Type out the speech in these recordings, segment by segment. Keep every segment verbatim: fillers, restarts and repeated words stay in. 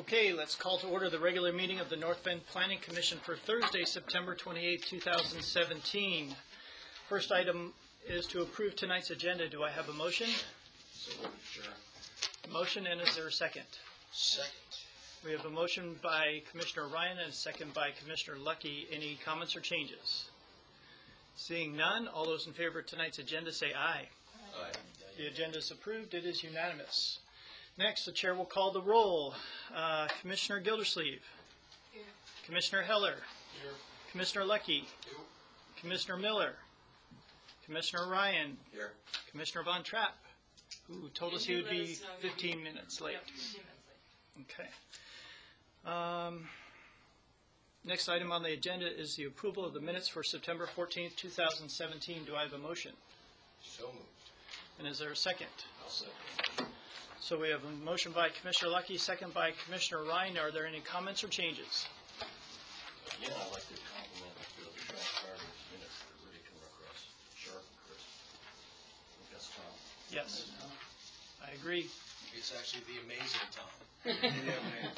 Okay, let's call to order the regular meeting of the North Bend Planning Commission for Thursday, September twenty-eighth, two thousand seventeen. First item is to approve tonight's agenda. Do I have a motion? So, sure. Motion, and is there a second? Second. We have a motion by Commissioner Ryan and a second by Commissioner Lucky. Any comments or changes? Seeing none, all those in favor of tonight's agenda say aye. Aye. The agenda is approved. It is unanimous. Next, the chair will call the roll. Uh, Commissioner Gildersleeve. Here. Commissioner Heller. Here. Commissioner Lucky. Here. Commissioner Miller. Commissioner Ryan. Here. Commissioner Von Trapp, who told us he would be fifteen minutes late. Yep, fifteen minutes late. Okay. Um, next item on the agenda is the approval of the minutes for September fourteenth, two thousand seventeen. Do I have a motion? So moved. And is there a second? I'll second. So we have a motion by Commissioner Lucky, second by Commissioner Ryan. Are there any comments or changes? Again, I'd like to compliment the Sean Carter's minutes that really come across sharp and crisp. I think that's Tom. Yes, I agree. It's actually the amazing Tom.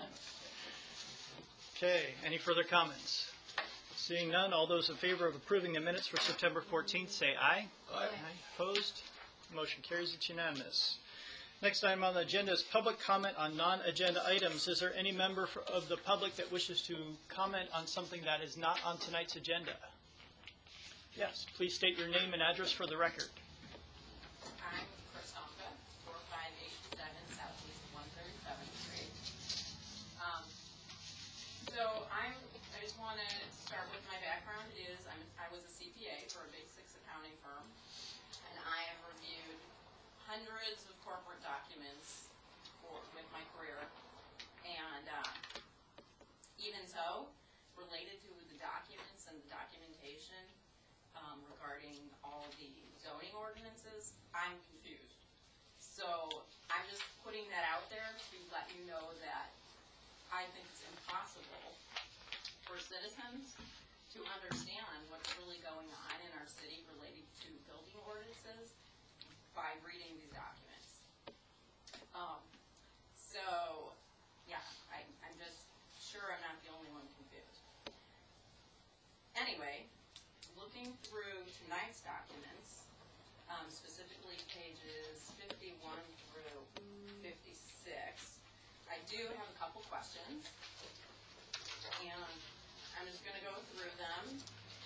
Okay, any further comments? Seeing none, all those in favor of approving the minutes for September fourteenth say aye. Aye. Opposed? Motion carries. It's unanimous. Next item on the agenda is public comment on non-agenda items. Is there any member for- of the public that wishes to comment on something that is not on tonight's agenda? Yes, please state your name and address for the record. I'm Chris Onka, four five eight seven Southeast one thirty-seventh Street. Um, so I'm, I just want to start with my background is I'm, I was a C P A for a big six accounting firm, and I have reviewed hundreds of corporate documents for, with my career, and uh, even so, related to the documents and the documentation um, regarding all the zoning ordinances, I'm confused. So I'm just putting that out there to let you know that I think it's impossible for citizens to understand what's really going on in our city related to building ordinances by reading these documents. Um, so, yeah, I, I'm just sure I'm not the only one confused. Anyway, looking through tonight's documents, um, specifically pages fifty-one through fifty-six, I do have a couple questions, and I'm just going to go through them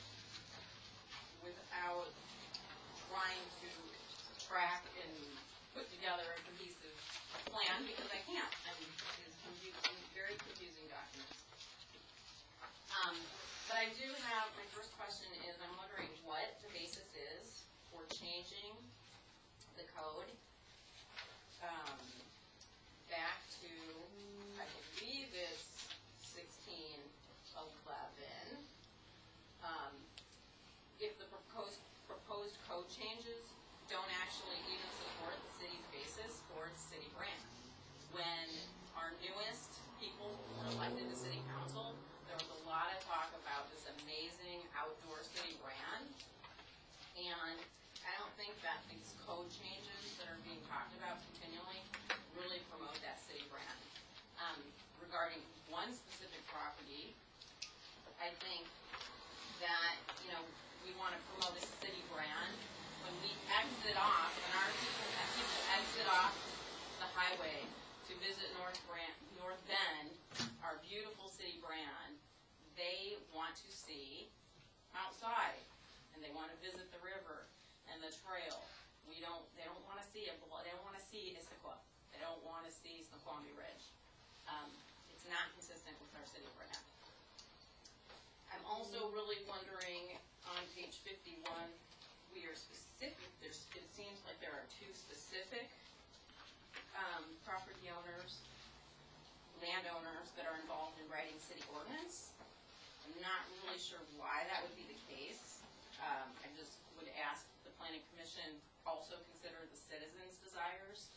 without trying to track and put together a cohesive plan, because I can't. I mean, it's confusing, very confusing documents. Um, but I do have, my first question is, I'm wondering what the basis is for changing the code um, back to, I believe it's sixteen eleven. Um, if the proposed, proposed code changes don't actually even support the city's basis for its city brand. When our newest people were elected to city council, there was a lot of talk about this amazing outdoor city brand, and I don't think that these code changes that are being talked about continually really promote that city brand. Um, regarding one specific property, I think that, you know, we want to promote a city brand. When we exit off, when our people, people exit off the highway to visit North, Brand, North Bend, our beautiful city brand, they want to see outside, and they want to visit the river and the trail. We don't. They don't want to see it. They don't want to see Issaquah. They don't want to see Snoqualmie Ridge. Um, it's not consistent with our city brand. I'm also really wondering on page fifty-one. We are specific, there's, it seems like there are two specific um, property owners, landowners that are involved in writing city ordinance. I'm not really sure why that would be the case. Um, I just would ask the Planning Commission also consider the citizens' desires.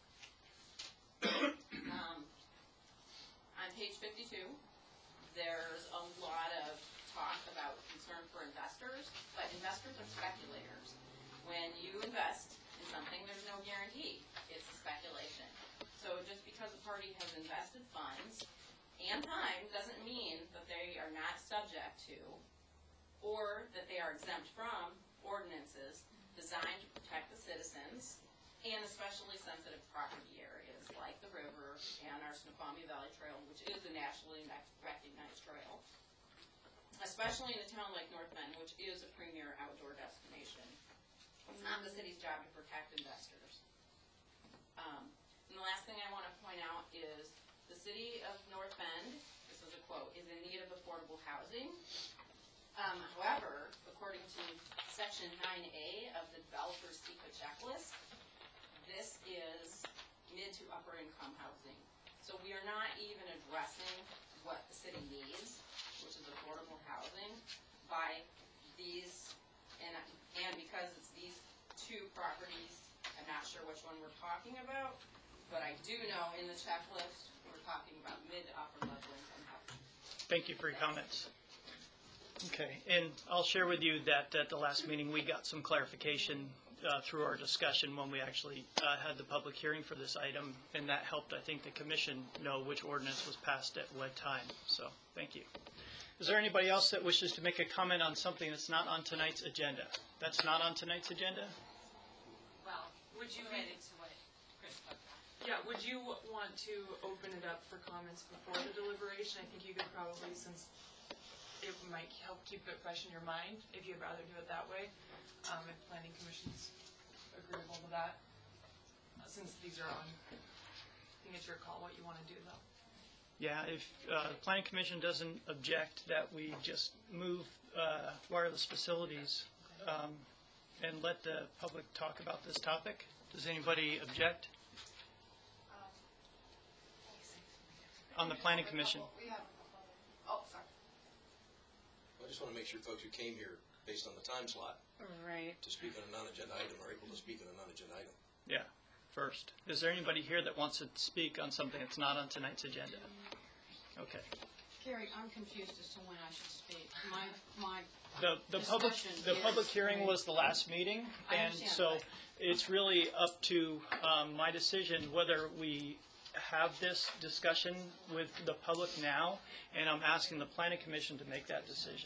um, on page fifty-two, there's a lot of talk about concern for investors, but investors are speculators. When you invest in something, there's no guarantee. It's a speculation. So just because a party has invested funds and time doesn't mean that they are not subject to, or that they are exempt from, ordinances designed to protect the citizens and especially sensitive property areas like the river and our Snoqualmie Valley Trail, which is a nationally recognized trail, especially in a town like North Bend, which is a premier outdoor destination. It's not the city's job to protect investors. Um, and the last thing I want to point out is the city of North Bend, this is a quote, is in need of affordable housing. Um, however, according to section nine A of the developer's secret checklist, this is mid to upper income housing. So we are not even addressing what the city needs, which is affordable housing, by these, and, and because it's these two properties, I'm not sure which one we're talking about, but I do know in the checklist, we're talking about mid to upper level income housing. Thank you for your comments. Okay, and I'll share with you that at the last meeting, we got some clarification uh, through our discussion when we actually uh, had the public hearing for this item, and that helped, I think, the commission know which ordinance was passed at what time. So, thank you. Is there anybody else that wishes to make a comment on something that's not on tonight's agenda? That's not on tonight's agenda? Well, would you Related to what Chris talked about. Yeah, would you want to open it up for comments before the deliberation? I think you could probably, since it might help keep it fresh in your mind, if you'd rather do it that way, um, if planning commission's agreeable to that, uh, since these are on. I think it's your call what you want to do, though. Yeah, if uh, the planning commission doesn't object that we just move uh, wireless facilities um, and let the public talk about this topic. Does anybody object? On the planning commission. Oh, sorry. I just want to make sure folks who came here based on the time slot Right. to speak on a non-agenda item are able to speak on a non-agenda item. Yeah, first. Is there anybody here that wants to speak on something that's not on tonight's agenda? Okay. Gary, I'm confused as to when I should speak. My, my The, the public, discussion the is- public hearing was the last meeting, I and understand, so but- it's really up to um, my decision whether we have this discussion with the public now, and I'm asking the planning commission to make that decision.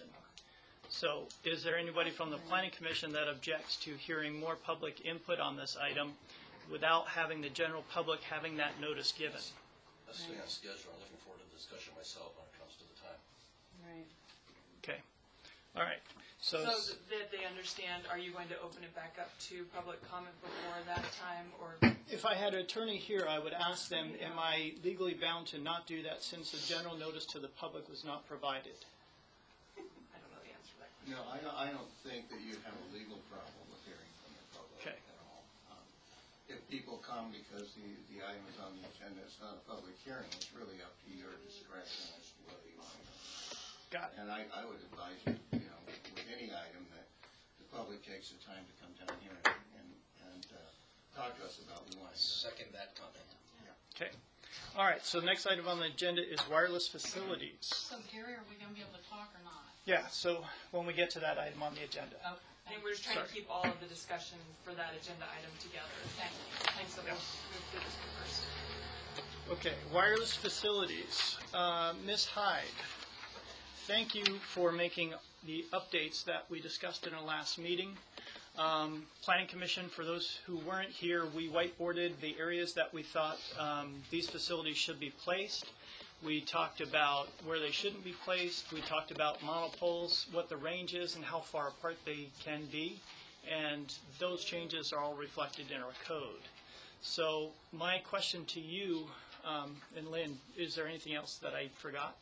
So is there anybody from the planning commission that objects to hearing more public input on this item without having the general public having that notice given? Let's stay on schedule. I'm looking forward to the discussion myself when it comes to the time. Right. Okay. All right. So, So that they understand, are you going to open it back up to public comment before that time, or? if I had an attorney here, I would ask them, am I legally bound to not do that since the general notice to the public was not provided? I don't know the answer to that question. No, I don't, I don't think that you'd have a legal problem with hearing from the public Okay. at all. Um, If people come because the, the item is on the agenda, it's not a public hearing, it's really up to your discretion as to whether you want to. Got it. And I, I would advise you, you know, with any item that the public takes the time to come down here and, and, and uh, talk to us about, we want to hear. Second that comment. Okay. All right, so the next item on the agenda is wireless facilities. So Gary, are we going to be able to talk or not? Yeah, so when we get to that item on the agenda. Okay. I think we're just trying to Sorry. keep all of the discussion for that agenda item together. Thank you. And so we'll move through this one first. Okay, wireless facilities. Uh, Miz Hyde, thank you for making the updates that we discussed in our last meeting. Um, Planning Commission, for those who weren't here, we whiteboarded the areas that we thought um, these facilities should be placed. We talked about where they shouldn't be placed. We talked about monopoles, what the range is, and how far apart they can be. And those changes are all reflected in our code. So my question to you, um, and Lynn, is there anything else that I forgot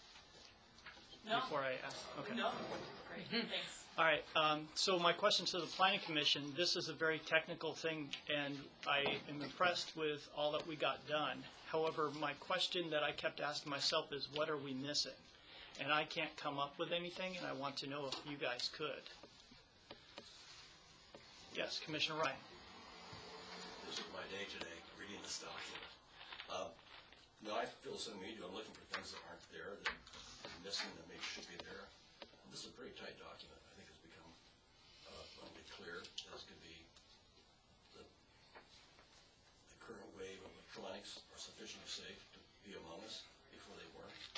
No, before I ask? Okay. no, great, thanks. All right, um, so my question to the Planning Commission, this is a very technical thing, and I am impressed with all that we got done. However, my question that I kept asking myself is, what are we missing? And I can't come up with anything, and I want to know if you guys could. Yes, Commissioner Ryan. This is my day today, reading this document. Um, No, I feel the same way you do. I'm looking for things that aren't there, that are missing, that maybe should be there. This is a pretty tight document. I think it's become uh, abundantly clear that it's going to be the, the current wave of electronics are sufficiently safe to be among us before they weren't.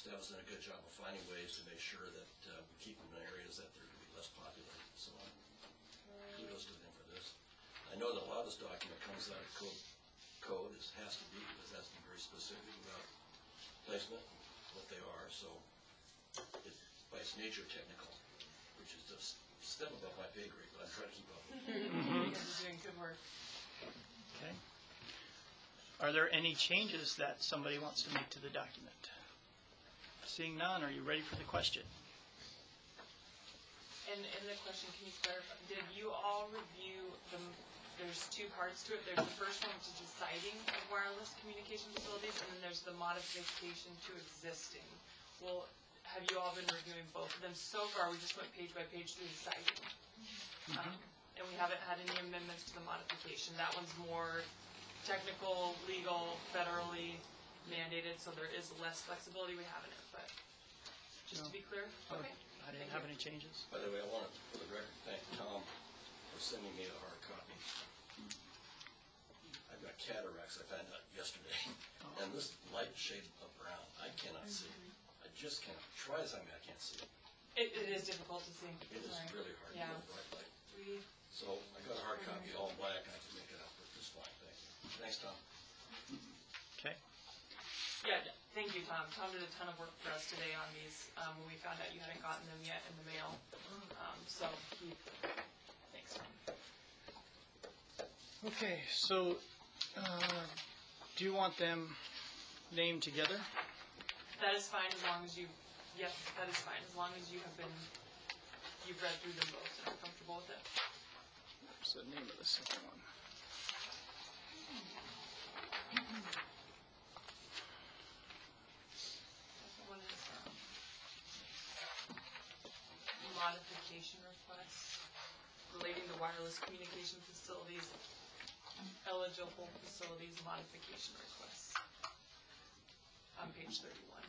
staff has done a good job of finding ways to make sure that uh, we keep them in areas that they're going to be less populated. So um, kudos to them for this. I know that a lot of this document comes out of code, code is, has to be, because it has to be very specific about placement, what they are. So it, by its nature, technical, which is just a step above my pay grade, but I'm trying to keep up with it. You guys are doing good work. Okay. Are there any changes that somebody wants to make to the document? Seeing none, are you ready for the question? And in the question, can you clarify, did you all review the, there's two parts to it. There's the first one, which is the siting of wireless communication facilities, and then there's the modification to existing. Well, have you all been reviewing both of them? So far, we just went page by page through the siting. Um, and we haven't had any amendments to the modification. That one's more technical, legal, federally mandated, so there is less flexibility we have in it, but just to be clear, okay. I didn't Thank have you. any changes. By the way, I want to, for the record, thank Tom for sending me a hard copy. I've got cataracts, I found out yesterday, and this light shade of brown, I cannot see. I just cannot, try as I may, I can't see it. It, it is difficult to see. It is Sorry. really hard to Yeah. get a bright light. We, So I got a hard copy, all black, and I can make it out, but it's fine, thank you. Thanks, Tom. Okay. yeah, thank you, Tom. Tom did a ton of work for us today on these, um, when we found out you hadn't gotten them yet in the mail. Um, so he, thanks, Tom. Okay, so uh, do you want them named together? That is fine as long as you, yes, that is fine, as long as you have been, you've read through them both and are comfortable with it. What's the name of the second one? One is, um, modification requests relating to wireless communication facilities, eligible facilities modification requests. On page thirty-one.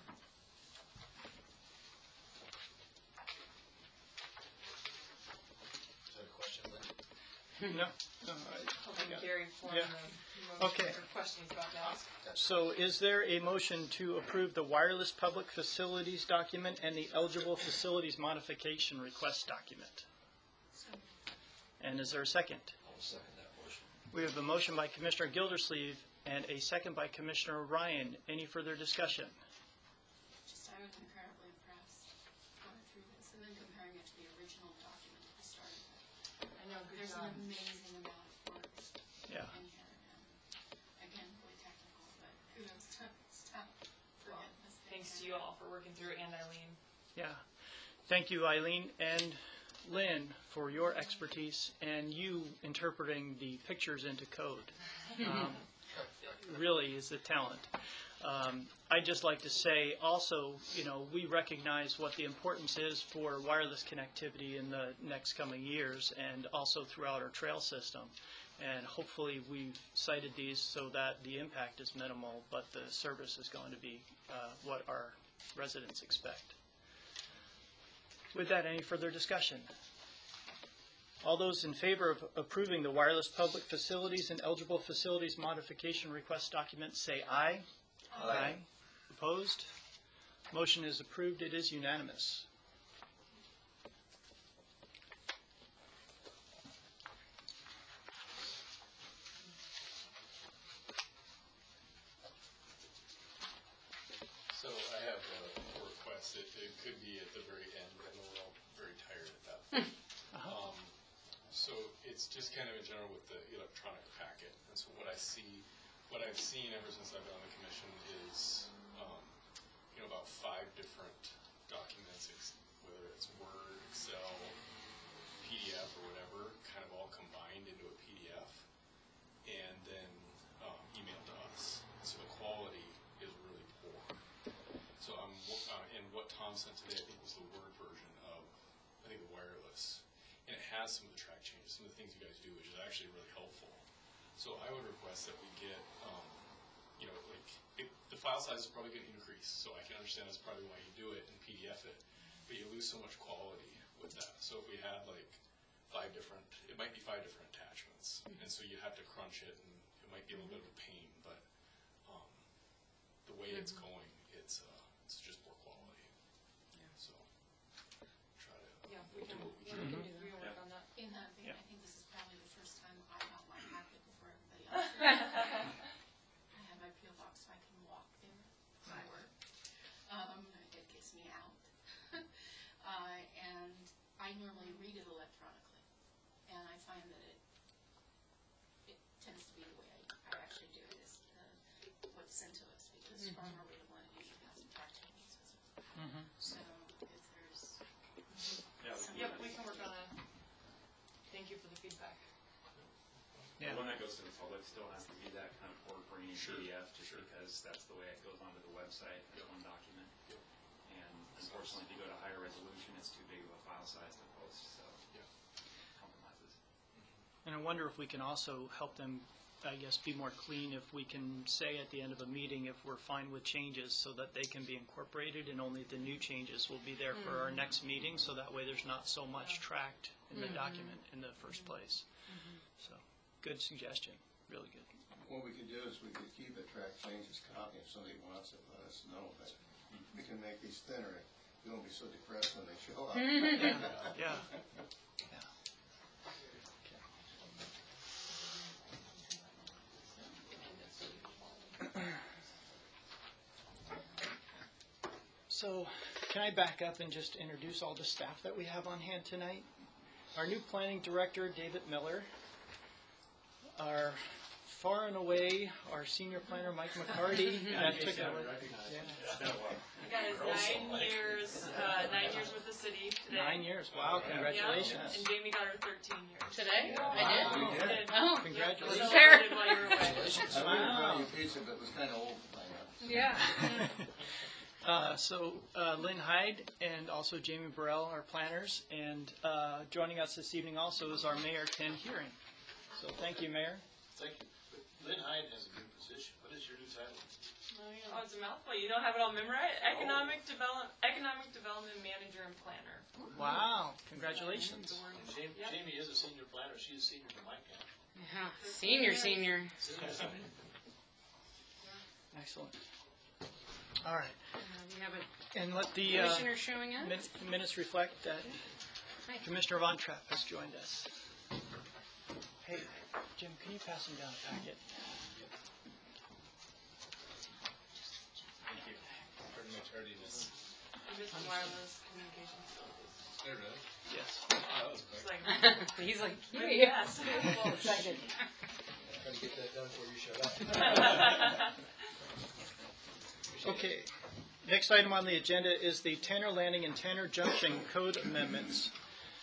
Is that a question, Lynn? No. No, I- Hoping got it. Gary formed Yeah. the motion Okay. or question he's about to ask. So is there a motion to approve the wireless public facilities document and the eligible facilities modification request document? And is there a second? I'll second that motion. We have a motion by Commissioner Gildersleeve and a second by Commissioner Ryan. Any further discussion? Just, I was incredibly impressed going through this and then comparing it to the original document that we started with. I know, good There's job. an amazing amount of work Yeah. in here, and again, really technical, but kudos to staff for getting this thing. Thanks to you all for working through it, and Eileen. Yeah. Thank you, Eileen and Lynn, for your expertise and you interpreting the pictures into code. Um, really is a talent. Um, I'd just like to say also, you know, we recognize what the importance is for wireless connectivity in the next coming years and also throughout our trail system. And hopefully we've cited these so that the impact is minimal, but the service is going to be uh, what our residents expect. With that, any further discussion? All those in favor of approving the wireless public facilities and eligible facilities modification request document say aye. Aye. Opposed? Motion is approved. It is unanimous. So I have a request. It, it could be at the very end, but I know we're all very tired at that point. Um, so it's just kind of in general with the electronic packet. And so what I see, what I've seen ever since I've been on the commission is, um, you know, about five different documents, ex- whether it's Word, Excel, P D F or whatever, kind of all combined into a P D F and then um, emailed to us. So the quality is really poor. So um, uh, and what Tom sent today, I think, was the Word version of, I think, the wireless. And it has some of the track changes, some of the things you guys do, which is actually really helpful. So I would request that we get, um, you know, like, it, the file size is probably going to increase, so I can understand that's probably why you do it and P D F it, but you lose so much quality with that. So if we had like five different, it might be five different attachments, and so you have to crunch it, and it might be a little bit of a pain, but um, the way it's going, it's uh, it's just poor quality. we can, we can do, we can work on that. In that vein, Yeah. I think this is probably the first time I got my packet before everybody else. I have my P O box so I can walk there to work. Um, it gets me out. Uh, and I normally read it electronically. And I find that it, it tends to be the way I, I actually do it is, uh, what's sent to us, because far more readable and it usually has the practical as well. So if there's Yeah, some. Yep, we can work on it. Thank you for the feedback. Yeah. The one that goes to the public still has to be that kind of port brainy Sure, P D F, just sure. because that's the way it goes onto the website as one document. Yep. And unfortunately, if you go to higher resolution, it's too big of a file size to post, so Yeah. compromises. And I wonder if we can also help them, I guess, be more clean if we can say at the end of a meeting if we're fine with changes so that they can be incorporated and only the new changes will be there for our next meeting, so that way there's not so much tracked in the document in the first place. So, good suggestion, really good. What we could do is we could keep a track changes copy. If somebody wants it, let us know. But we can make these thinner. You won't be so depressed when they show up. Yeah. Yeah. So, can I back up and just introduce all the staff that we have on hand tonight? Our new planning director, David Miller. Our far and away, our senior planner, Mike McCarty. That took a- yeah. You guys, nine years, uh, nine years with the city today. Nine years, wow, Yeah, congratulations. and Jamie got her thirteen years. Today? Wow. I You did? did. Oh, We Congratulations. celebrated while you were away. I would have Wow. brought you pizza, but it was kind of old by now. yeah. Uh, so uh, Lynn Hyde and also Jamie Burrell are planners, and uh, joining us this evening also is our Mayor Ken Hearing. So thank you, Mayor. Thank you. Lynn Hyde has a good position. What is your new title? Oh, it's a mouthful. You don't have it all memorized? Economic develop, economic development manager and planner. Wow, congratulations. And Jamie, Yep. Jamie is a senior planner. She's a senior to my camp. Yeah. Senior, senior. Senior, senior. Excellent. All right, Uh, we have a and let the uh, commissioner showing up. min- minutes reflect that Hi. Commissioner Von Trapp has joined us. Hey, Jim, can you pass him down a packet? Thank you. Pardon my tardiness. You missed the wireless communication facilities. Oh, really? Yes. Oh, that was It's quick. like, He's like, maybe yeah. yes. Excited. Trying to get that done before you showed up. Okay. Next item on the agenda is the Tanner Landing and Tanner Junction Code Amendments.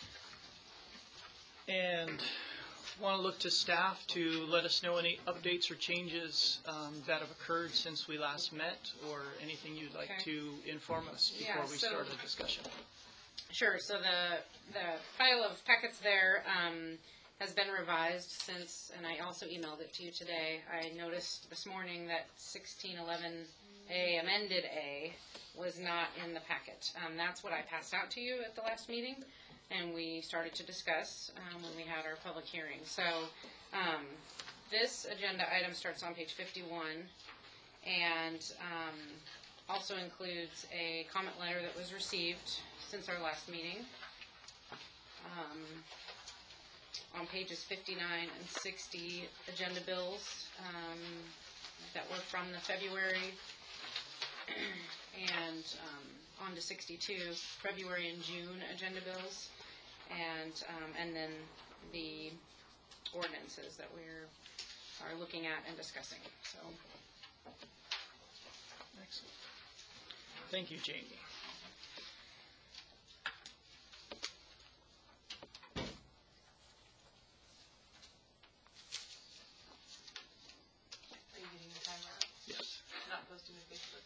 And want to look to staff to let us know any updates or changes um, that have occurred since we last met, or anything you'd like Okay. to inform us Yeah, before we so- start a discussion. Sure. So the the pile of packets there um, has been revised since, and I also emailed it to you today. I noticed this morning that sixteen eleven A amended A was not in the packet. Um, that's what I passed out to you at the last meeting, and we started to discuss um, when we had our public hearing. So um, this agenda item starts on page fifty-one, and um, also includes a comment letter that was received since our last meeting. Um, on pages fifty-nine and sixty, agenda bills um, that were from the February, and um, on to sixty-two, February and June agenda bills, and um, and then the ordinances that we're are looking at and discussing. So. Excellent. Thank you, Jamie. Are you getting the timer up? Yes. Not posting to Facebook.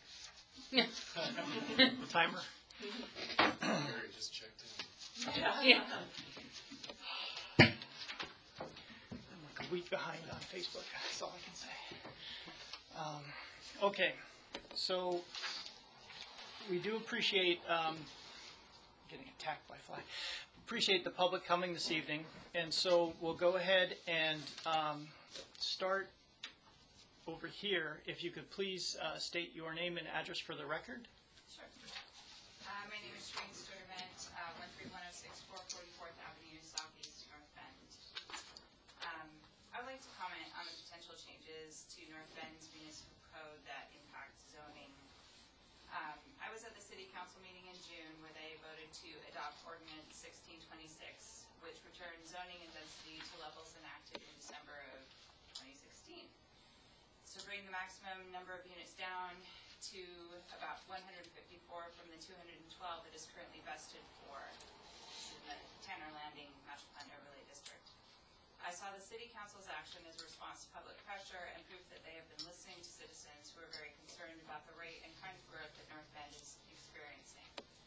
The timer. Mary just checked in. Yeah. I'm like a week behind on Facebook. That's all I can say. Um, okay, so we do appreciate um, getting attacked by fly. Appreciate the public coming this evening, and so we'll go ahead and um, start over here. If you could please uh, state your name and address for the record. Sure. Uh, my name is Jane Sturdivant, uh, one three one oh six four changes to North Bend's municipal code that impact zoning. Um, I was at the city council meeting in June where they voted to adopt ordinance sixteen twenty-six, which returned zoning and density to levels enacted in December of twenty sixteen. To bring the maximum number of units down to about one hundred fifty-four from the two hundred twelve that is currently vested for in the Tanner Landing Master Plan Overlay District. I saw the City Council's action as a response to public pressure and proof that they have been listening to citizens who are very concerned about the rate and kind of growth that North Bend is experiencing.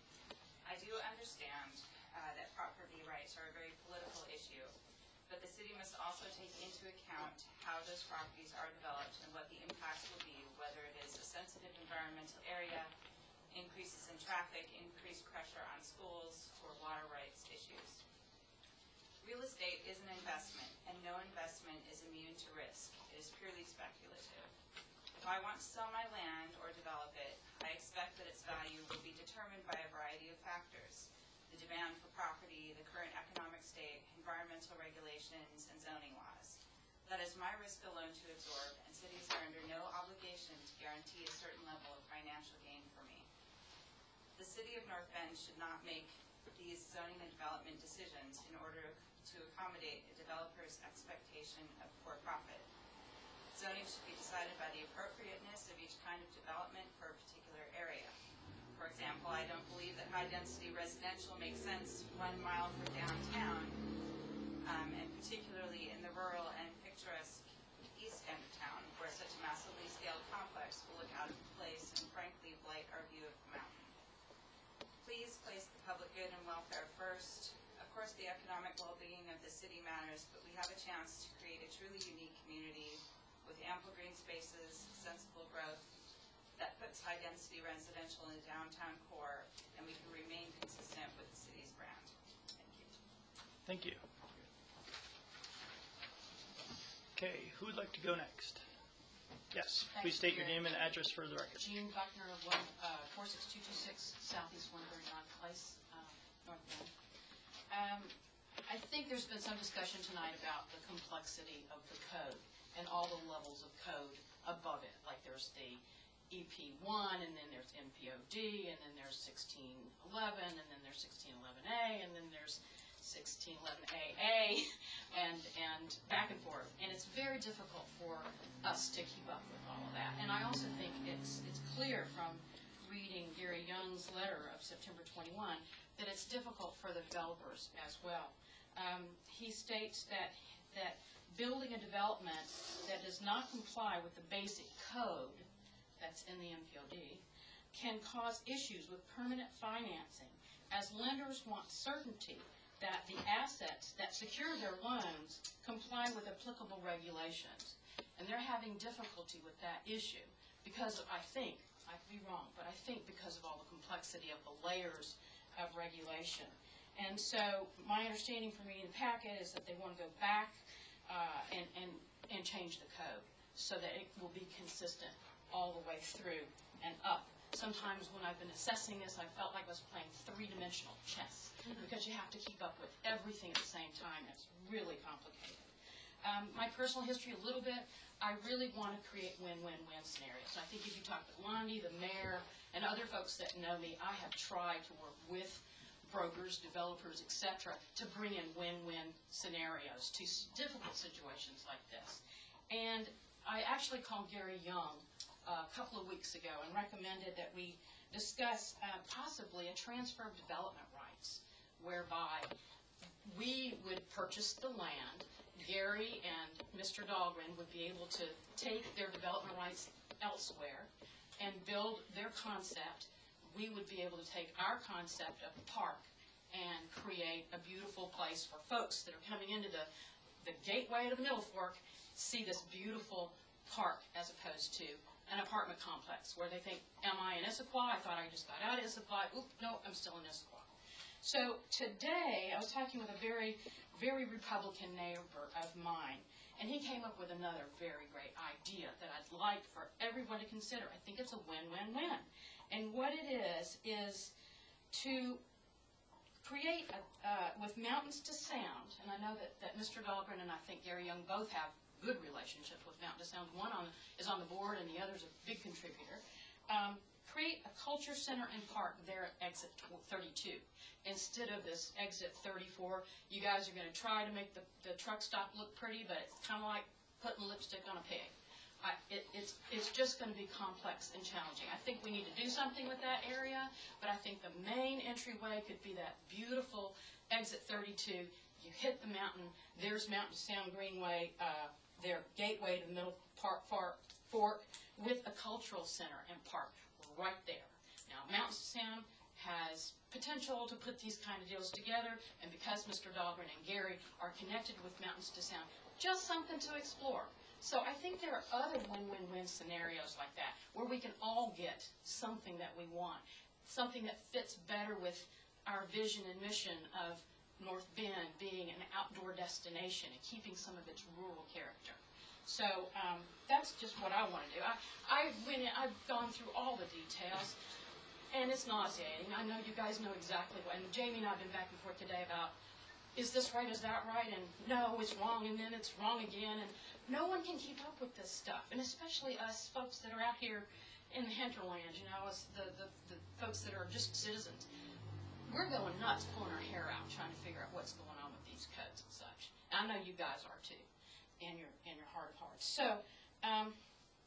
I do understand uh, that property rights are a very political issue, but the city must also take into account how those properties are developed and what the impacts will be, whether it is a sensitive environmental area, increases in traffic, increased pressure on schools, or water rights issues. Real estate is an investment, and no investment is immune to risk. It is purely speculative. If I want to sell my land or develop it, I expect that its value will be determined by a variety of factors: the demand for property, the current economic state, environmental regulations, and zoning laws. That is my risk alone to absorb, and cities are under no obligation to guarantee a certain level of financial gain for me. The city of North Bend should not make these zoning and development decisions in order to accommodate a developer's expectation of for profit. Zoning should be decided by the appropriateness of each kind of development for a particular area. For example, I don't believe that high-density residential makes sense one mile from downtown, um, and particularly in the rural and picturesque east end of town, where such a massively scaled complex will look out of place and frankly blight our view of the mountain. Please place the public good and welfare first. Of course, the economic well-being of the city matters, but we have a chance to create a truly unique community with ample green spaces, sensible growth, that puts high-density residential in the downtown core, and we can remain consistent with the city's brand. Thank you. Thank you. Okay, who would like to go next? Yes, Thank please you, state your Mayor. name and address for the record. Jean Buckner of one, uh, four six two two six Southeast Winterberry Knox Place, uh, North Bend. Um, I think there's been some discussion tonight about the complexity of the code and all the levels of code above it. Like there's the E P one, and then there's M P O D, and then there's sixteen eleven, and then there's sixteen eleven A, and then there's sixteen eleven A A, and and back and forth. And it's very difficult for us to keep up with all of that. And I also think it's it's clear from reading Gary Young's letter of September twenty-first that it's difficult for the developers as well. Um, he states that that building a development that does not comply with the basic code that's in the M P O D can cause issues with permanent financing, as lenders want certainty that the assets that secure their loans comply with applicable regulations. And they're having difficulty with that issue because of, I think, I could be wrong, but I think because of all the complexity of the layers of regulation. And so my understanding from reading the packet is that they want to go back uh, and, and, and change the code so that it will be consistent all the way through and up. Sometimes when I've been assessing this, I felt like I was playing three-dimensional chess because you have to keep up with everything at the same time. It's really complicated. Um, my personal history a little bit, I really want to create win-win-win scenarios. And I think if you talk to Lundy, the mayor, and other folks that know me, I have tried to work with brokers, developers, et cetera, to bring in win-win scenarios to difficult situations like this. And I actually called Gary Young a couple of weeks ago and recommended that we discuss uh, possibly a transfer of development rights, whereby we would purchase the land, Gary and Mister Dahlgren would be able to take their development rights elsewhere and build their concept. We would be able to take our concept of the park and create a beautiful place for folks that are coming into the, the gateway to the Middle Fork, see this beautiful park as opposed to an apartment complex where they think, am I in Issaquah? I thought I just got out of Issaquah. Oop, no, I'm still in Issaquah. So today I was talking with a very, very Republican neighbor of mine, and he came up with another very great idea that I'd like for everyone to consider. I think it's a win-win-win. And what it is, is to create, a, uh, with Mountains to Sound, and I know that, that Mister Dahlgren and I think Gary Young both have good relationships with Mountain to of Sound. One on, is on the board, and the other's a big contributor. Um, create a culture center and park there at exit thirty-two. Instead of this exit thirty-four, you guys are going to try to make the, the truck stop look pretty, but it's kind of like putting lipstick on a pig. I, it, it's, it's just going to be complex and challenging. I think we need to do something with that area, but I think the main entryway could be that beautiful exit thirty-two. You hit the mountain, there's Mountain Sound Greenway, uh, their gateway to the middle park, park, fork, with a cultural center and park right there. Now, Mountain Sound has potential to put these kind of deals together, and because Mister Dahlgren and Gary are connected with Mountains to Sound, just something to explore. So I think there are other win-win-win scenarios like that, where we can all get something that we want, something that fits better with our vision and mission of North Bend being an outdoor destination and keeping some of its rural character. So um, that's just what I want to do. I, I went in, I've gone through all the details, and it's nauseating. I know you guys know exactly what, and Jamie and I have been back and forth today about, is this right, is that right, and no, it's wrong, and then it's wrong again, and no one can keep up with this stuff, and especially us folks that are out here in the hinterlands, you know, us, the, the, the folks that are just citizens. We're going nuts pulling our hair out trying to figure out what's going on with these codes and such. And I know you guys are too. And your and your heart of hearts. So um,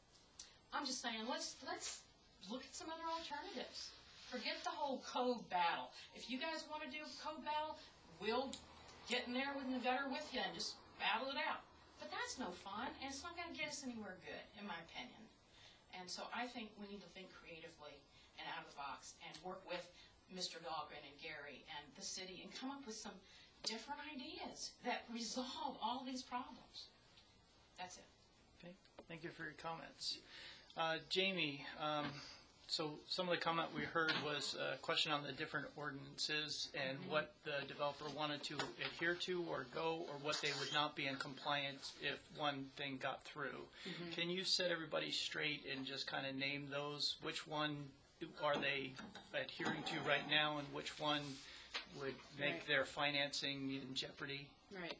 I'm just saying, let's let's look at some other alternatives. Forget the whole code battle. If you guys want to do a code battle, we'll get in there in the gutter with you and just battle it out. But that's no fun, and it's not going to get us anywhere good, in my opinion. And so I think we need to think creatively and out of the box and work with Mister Dahlgren and Gary and the city and come up with some different ideas that resolve all these problems. That's it. Okay, thank you for your comments. Uh, Jamie, um, so some of the comment we heard was a question on the different ordinances and mm-hmm. what the developer wanted to adhere to or go, or what they would not be in compliance if one thing got through. Mm-hmm. Can you set everybody straight and just kind of name those? Which one are they adhering to right now, and which one would make right. their financing in jeopardy? Right.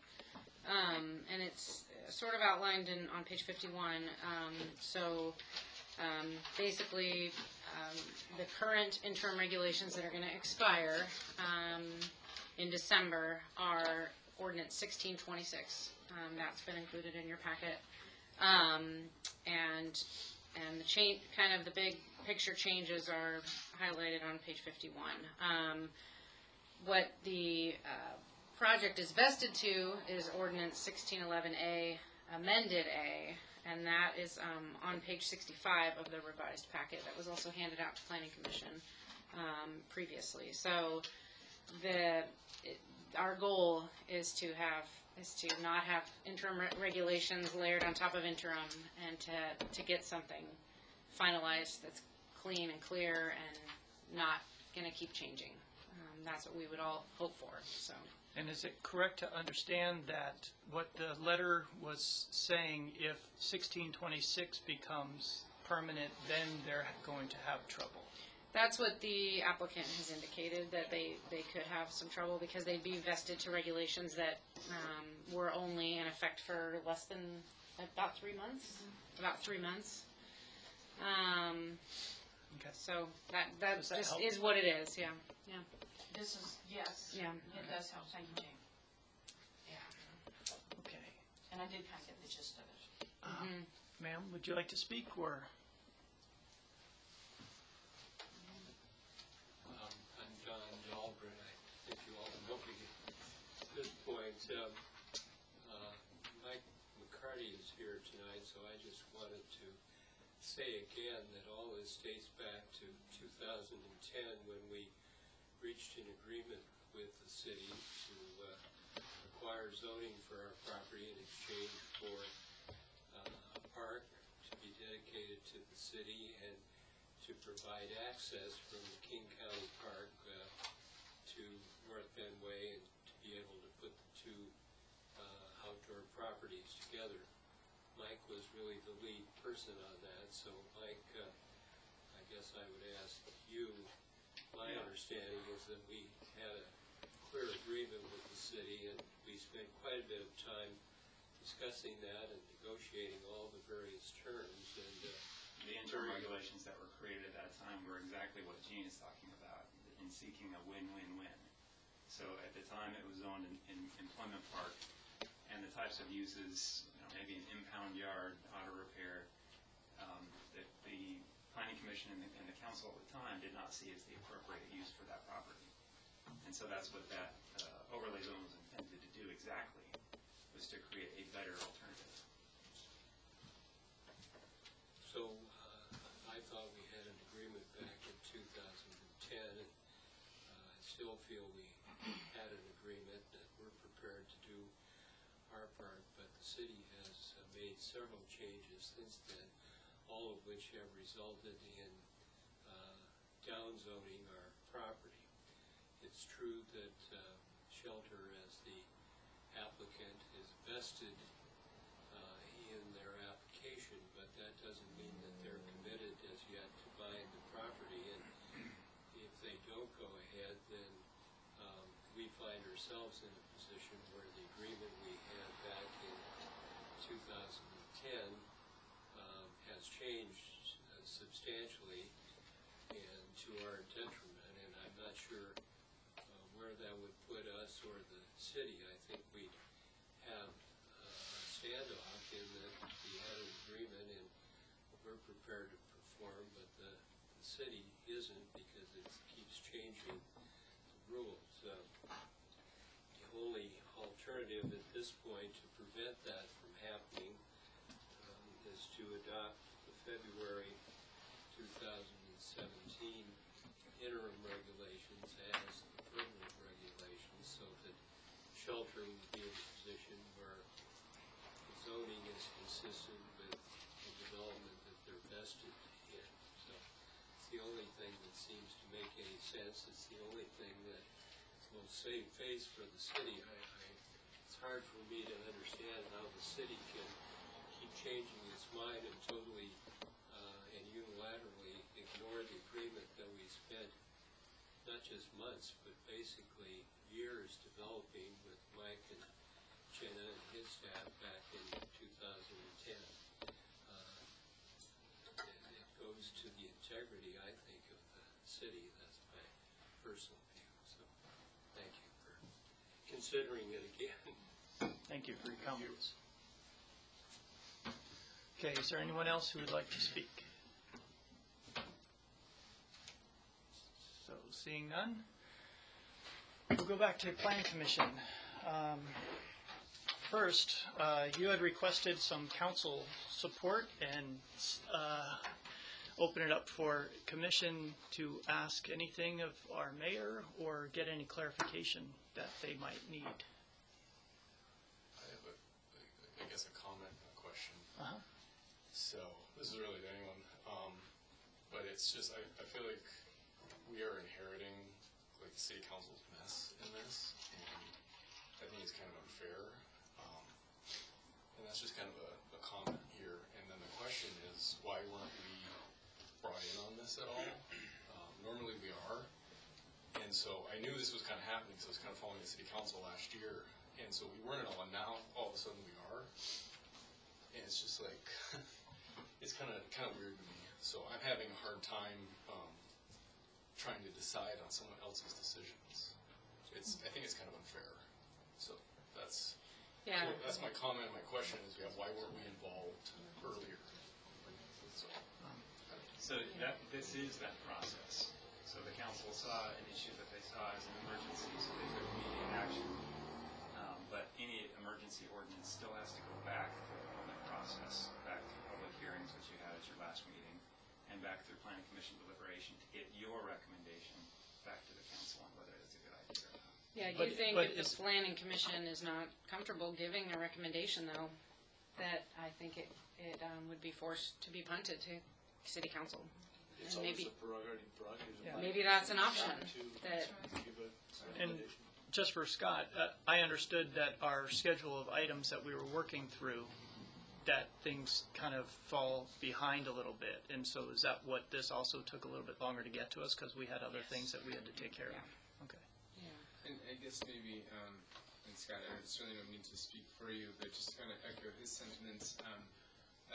Um, and it's sort of outlined in, on page fifty-one. Um, so um, basically, um, the current interim regulations that are going to expire um, in December are Ordinance sixteen twenty-six. Um, that's been included in your packet. Um, and and the change, kind of the big picture changes are highlighted on page fifty-one. Um, what the uh, project is vested to is Ordinance sixteen eleven A, amended A, and that is um, on page sixty-five of the revised packet that was also handed out to Planning Commission um, previously. So the it, our goal is to have is to not have interim re regulations layered on top of interim, and to to get something finalized that's clean and clear and not going to keep changing. Um, that's what we would all hope for. So. And is it correct to understand that what the letter was saying, if sixteen twenty-six becomes permanent, then they're going to have trouble? That's what the applicant has indicated, that they, they could have some trouble because they'd be vested to regulations that um, were only in effect for less than about three months. Mm-hmm. About three months. Um, okay. So that, that Does that just help? is what it is, yeah. Yeah. This is, yes. Yeah. It does help. Thank you, Jane. Yeah. Okay. And I did kind of get the gist of it. Uh, Mm-hmm. Ma'am, would you like to speak, or? Um, I'm John Dahlgren. I think you all know me at this point. Um, uh, Mike McCarty is here tonight, so I just wanted to say again that all this dates back to two thousand ten, when we reached an agreement with the city to uh, acquire zoning for our property in exchange for uh, a park to be dedicated to the city and to provide access from the King County Park uh, to North Bend Way, and to be able to put the two uh, outdoor properties together. Mike was really the lead person on that, so Mike, uh, I guess I would ask you, my understanding is that we had a clear agreement with the city, and we spent quite a bit of time discussing that and negotiating all the various terms, and uh, The interim regulations that were created at that time were exactly what Gene is talking about, in seeking a win-win-win. So at the time, it was zoned in, in employment park, and the types of uses, you know, maybe an impound yard, auto repair, um, that the planning commission and the, and the council at the time did not see as the appropriate use for that property. And so that's what that uh, overlay zone was intended to do exactly, was to create a better alternative. So uh, I thought we had an agreement back in two thousand ten, and uh, I still feel we had an agreement that we're prepared to do our part, but the city has uh, made several changes since then, all of which have resulted in uh, downzoning our property. It's true that uh, Shelter, as the applicant, is vested uh, in their application, but that doesn't mean that they're committed as yet to buying the property. And if they don't go ahead, then um, we find ourselves in a position where the agreement we had back in two thousand ten um, has changed uh, substantially and to our detriment, and I'm not sure uh, where that would put us or the city. I think we'd have uh, a standoff in that we had an agreement and we're prepared to perform, but the, the city isn't, because it keeps changing the rules. Uh, the only alternative at this point to prevent that from happening um, is to adopt the February two thousand seventeen interim regulations as the permanent regulations, so that Shelter would be in a position where the zoning is consistent with the development that they're vested in. So it's the only thing that seems to make any sense. It's the only thing that will save face for the city. I, I, it's hard for me to understand how the city can keep changing its mind and totally uh, and unilaterally ignore the agreement that we spent not just months, but basically years developing with Mike and Jenna and his staff back in two thousand ten. Uh, it, it goes to the integrity, I think, of the city. That's my personal view. So thank you for considering it again. Thank you for your comments. Okay, is there anyone else who would like to speak? So, seeing none, we'll go back to Planning Commission. Um, first, uh, you had requested some council support and uh, open it up for commission to ask anything of our mayor or get any clarification that they might need. I have a, I guess, a comment, a question. Uh-huh. So this is really to anyone, um, but it's just I, I feel like we are inheriting like the city council's mess in this, and I think it's kind of unfair. Um, and that's just kind of a, a comment here. And then the question is, why weren't we brought in on this at all? Um, normally we are, and so I knew this was kind of happening, so I was kind of following the city council last year, and so we weren't at all. And now all of a sudden we are, and it's just like. It's kind of kind of weird to me. So I'm having a hard time um, trying to decide on someone else's decisions. It's I think it's kind of unfair. So that's Yeah. so that's my comment. My question is, yeah, why weren't we involved earlier? So, So that this is that process. So the council saw an issue that they saw as an emergency, so they took immediate action. Um, but any emergency ordinance still has to go back through the permit process, back through public hearings, which you had at your last meeting, and back through planning commission deliberation to get your recommendation back to the council on whether it's a good idea or not. Yeah, do But- you think but if the is- planning commission is not comfortable giving a recommendation, though, that I think it, it um, would be forced to be punted to city council? It's And always maybe, the prerogative, prerogative of Yeah. my- maybe that's an option, to that, give a And recommendation. just for Scott, uh, I understood that our schedule of items that we were working through, that things kind of fall behind a little bit. And so is that what this also took a little bit longer to get to us because we had other things that we had to take care of? Okay. yeah. And I guess maybe, um, and Scott, I certainly don't mean to speak for you, but just kind of echo his sentiments. Um, I, I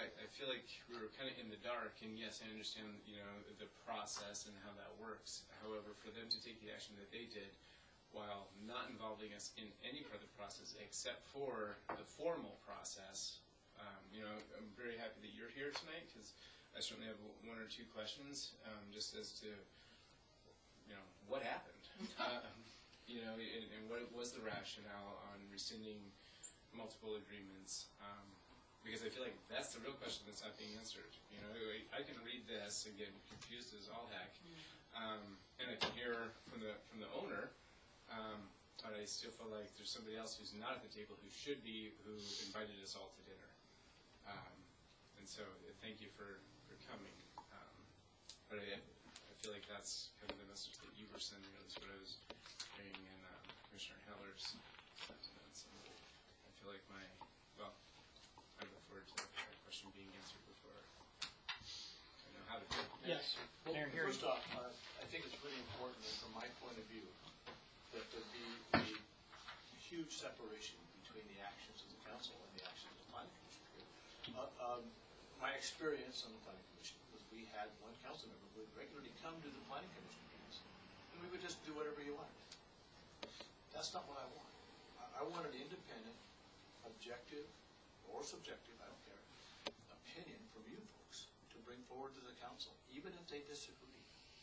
feel like we were kind of in the dark, and yes, I understand, you know, the process and how that works. However, for them to take the action that they did, while not involving us in any part of the process except for the formal process, um, you know, I'm very happy that you're here tonight, because I certainly have one or two questions, um, just as to, you know, what happened, um, you know, and, and what was the rationale on rescinding multiple agreements, um, because I feel like that's the real question that's not being answered. You know, I, I can read this and get confused as all heck, um, and I can hear from the from the owner, um, but I still feel like there's somebody else who's not at the table who should be, who invited us all to dinner. Um, and so, uh, thank you for, for coming. Um, but I, I feel like that's kind of the message that you were sending, at least what I was hearing in um, Commissioner Heller's sentiments. And I feel like my, well, I look forward to that question being answered before I know how to do it. Yes. Well, Mayor Hearing. first off, uh, I think it's really important, and from my point of view, that there be a huge separation between the actions of the council and the actions of the planning commission. Uh, um, my experience on the planning commission was we had one council member who would regularly come to the planning commission meetings, and we would just do whatever you wanted. That's not what I want. I, I want an independent, objective, or subjective, I don't care, opinion from you folks to bring forward to the council, even if they disagree.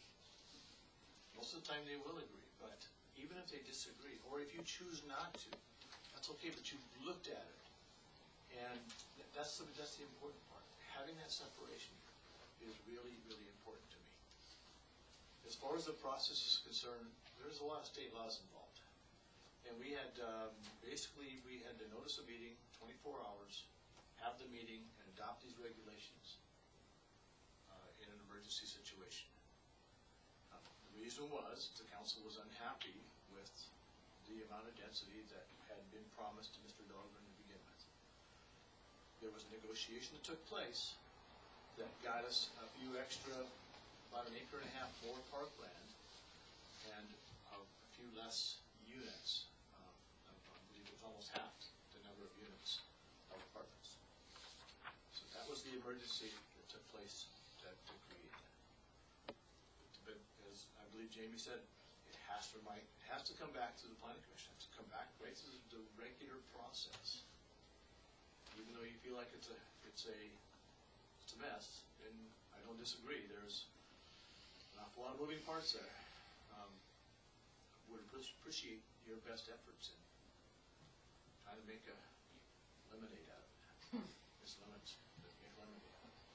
Most of the time they will agree, but even if they disagree, or if you choose not to, that's okay, but you've looked at it. And th- that's the, that's the important part. Having that separation is really, really important to me. As far as the process is concerned, there's a lot of state laws involved. And we had, um, basically, we had to notice a meeting, twenty-four hours, have the meeting, and adopt these regulations uh, in an emergency situation. Uh, the reason was the council was unhappy with the amount of density that had been promised to Mister Dahlgren to begin with. There was a negotiation that took place that got us a few extra, about an acre and a half more parkland, and a, a few less units. Um, I I believe it was almost half the number of units of apartments. So that was the emergency that took place that to create that. But as I believe Jamie said, it has to remind, it has to come back to the planning commission. It has to come back right to the regular process. Even though you feel like it's a it's a it's a mess, and I don't disagree. There's an awful lot of moving parts there. Um, would appreciate your best efforts in trying to make a lemonade out of it. It's lemons, but make lemonade out of it.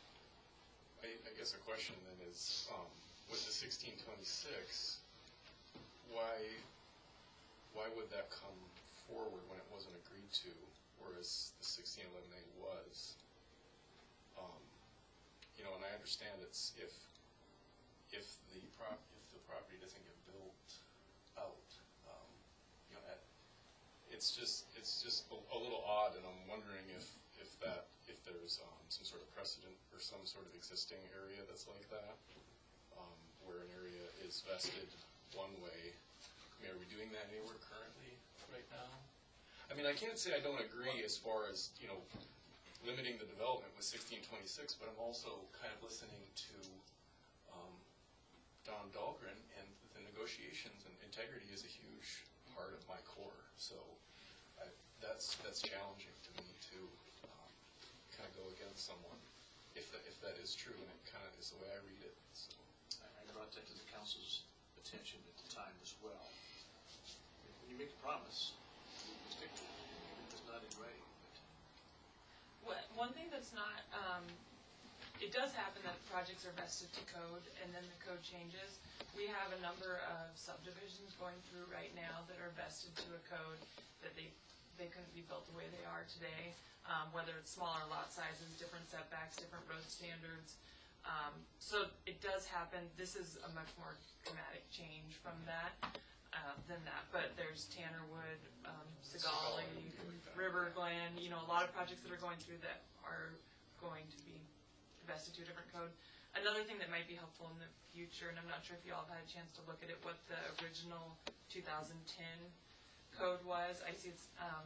I, I guess a question then is, um, with the sixteen twenty-six, why, why would that come forward when it wasn't agreed to, whereas the sixteen eleven A was? Um, you know, and I understand it's if, if the prop, if the property doesn't get built out, um, you know, at, it's just, it's just a, a little odd, and I'm wondering if, if that, if there's, um, some sort of precedent or some sort of existing area that's like that, um, where an area is vested one way. I mean, are we doing that anywhere currently right now? I mean, I can't say I don't agree as far as, you know, limiting the development with sixteen twenty-six, but I'm also kind of listening to, um, Don Dahlgren, and the negotiations, and integrity is a huge part of my core. So I, that's that's challenging to me to um, kind of go against someone, if that, if that is true, and it kind of is the way I read it. So I, I brought that to the council's attention at the time as well. When you make a promise, you stick to it. Even if it's not in writing, but What, one thing that's not, um, it does happen that projects are vested to code, and then the code changes. We have a number of subdivisions going through right now that are vested to a code that they, they couldn't be built the way they are today, um, whether it's smaller lot sizes, different setbacks, different road standards. Um, so it does happen. This is a much more dramatic change from that, uh, than that. But there's Tannerwood, um, Sigali, River Glen, you know, a lot of projects that are going through that are going to be vested to a different code. Another thing that might be helpful in the future, and I'm not sure if you all have had a chance to look at it, what the original two thousand ten code was. I see it's, um,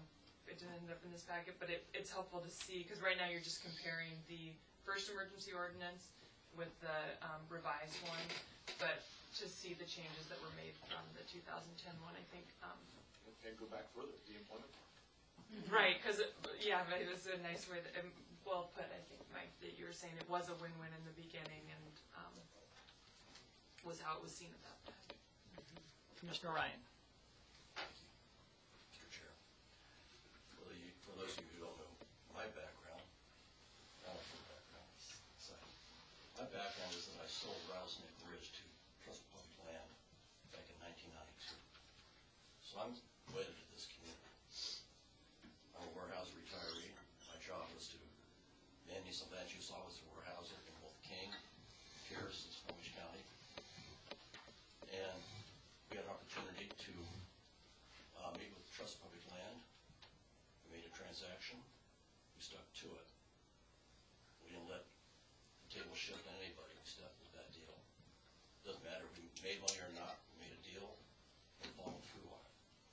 it didn't end up in this packet, but it, it's helpful to see, because right now you're just comparing the first emergency ordinance with the um, revised one, but to see the changes that were made from the two thousand ten one, I think. Um, And go back further, the employment part. Right, because, yeah, but it was a nice way, that, um, well put, I think, Mike, that you were saying it was a win-win in the beginning and um, was how it was seen at that time. Commissioner Ryan. Mister Chair. For the, for those of you who don't know my background, I don't know background, so my background is that I sold Rattlesnake Ridge to Trust Public Land back in nineteen ninety-two. So I'm wedded to this community. I'm a warehouse retiree. My job was to man some land use office warehouser in both King, Pierce, and Snohomish County. And we had an opportunity to uh, meet with Trust Public Land. We made a transaction. We stuck to it. We didn't let the table shift on anybody. We stuck with that deal. Doesn't matter if we made money or not. We made a deal and followed through on it.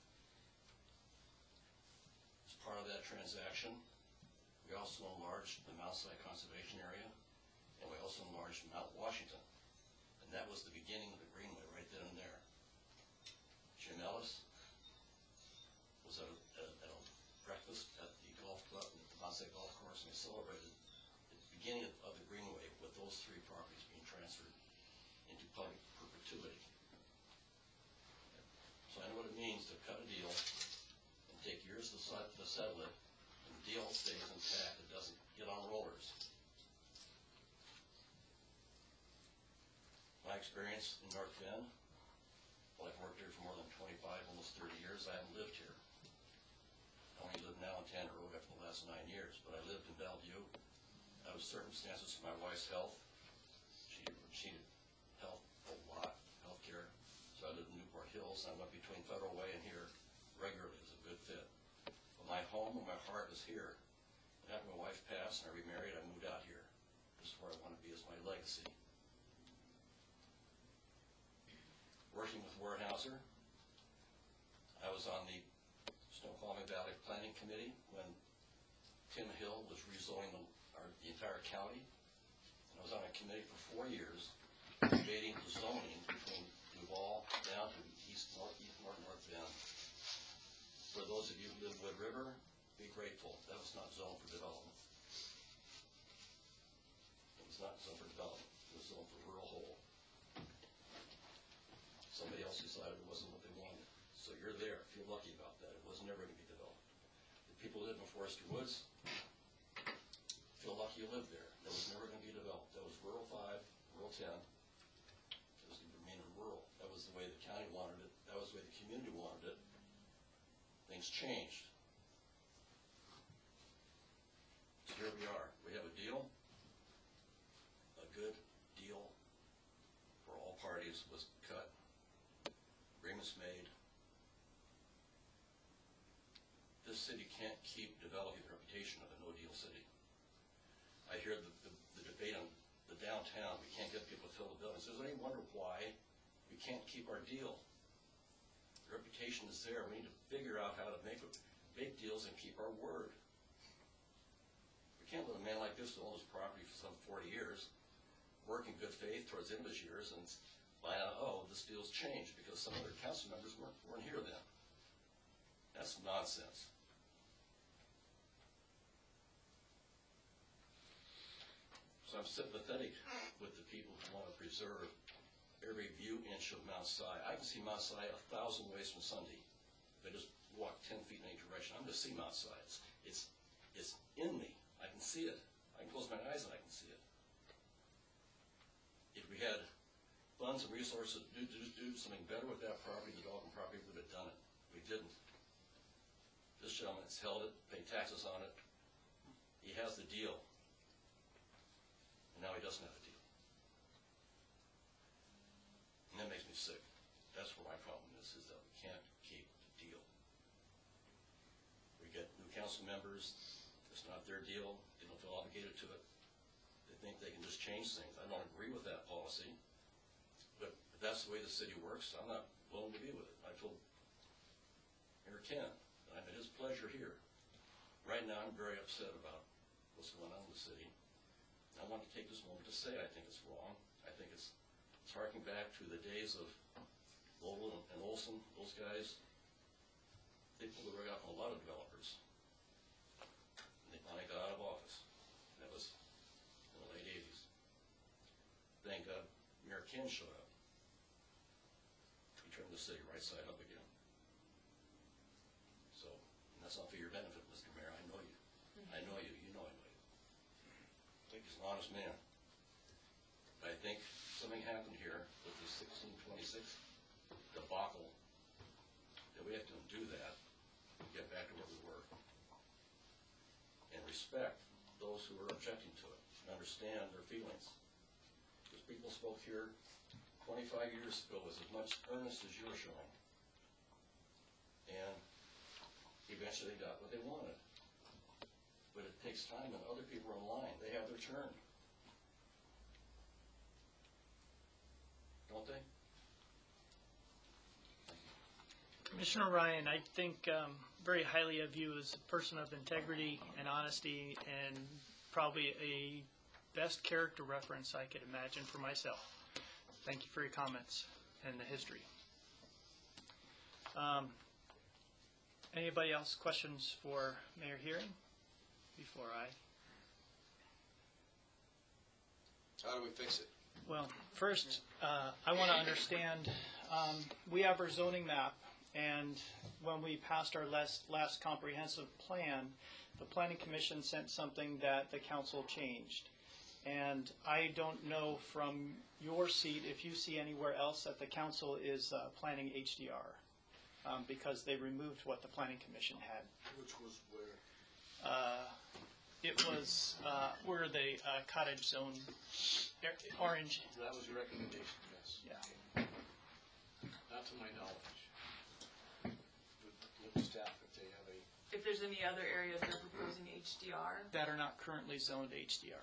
As part of that transaction, we also enlarged the Mount Si Conservation Area, and we also enlarged Mount Washington. And that was the beginning of the Greenway right then and there. Jim Ellis was at a, at a breakfast at the golf club at the Mount Si Golf Course, and we celebrated the beginning of, of the Greenway with those three properties being transferred into public perpetuity. So I know what it means to cut a deal and take years to, set, to settle it, and the deal stays intact. It doesn't get on rollers. My experience in North Bend, well, I've worked here for more than twenty-five, almost thirty years. I haven't lived here. I only live now in Tanner Road for the last nine years, but I lived in Bellevue. Out of circumstances for my wife's health, she, she needed health a lot, health care. So I lived in Newport Hills, and I went between Federal Way and here regularly. It was a good fit. But my home and my heart is here. And after my wife passed and I remarried, I moved out here. This is where I want to be as my legacy. Working with Weyerhaeuser, I was on the Snoqualmie Valley Planning Committee when Tim Hill was rezoning the, our, the entire county. And I was on a committee for four years debating the zoning between Duval down to east, north, east, north, north Bend. For those of you who live in Wood River, be grateful. That was not zoned for development. It was not zoned for development. It was zoned for rural whole. Somebody else decided it wasn't what they wanted. So you're there. Feel lucky about that. It was never going to be developed. The people who live in Forester Woods feel lucky you live there. That was never going to be developed. That was rural five, rural ten. It was to remain in rural. That was the way the county wanted it. That was the way the community wanted it. Things changed. So here we are. We have a deal. A good deal for all parties was cut. Agreements made. This city can't keep developing the reputation of a no-deal city. I hear the, the, the debate on the downtown. We can't get people to fill the buildings. Does anyone wonder why we can't keep our deal? The reputation is there. We need to figure out how to make, make deals and keep our word. We can't let a man like this who owns property for some forty years work in good faith towards the end of his years and find out, oh, this deal's changed because some other council members weren't, weren't here then. That's nonsense. So I'm sympathetic with the people who want to preserve every view inch of Mount Si. I can see Mount Si a thousand ways from Sunday. If I just walk ten feet in any direction, I'm going to see Mount Si. It's, it's, it's in me. I can see it. I can close my eyes and I can see it. If we had funds and resources to do, to do something better with that property, the Dalton property would have done it. We didn't. This gentleman has held it, paid taxes on it. He has the deal. And now he doesn't have a deal. And that makes me sick. That's where my problem is, is that we can't keep the deal. We get new council members. It's not their deal. They don't feel obligated to it. They think they can just change things. I don't agree with that policy. But if that's the way the city works, I'm not willing to be with it. I told Mayor Ken that I'm at his pleasure here. right now I'm very upset about what's going on in the city. I want to take this moment to say I think it's wrong. I think it's, it's harking back to the days of Lowell and Olson, those guys. They pulled the rug out on a lot of developers. And they finally got out of office. That was in the late eighties. Thank God Mayor Ken showed up. He turned the city right side up again. So, and that's not for your benefit, Mister Mayor. I know you. I know you. You know I know you. I think he's an honest man. But I think something happened here with the sixteen twenty-six debacle that we have to undo that and get back to where we were. And respect those who are objecting to it and understand their feelings. Because people spoke here twenty-five years ago with as much earnest as you're showing. And eventually they got what they wanted. But it takes time, and other people are in line. They have their turn. Don't they? Commissioner Ryan, I think um, very highly of you as a person of integrity and honesty, and probably a best character reference I could imagine for myself. Thank you for your comments and the history. Um, anybody else questions for Mayor Hearing before I? How do we fix it? Well, first, uh, I want to understand, um, we have our zoning map, and when we passed our last, last comprehensive plan, the Planning Commission sent something that the council changed. And I don't know from your seat if you see anywhere else that the council is uh, planning H D R, um, because they removed what the Planning Commission had. Which was where? Uh, It was uh, where the uh, cottage zone, orange. That was your recommendation, yes. Yeah. Not to my knowledge. With, with the staff, if they have a, If there's any other areas they're proposing H D R, That are not currently zoned H D R.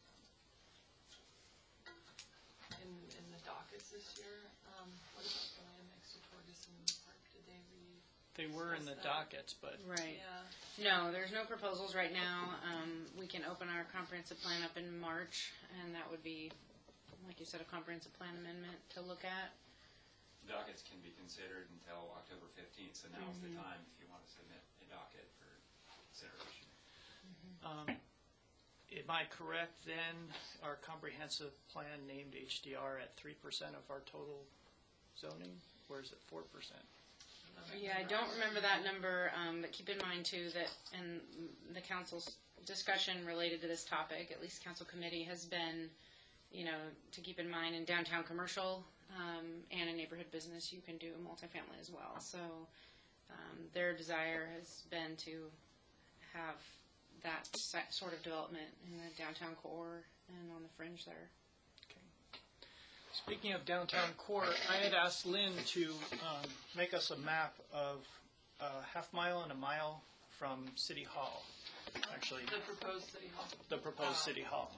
in, in the dockets this year, um, what about the land next to Torgerson Park, did they read? They were in the dockets, but Right. Yeah. No, there's no proposals right now. Um, we can open our comprehensive plan up in March, and that would be, like you said, a comprehensive plan amendment to look at. Dockets can be considered until October fifteenth, so now's the Mhm. time if you want to submit a docket for consideration. um, am I correct then, our comprehensive plan named H D R at three percent of our total zoning? Or is it four percent? Yeah, I don't remember that number, um, but keep in mind too that in the council's discussion related to this topic, at least council committee has been, you know, to keep in mind in downtown commercial um, and in neighborhood business, you can do multifamily as well. So um, their desire has been to have that se- sort of development in the downtown core and on the fringe there. Speaking of downtown core, I had asked Lynn to um, make us a map of a half mile and a mile from City Hall, actually, The proposed city hall. the proposed City Hall.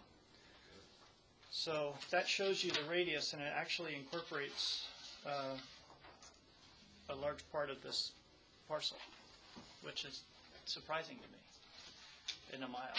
So that shows you the radius, and it actually incorporates uh, a large part of this parcel, which is surprising to me, in a mile.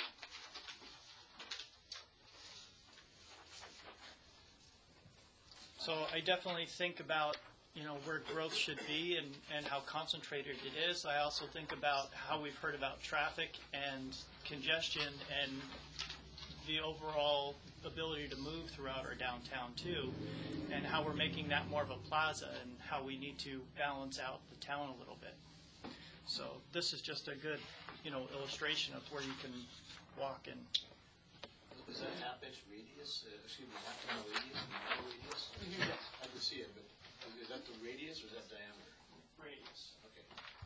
So I definitely think about, you know, where growth should be and, and how concentrated it is. I also think about how we've heard about traffic and congestion and the overall ability to move throughout our downtown too, and how we're making that more of a plaza and how we need to balance out the town a little bit. So this is just a good, you know, illustration of where you can walk and. is that half inch radius, uh, excuse me, half mile radius, mile radius? I can see it, but is that the radius or is that diameter? Radius. Okay.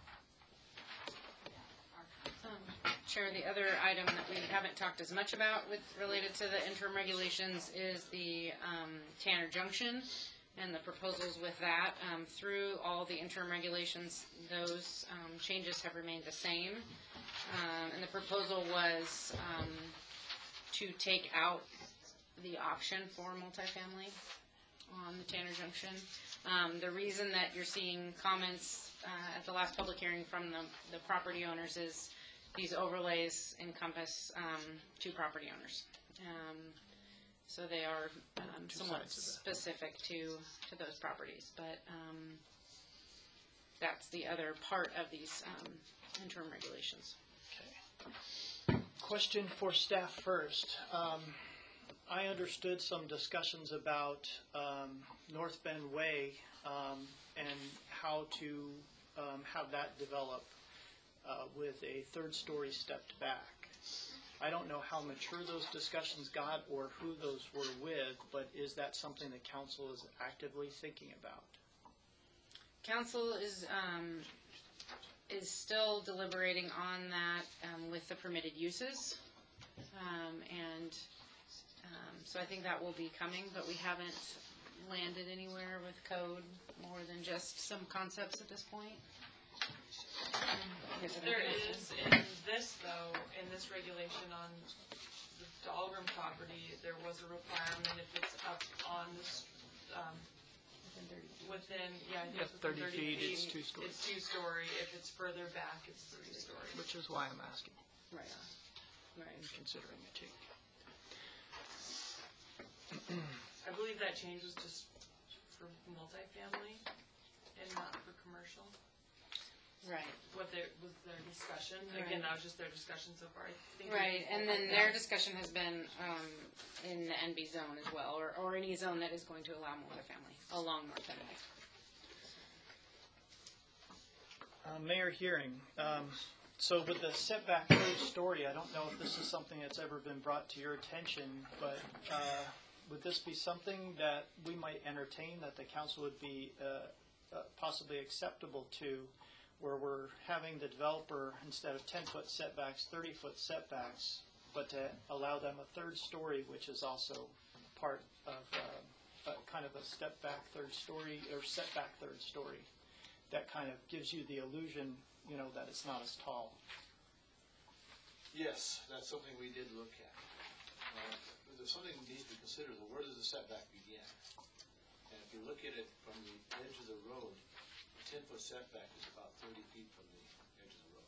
Um, Chair, the other item that we haven't talked as much about with related to the interim regulations is the um, Tanner Junction and the proposals with that. Um, through all the interim regulations, those um, changes have remained the same. Um, and the proposal was um, to take out the option for multifamily on the Tanner Junction. Um, the reason that you're seeing comments uh, at the last public hearing from the, the property owners is these overlays encompass um, two property owners. Um, So they are um, Two somewhat sides of that. specific to, to those properties. But um, that's the other part of these um, interim regulations. Okay. Question for staff first. Um, I understood some discussions about um, North Bend Way um, and how to um, have that develop uh, with a third-story stepped back. I don't know how mature those discussions got or who those were with, but is that something the council is actively thinking about? Council is um, is still deliberating on that um, with the permitted uses, um, and um, so I think that will be coming, but we haven't landed anywhere with code more than just some concepts at this point. Um, yes, I think There that's- is in this though, in this regulation on the Dahlgren property, there was a requirement if it's up on this, um, within, yeah, I think Yeah, it's within thirty feet, it's two-story. It's two-story, if it's further back, it's three-story. Which is why I'm asking, Right, right. considering the change. I believe that change was just for multifamily and not for commercial. Right. What their, was their discussion, Right. again, that was just their discussion so far, I think. Right, and then their discussion has been um, in the N B zone as well, or, or any zone that is going to allow multifamily along North End Way. Uh, Mayor Hearing, um, so with the setback third story, I don't know if this is something that's ever been brought to your attention, but uh, would this be something that we might entertain, that the council would be uh, uh, possibly acceptable to, where we're having the developer, instead of ten-foot setbacks, thirty-foot setbacks, but to allow them a third story, which is also part of uh, a kind of a step-back third story, or setback third story? That kind of gives you the illusion, you know, that it's not as tall. Yes, that's something we did look at. Uh, There's something that needs to be considered, where does the setback begin? And if you look at it from the edge of the road, a ten-foot setback is about thirty feet from the edge of the road.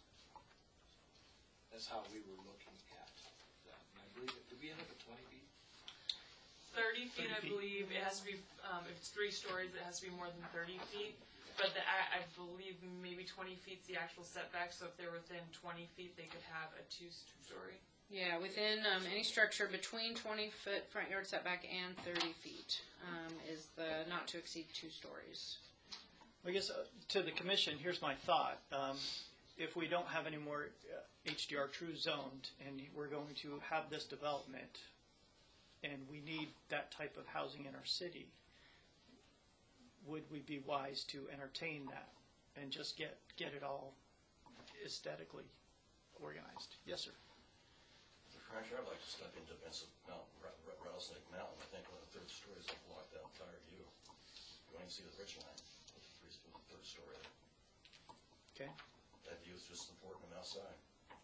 That's how we were looking at that. And I believe, did we end up at twenty feet? Thirty feet, I thirty feet. believe, it has to be, um, if it's three stories, it has to be more than thirty feet. But the, I, I believe maybe twenty feet's the actual setback, so if they're within twenty feet, they could have a two, two-story. Yeah, within um, any structure between twenty-foot front yard setback and thirty feet um, is the not to exceed two stories. I guess uh, to the commission, here's my thought. Um, if we don't have any more uh, H D R true zoned, and we're going to have this development, and we need that type of housing in our city, would we be wise to entertain that and just get, get it all aesthetically organized? Yes, sir. Mister Crenshaw, I'd like to step into Vincent Mountain, Ra- Ra- Rattlesnake Mountain. I think one of the third stories will block that entire view. You want to see the ridge line with the three- with the third story there. Okay. That view is just important from outside.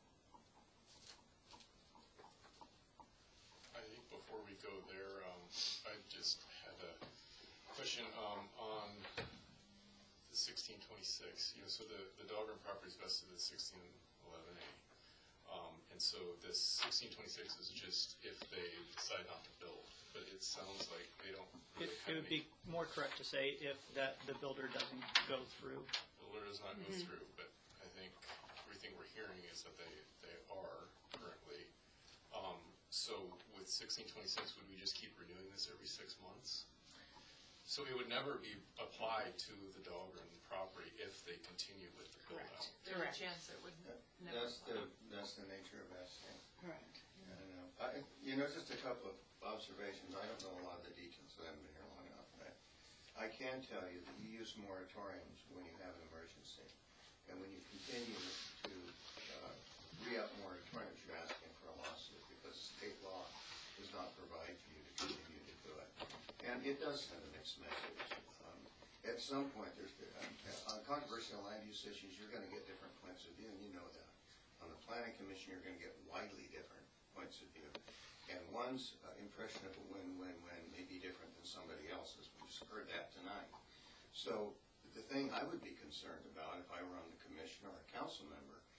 I think before we go there, um, I just had a question, um, on the sixteen twenty-six, you know, so the, the Dahlgren property is vested in sixteen eleven A. Um, and so this sixteen twenty-six is just if they decide not to build, but it sounds like they don't It, really it have would any, be more correct to say if that, the builder doesn't go through. builder does not go through, but I think everything we're hearing is that they, they are currently. Um, so with sixteen twenty-six, would we just keep renewing this every six months? So it would never be applied to the Dahlgren property if they continue with the build out. There's a Correct. chance it would That- never. That's the, that's the nature of asking. Correct. I don't know. I, you know, just a couple of observations. I don't know a lot of the details, I haven't been here long enough. But I can tell you that you use moratoriums when you have an emergency. And when you continue to uh, re-up moratoriums, you're asking for a lawsuit because state law does not provide for you to continue to do it. And it does send a mixed message. Um, At some point, there's, uh, on controversial land use issues, you're going to get different points of view, and you know that. On the planning commission, you're going to get widely different points of view. And one's uh, impression of a win-win-win may be different than somebody else's. We just heard that tonight. So the thing I would be concerned about if I were on the commission or a council member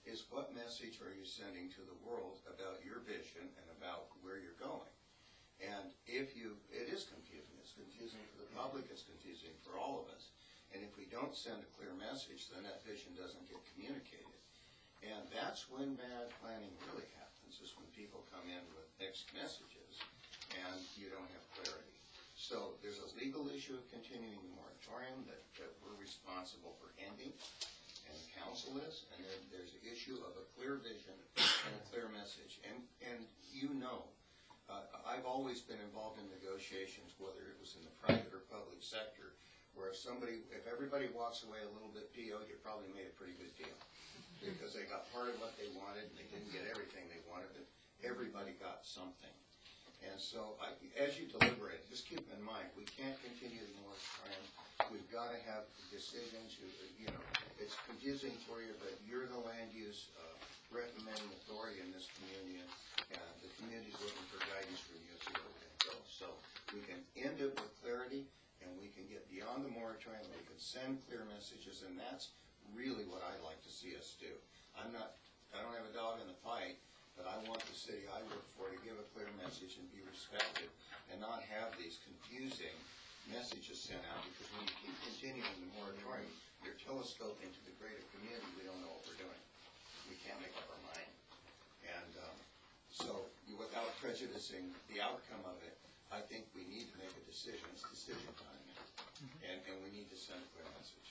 is what message are you sending to the world about your vision and about where you're going? And if you, it is confusing. It's confusing for the public. It's confusing for all of us. And if we don't send a clear message, then that vision doesn't get communicated. And that's when bad planning really happens, is when people come in with mixed messages and you don't have clarity. So there's a legal issue of continuing the moratorium that, that we're responsible for ending, and the council is, and there, there's an issue of a clear vision and a clear message. And, and you know, uh, I've always been involved in negotiations, whether it was in the private or public sector, where if somebody, if everybody walks away a little bit P O, you probably made a pretty good deal. Because they got part of what they wanted, and they didn't get everything they wanted, but everybody got something. And so, I, as you deliberate, just keep in mind, we can't continue the moratorium. We've got to have decisions. You, you know, it's confusing for you, but you're the land use uh, recommending authority in this community, and the community's looking for guidance from you as to where we're going to go. So we can end it with clarity, and we can get beyond the moratorium. We can send clear messages, and that's really what I'd like to see us do. I'm not, I don't have a dog in the fight, but I want the city I work for to give a clear message and be respected and not have these confusing messages sent out, because when you keep continuing the moratorium, you're telescoping to the greater community. We don't know what we're doing. We can't make up our mind. And um, so without prejudicing the outcome of it, I think we need to make a decision. It's decision time. And, and we need to send a clear message.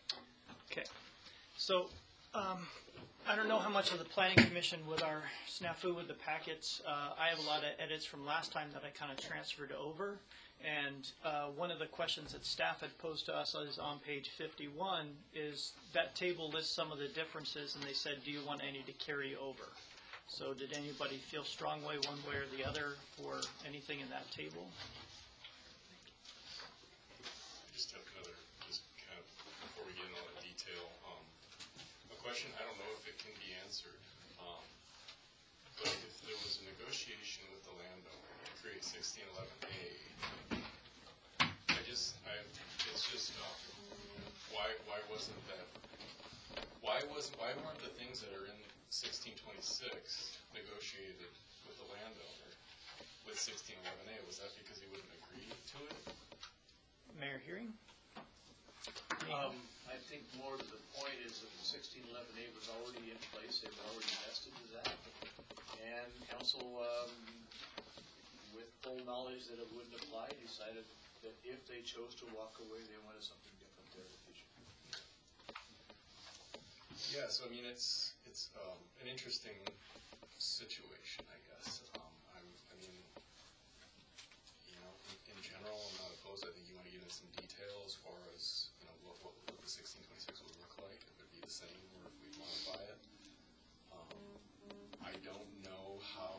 Okay. So, um, I don't know how much of the planning commission with our snafu with the packets. Uh, I have a lot of edits from last time that I kind of transferred over. And uh, one of the questions that staff had posed to us is on page fifty-one, is that table lists some of the differences, and they said, do you want any to carry over? So did anybody feel strong way one way or the other for anything in that table? Just have another, just kind of, before we get into all that detail, um, a question, I don't know if it can be answered, um, but if there was a negotiation with the landowner to create sixteen eleven A, I just, I, it's just, uh, why, why wasn't that, why wasn't, why weren't the things that are in sixteen twenty-six negotiated with the landowner with sixteen eleven A? Was that because he wouldn't agree to it? Mayor Hearing? Um, I think more to the point is that the sixteen eleven A was already in place, they were already vested to that. And council, um, with full knowledge that it wouldn't apply, decided that if they chose to walk away, they wanted something different there in the future. Yeah, so I mean, it's, it's, um, an interesting situation, I guess. Um, I'm, I mean, you know, in, in general, I'm not opposed. I think you want to get into some detail as far as, you know, what, what, what the sixteen twenty-six would look like, if it'd be the same or if we modify it. Um, I don't know how,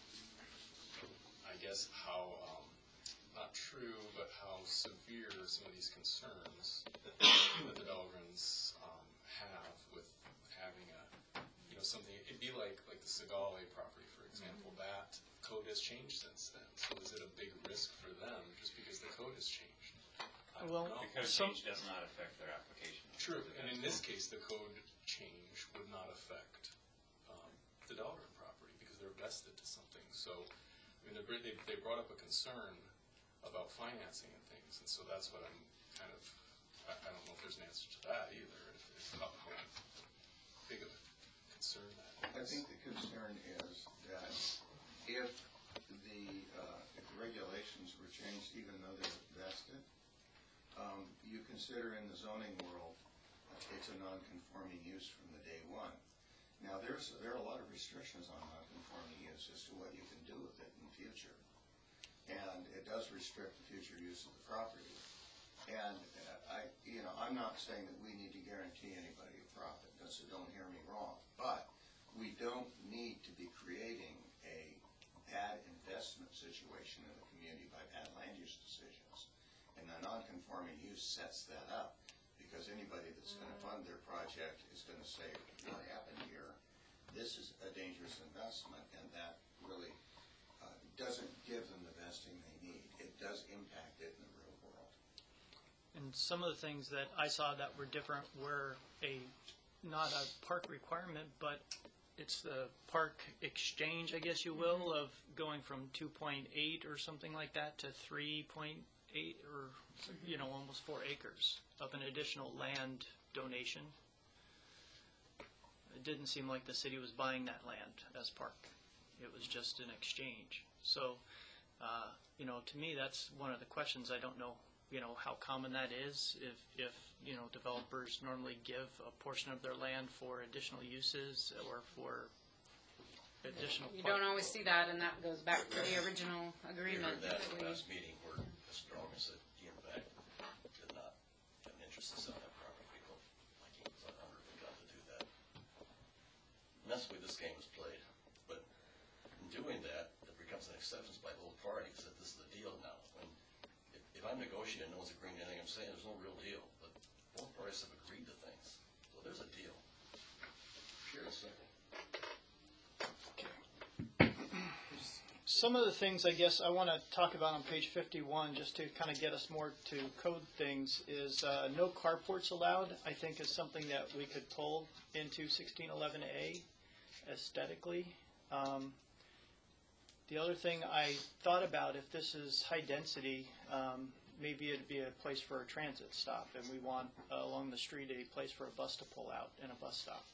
I guess how, um, not true, but how severe some of these concerns that the, that the Dahlgrens, um, have with having a, you know, something, it'd be like, like the Sagale property, for example. Mm-hmm. That code has changed since then. So is it a big risk for them just because the code has changed? I Well, don't know. The code Some- change does not affect their application. True, and in this case, the code change would not affect um, the Dahlgren property because they're vested to something. So, I mean, they're- they they brought up a concern about financing and things, and so that's what I'm kind of, I, I don't know if there's an answer to that either, if, if how, how big of a concern that I is. think the concern is that if the, uh, if the regulations were changed, even though they were vested, um, you consider in the zoning world, uh, it's a non-conforming use from the day one. Now, there's, there are a lot of restrictions on non-conforming use as to what you can do with it in the future. And it does restrict the future use of the property. And uh, I, you know, I'm not saying that we need to guarantee anybody a profit, so don't hear me wrong. But we don't need to be creating a bad investment situation in the community by bad land use decisions. And the non-conforming use sets that up, because anybody that's going to fund their project is going to say, what happened here? This is a dangerous investment, and that really uh, doesn't give them the vesting they need. It does impact it in the real world. And some of the things that I saw that were different were a not a park requirement, but it's the park exchange, I guess you will, of going from two point eight or something like that to three point eight or, you know, almost four acres of an additional land donation. It didn't seem like the city was buying that land as park. It was just an exchange. So, uh, you know, to me, that's one of the questions. I don't know, you know, how common that is, if, if, you know, developers normally give a portion of their land for additional uses or for additional. You park. don't always see that, and that goes back to the original We agreement. heard that at we- the last meeting where Mister Dorman said he in fact did not have an interest in selling that property. People like he was unheard got to do that. And that's the way this game is played. But in doing that, it becomes an acceptance by both parties that this is the deal now. When if, if I'm negotiating, no one's agreeing to anything I'm saying, there's no real deal. But both parties have agreed to things. So there's a deal. Pure and simple. Some of the things I guess I want to talk about on page fifty-one, just to kind of get us more to code things, is uh, no carports allowed, I think is something that we could pull into sixteen eleven A aesthetically. Um, the other thing I thought about, if this is high density, um, maybe it'd be a place for a transit stop, and we want uh, along the street a place for a bus to pull out and a bus stop.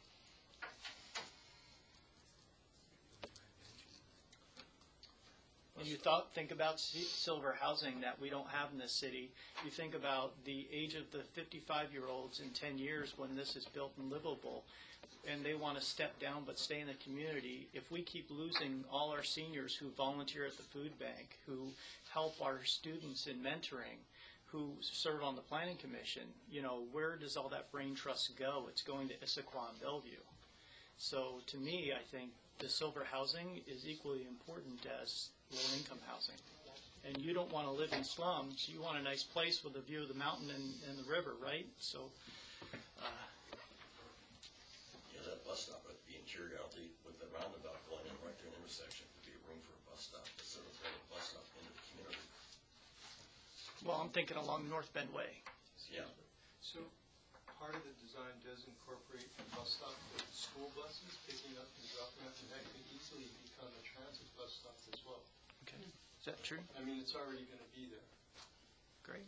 And you thought, think about si- silver housing that we don't have in this city. You think about the age of the fifty-five-year-olds in ten years when this is built and livable, and they want to step down but stay in the community. If we keep losing all our seniors who volunteer at the food bank, who help our students in mentoring, who serve on the planning commission, you know, where does all that brain trust go? It's going to Issaquah and Bellevue. So to me, I think the silver housing is equally important as low-income housing. And you don't want to live in slums. You want a nice place with a view of the mountain and, and the river, right? So, uh, Yeah, that bus stop would be interior out the, with the roundabout going in right there in the intersection, would be room for a bus stop, instead of bringing a bus stop into the community. well, I'm thinking along North Bend Way. Yeah. So part of the design does incorporate a bus stop with school buses picking up and dropping off, and that could easily become a transit bus stop as well. Okay, is that true? I mean, it's already going to be there. Great.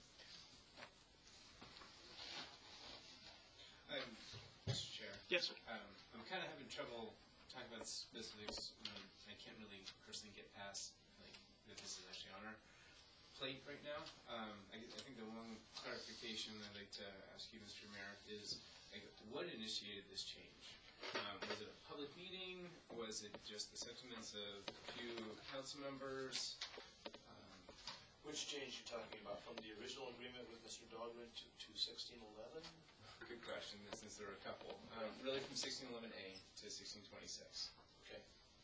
Um, Mister Chair. Yes, sir. Um, I'm kind of having trouble talking about specifics when I can't really personally get past, like, that this is actually on our plate right now. Um, I, I think the one clarification I'd like to ask you, Mister Mayor, is like, what initiated this change? Um, was it a public meeting? Was it just the sentiments of a few council members? Um, Which change you talking about, from the original agreement with Mister Dahlgren to, to sixteen eleven? Good question, since there were a couple. Um, really from sixteen eleven A to sixteen twenty-six. Okay.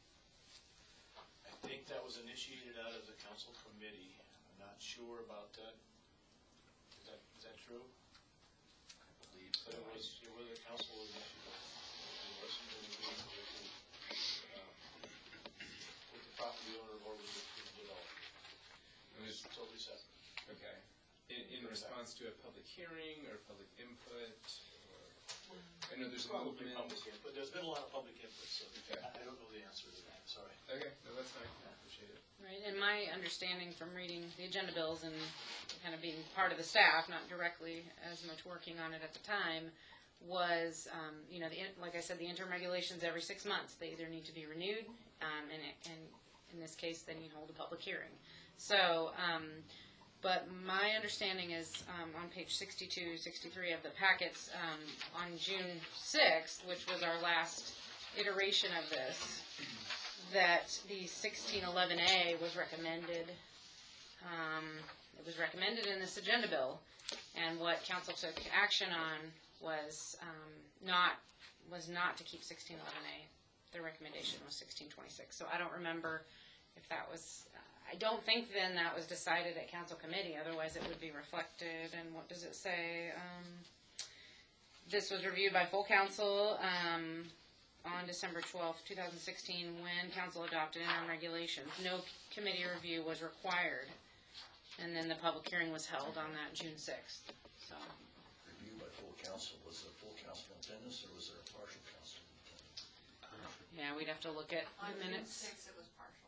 I think that was initiated out of the council committee. I'm not sure about that. Is that, is that true? I believe so. But it was, it was the council initiative. It wasn't an agreement with the, um, with the property owner or with the with the developer. It was Totally separate. okay. In, in response to a public hearing or public input, or I know there's a Probably movement. public input. There's been a lot of public input, so Okay. I I don't know the answer to that, sorry. Okay, no, that's fine. I appreciate it. Right, and my understanding from reading the agenda bills and kind of being part of the staff, not directly as much working on it at the time, was, um, you know, the, in- like I said, the interim regulations every six months, they either need to be renewed, um, and, it- and in this case, then you hold a public hearing. So, um, but my understanding is, um, on page sixty-two, sixty-three of the packets, um, on June sixth, which was our last iteration of this, that the sixteen eleven A was recommended, um, it was recommended in this agenda bill, and what council took action on was, um, not, was not to keep sixteen eleven A. The recommendation was sixteen twenty-six, so I don't remember if that was, I don't think then that was decided at council committee, otherwise it would be reflected, and what does it say? Um, this was reviewed by full council, um, on December twelfth, two thousand sixteen, when council adopted interim regulations. No committee review was required, and then the public hearing was held on that June sixth, so. Reviewed by full council, was there full council attendance or was there a partial council attendance? Yeah, we'd have to look at On the June minutes. sixth, it was partial.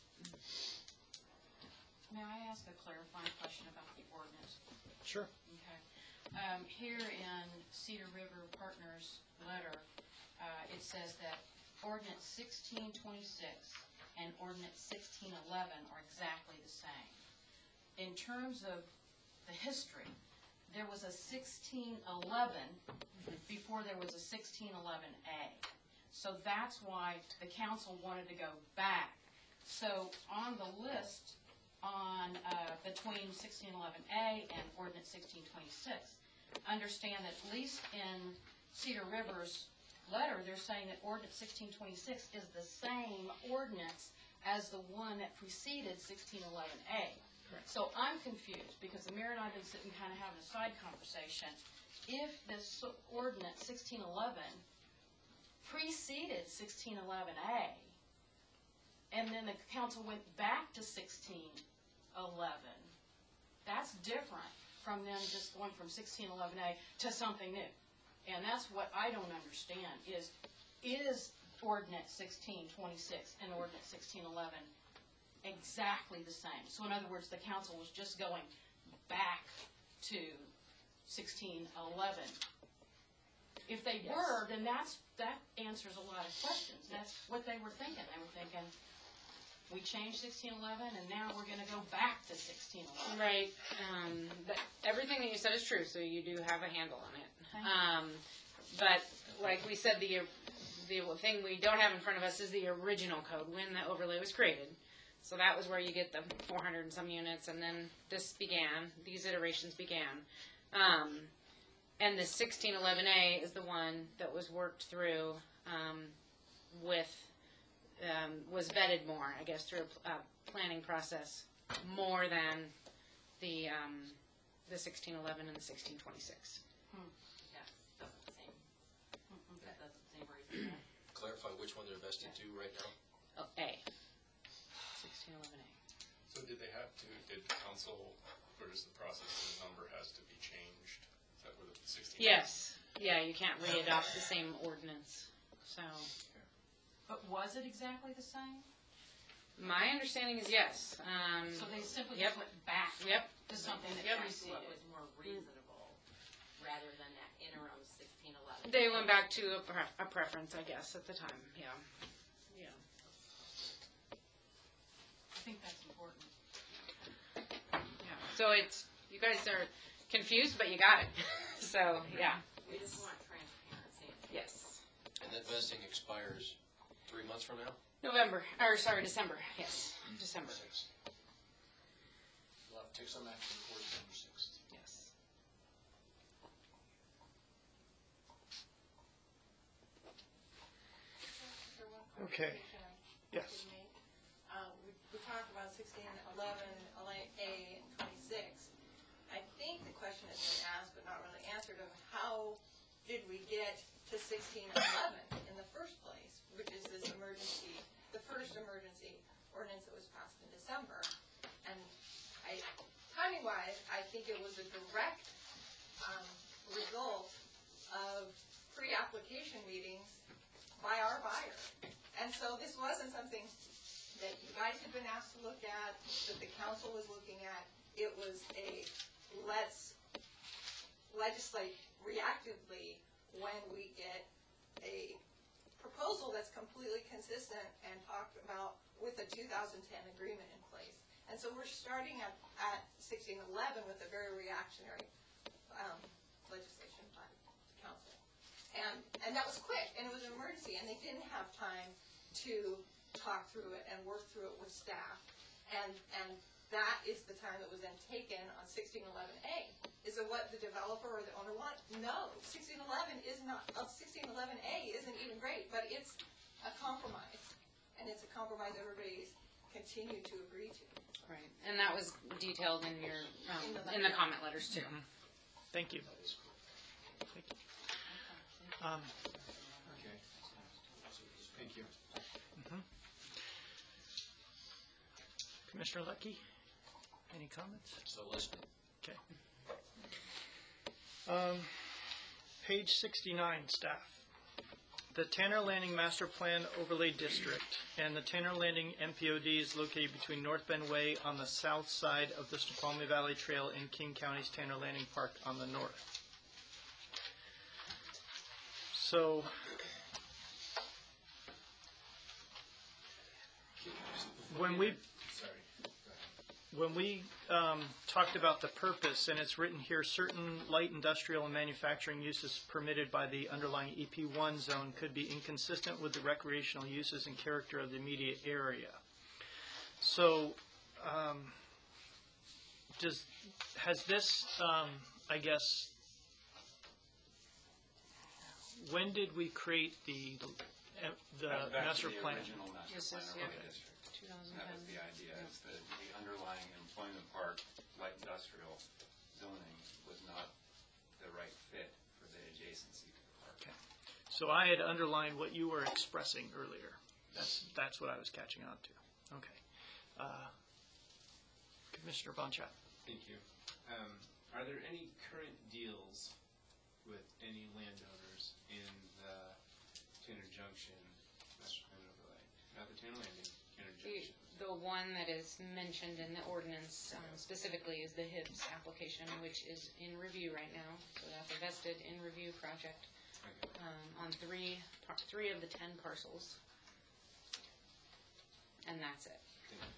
May I ask a clarifying question about the ordinance? Sure. Okay. Um, Here in Cedar River Partners letter, uh, it says that ordinance sixteen twenty-six and ordinance sixteen eleven are exactly the same. In terms of the history, there was a sixteen eleven before there was a sixteen eleven A. So that's why the council wanted to go back. So on the list on, uh, between sixteen eleven A and ordinance sixteen twenty-six, understand that at least in Cedar River's letter, they're saying that ordinance sixteen twenty-six is the same ordinance as the one that preceded sixteen eleven A. So I'm confused, because the mayor and I have been sitting kind of having a side conversation. If this ordinance sixteen eleven preceded sixteen eleven A, and then the council went back to sixteen eleven, that's different from them just going from sixteen eleven A to something new. And that's what I don't understand, is, is ordinance sixteen twenty-six and ordinance sixteen eleven exactly the same? So in other words, the council was just going back to sixteen eleven. If they Yes. were, then that's, that answers a lot of questions. That's what they were thinking. They were thinking, we changed sixteen eleven, and now we're going to go back to sixteen eleven. Right. Um, but everything that you said is true, so you do have a handle on it. Um, but like we said, the the thing we don't have in front of us is the original code when the overlay was created. So that was where you get the four hundred and some units, and then this began. These iterations began. Um, and the sixteen eleven A is the one that was worked through um, with. Um, was vetted more, I guess, through a uh, planning process more than the um, the sixteen eleven and the sixteen twenty-six. Hmm. Yeah, that's the same. That does the same reason. Clarify which one they're vested to right now? Oh, A. sixteen eleven A. So did they have to, did council, or is the process, the number has to be changed? Is that where the sixteen? Yes. Yeah, you can't re-adopt the same ordinance. So. But was it exactly the same? My understanding is yes. Um, So they simply yep. just went back Yep. to something that Yep. preceded. What was more reasonable, rather than that interim sixteen eleven. They went back to a, pre- a preference, I guess, at the time. Yeah. Yeah. I think that's important. Yeah. So it's you guys are confused, but you got it. So yeah. We just want transparency. Yes. And that vesting expires three months from now? November, or sorry, December. Yes, December. We'll have to take some action before December sixth. Yes. Okay. Yes. Um, we, we talked about sixteen eleven, A and twenty-six. I think the question has been asked, but not really answered, of how did we get to sixteen eleven in the first place, which is this emergency, the first emergency ordinance that was passed in December. And I, timing-wise, I think it was a direct um, result of pre-application meetings by our buyer. And so this wasn't something that you guys had been asked to look at, that the council was looking at. It was a let's legislate reactively when we get a proposal that's completely consistent and talked about with a two thousand ten agreement in place. And so we're starting at, at sixteen eleven with a very reactionary um, legislation by the council. And, and that was quick, and it was an emergency, and they didn't have time to talk through it and work through it with staff. And, and that is the time that was then taken on sixteen eleven A. Is it what the developer or the owner want? No, sixteen eleven is not, uh, sixteen eleven A isn't even great, but it's a compromise. And it's a compromise everybody's continued to agree to. Right, and that was detailed in your um, In the in the letter. comment letters too. Thank you. Thank you. Um, Okay. Thank you. mhm. Commissioner Lucky, any comments? So listening. Okay. Um, Page sixty-nine, staff. The Tanner Landing Master Plan Overlay District and the Tanner Landing M P O D is located between North Bend Way on the south side of the Snoqualmie Valley Trail and King County's Tanner Landing Park on the north. So, when we when we um, talked about the purpose, and it's written here, certain light industrial and manufacturing uses permitted by the underlying E P one zone could be inconsistent with the recreational uses and character of the immediate area. So, um, does has this, um, I guess, when did we create the uh, the Back- back to master the plan? original master Yes, plan yes, overlay yeah. district. two thousand That ten. was the idea, is that the underlying employment park, light industrial zoning was not the right fit for the adjacency to the park. Okay. So I had underlined what you were expressing earlier. That's that's what I was catching on to. Okay. Uh, Commissioner Bonchat. Thank you. Um, Are there any current deals with any landowners in the Tanner Junction master plan overlay? Not the Tanner Landing, Tanner The, Junction. the one that is mentioned in the ordinance um, specifically is the Hibbs application, which is in review right now. So that's a vested in review project Okay. um, on three par- three of the ten parcels, and that's it. Thank you.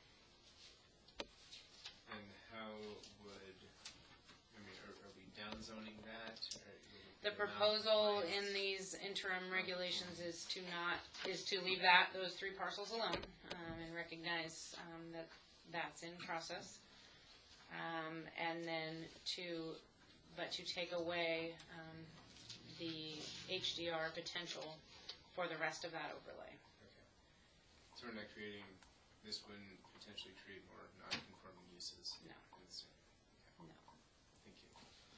And how would, I mean, are, are we downzoning that? Or would it The be proposal non-compliant? in these interim regulations is to not, is to leave that, those three parcels alone, um, and recognize, um, that that's in process. Um, and then to, but to take away, um, the H D R potential for the rest of that overlay. Okay. So we're not creating, this wouldn't potentially create more non-conforming uses? No. in the state? Okay. No. Thank you.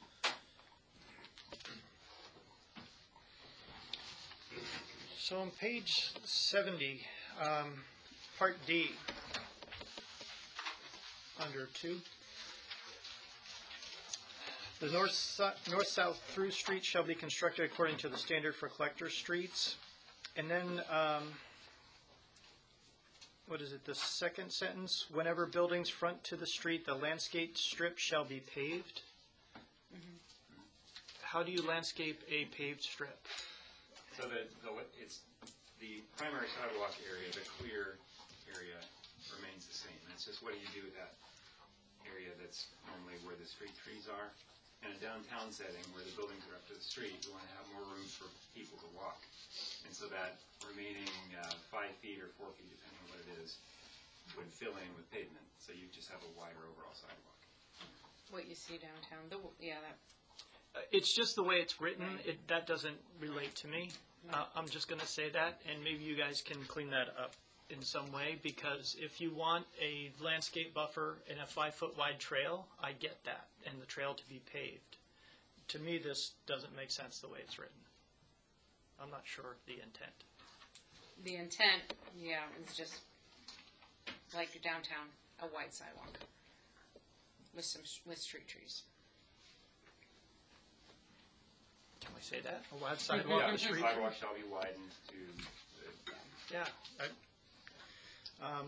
So on page seventy, um, part D, under two, the north, si- north-south through streets shall be constructed according to the standard for collector streets. And then, um, what is it, the second sentence, whenever buildings front to the street, the landscape strip shall be paved. How do you landscape a paved strip? So the, the, it's, the primary sidewalk area, the clear area remains the same. It's just what do you do with that area that's normally where the street trees are? In a downtown setting where the buildings are up to the street, you want to have more room for people to walk. And so that remaining uh, five feet or four feet, depending on what it is, would fill in with pavement. So you just have a wider overall sidewalk. What you see downtown, the, yeah, that, Uh, It's just the way it's written. It, that doesn't relate to me. Uh, I'm just going to say that, and maybe you guys can clean that up in some way, because if you want a landscape buffer and a five-foot wide trail, I get that, and the trail to be paved. To me, this doesn't make sense the way it's written. I'm not sure the intent. the intent, yeah, is just like downtown, a wide sidewalk with some, with street trees. Can we say that? A wide sidewalk Yeah, and the street? sidewalk shall be widened to the Yeah. I, um,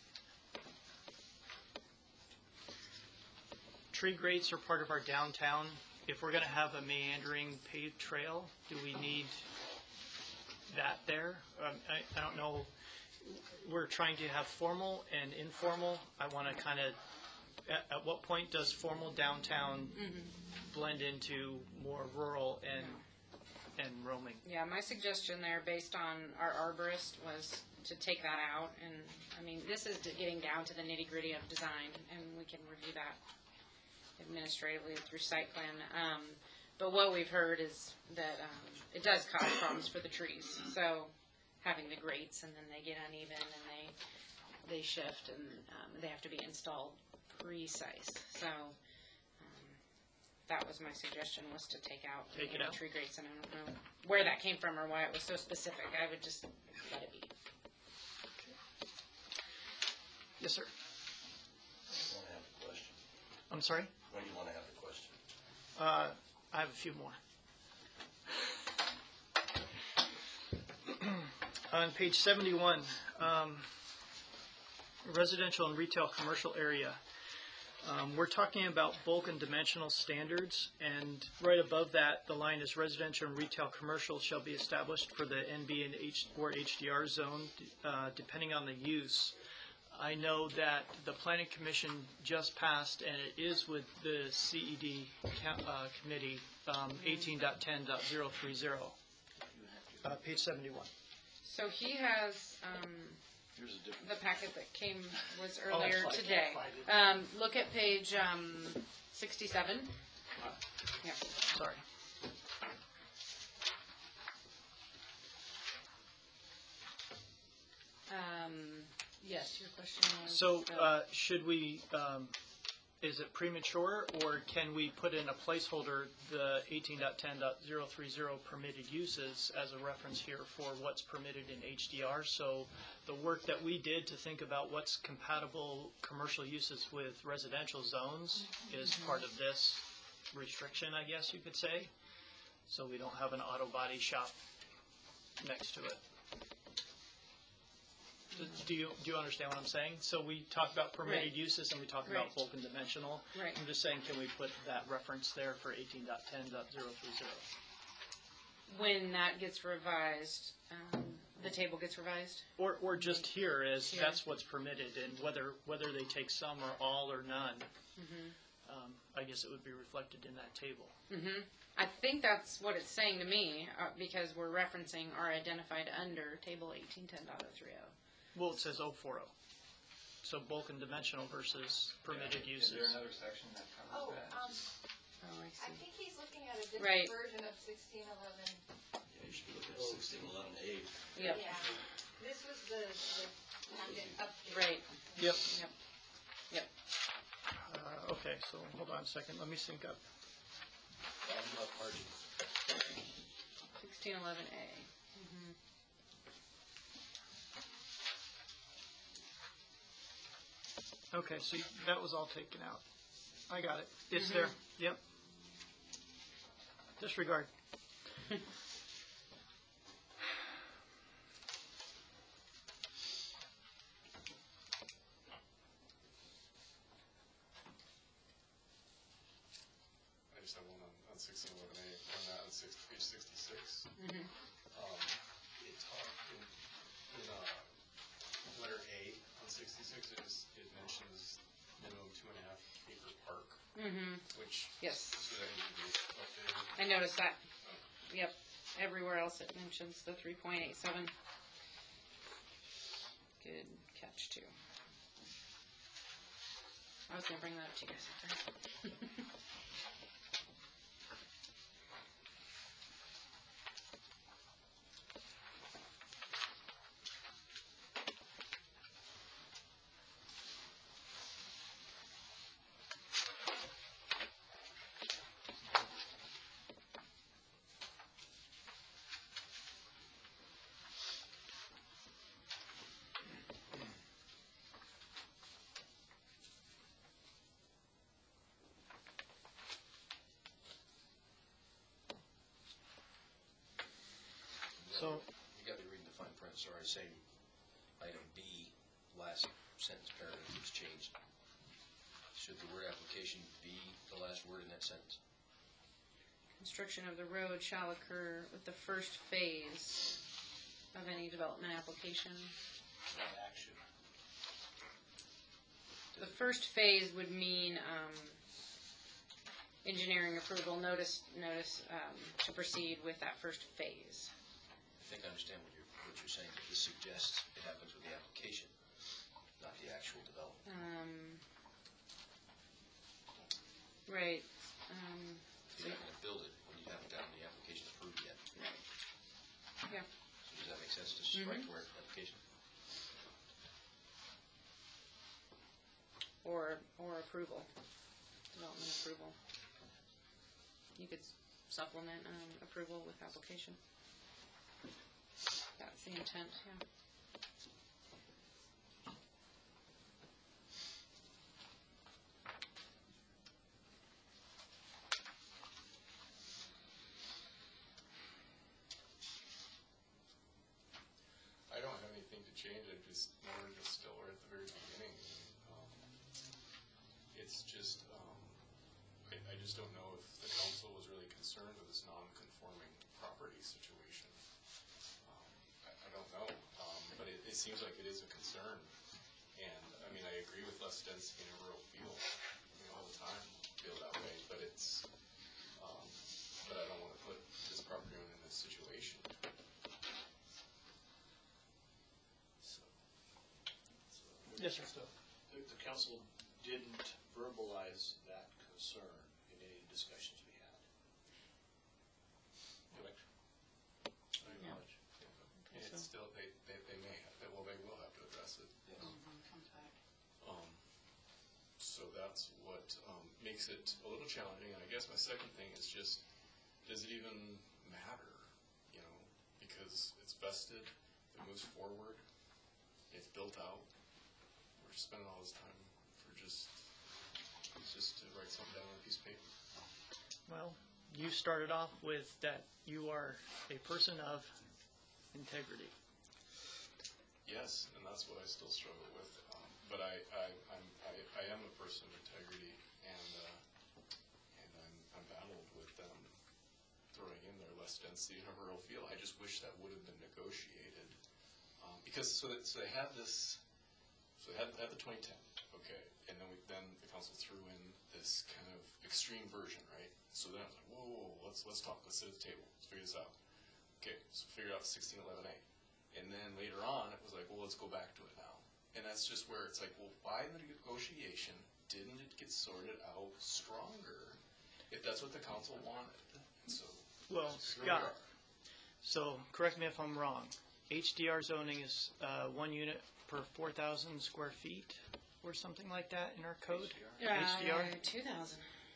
tree grates are part of our downtown. If we're going to have a meandering paved trail, do we need that there? Um, I, I don't know. We're trying to have formal and informal. I want to kind of, at, at what point does formal downtown blend into more rural and and roaming? Yeah, my suggestion there, based on our arborist, was to take that out. And, I mean, this is getting down to the nitty-gritty of design, and we can review that administratively through site plan. Um, but what we've heard is that um, it does cause problems for the trees. So having the grates, and then they get uneven, and they they shift, and um, they have to be installed precise. So um, that was my suggestion, was to take out Take it the out. tree grates, and I don't know where that came from or why it was so specific. I would just let it be. Yes, sir. I want to have a question. I'm sorry? When do you want to have the question? Uh, I have a few more. On page seventy-one, um, residential and retail commercial area. Um, we're talking about bulk and dimensional standards, and right above that, the line is residential and retail commercial shall be established for the N B and H or H D R zone, uh, depending on the use. I know that the Planning Commission just passed, and it is with the C E D ca- uh, committee, um, eighteen point ten point zero three zero, uh, page seventy-one. So he has, um, Here's a different. the packet that came, was Oh, earlier fine. today. Um, look at page, um, sixty-seven. Yeah. Sorry. Um, yes, your question was. So, uh, should we, um, is it premature, or can we put in a placeholder, the eighteen point ten point zero three zero permitted uses as a reference here for what's permitted in H D R? So the work that we did to think about what's compatible commercial uses with residential zones is part of this restriction, I guess you could say. So we don't have an auto body shop next to it. Do you, do you understand what I'm saying? So we talk about permitted Right. uses and we talk about Right. bulk and dimensional. Right. I'm just saying, can we put that reference there for eighteen point ten point zero three zero? When that gets revised, um, the table gets revised? Or, or just here as Here. that's what's permitted, and whether, whether they take some or all or none, Mm-hmm. um, I guess it would be reflected in that table. Mm-hmm. I think that's what it's saying to me, uh, because we're referencing are identified under table eighteen ten point oh three oh. Well, it says oh four oh. So bulk and dimensional versus permitted Is uses. there another section that Oh, covers that? um, Oh, I I see. think he's looking at a Right. different version of sixteen eleven. Yeah, you should be looking at sixteen eleven A. Yep. Yeah, this was the, the packet update. Right. Yep. Yep. Yep. Uh, okay, so hold on a second. Let me sync up. I'm not party. Sixteen eleven A. Mm-hmm. Okay, so you- that was all taken out. I got it. It's there. Yep. Disregard. I just have one on, on sixteen eleven A, on that, on six, page sixty-six. Mm-hmm. Um, it talked in, in, uh, letter A on sixty-six, it is, it mentions minimum two and a half acre park, Mm-hmm. which. Yes. So that needs to be updated. I noticed that. Yep. Everywhere else it mentions the three point eight seven. Good catch, too. I was gonna bring that up to you guys. So, You got me reading the fine print, sorry, same item B, last sentence paragraph was changed. Should the word application be the last word in that sentence? Construction of the road shall occur with the first phase of any development application. Not action. The first phase would mean, um, engineering approval, notice, notice, um, to proceed with that first phase. I think I understand what you're, what you're saying, but this suggests it happens with the application, not the actual development. Um, right, um, You're not gonna build it when you haven't gotten the application approved yet. yeah, So does that make sense to strike the word application? or, or approval, development approval. You could supplement, um, approval with application. That's the intent, yeah. change. I just, we're just still, we're at the very beginning. Um, It's just, um, I, I just don't know if the council was really concerned with this non-conforming property situation. Um, I, I don't know, um, but it, it seems like it is a concern. And, I mean, I agree with less density in a rural field, you know, all the time, feel that way, but it's, um, but I don't want to put this property owner in this situation. So, Yes, sir. The, the council didn't verbalize that concern in any discussions we had. Correct. I acknowledge. Okay, It's so- still, they, they, they may have, they, well, they will have to address it. Um, so that's what, um, makes it a little challenging, and I guess my second thing is just, does it even matter, you know, because it's vested, it moves forward, it's built out, we're spending all this time for just, just to write something down on a piece of paper. Well, you started off with that you are a person of integrity. Yes, and that's what I still struggle with. Um, but I, I, I'm, I, I am a person of integrity, and uh, and I'm, I'm battled with them throwing in their less density in a rural field. I just wish that would have been negotiated, um, because so that, so they had this, so they had, had the twenty ten, okay, and then we then the council threw in this kind of extreme version, right? So then I was like, whoa, whoa, whoa, let's let's talk, let's sit at the table, let's figure this out. Okay, so figure out sixteen eleven A. And then later on, it was like, well, let's go back to it now. And that's just where it's like, well, why in the negotiation didn't it get sorted out stronger if that's what the council wanted? And so, Well, here we Scott, are. so correct me if I'm wrong. H D R zoning is uh, one unit per four thousand square feet or something like that in our code? Uh, H D R? two thousand.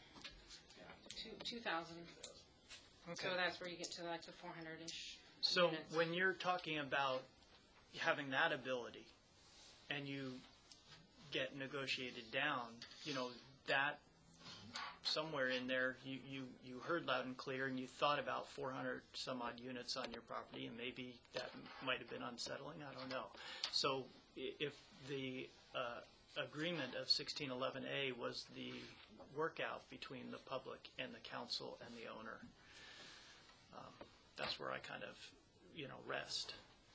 Two, two thousand. Okay. So that's where you get to like the four hundred-ish So units. when you're talking about having that ability and you get negotiated down, you know, that somewhere in there, you, you, you heard loud and clear and you thought about four hundred some odd units on your property, and maybe that might have been unsettling, I don't know. So i- if the uh, agreement of sixteen eleven A was the workout between the public and the council and the owner, um, that's where I kind of, you know, rest.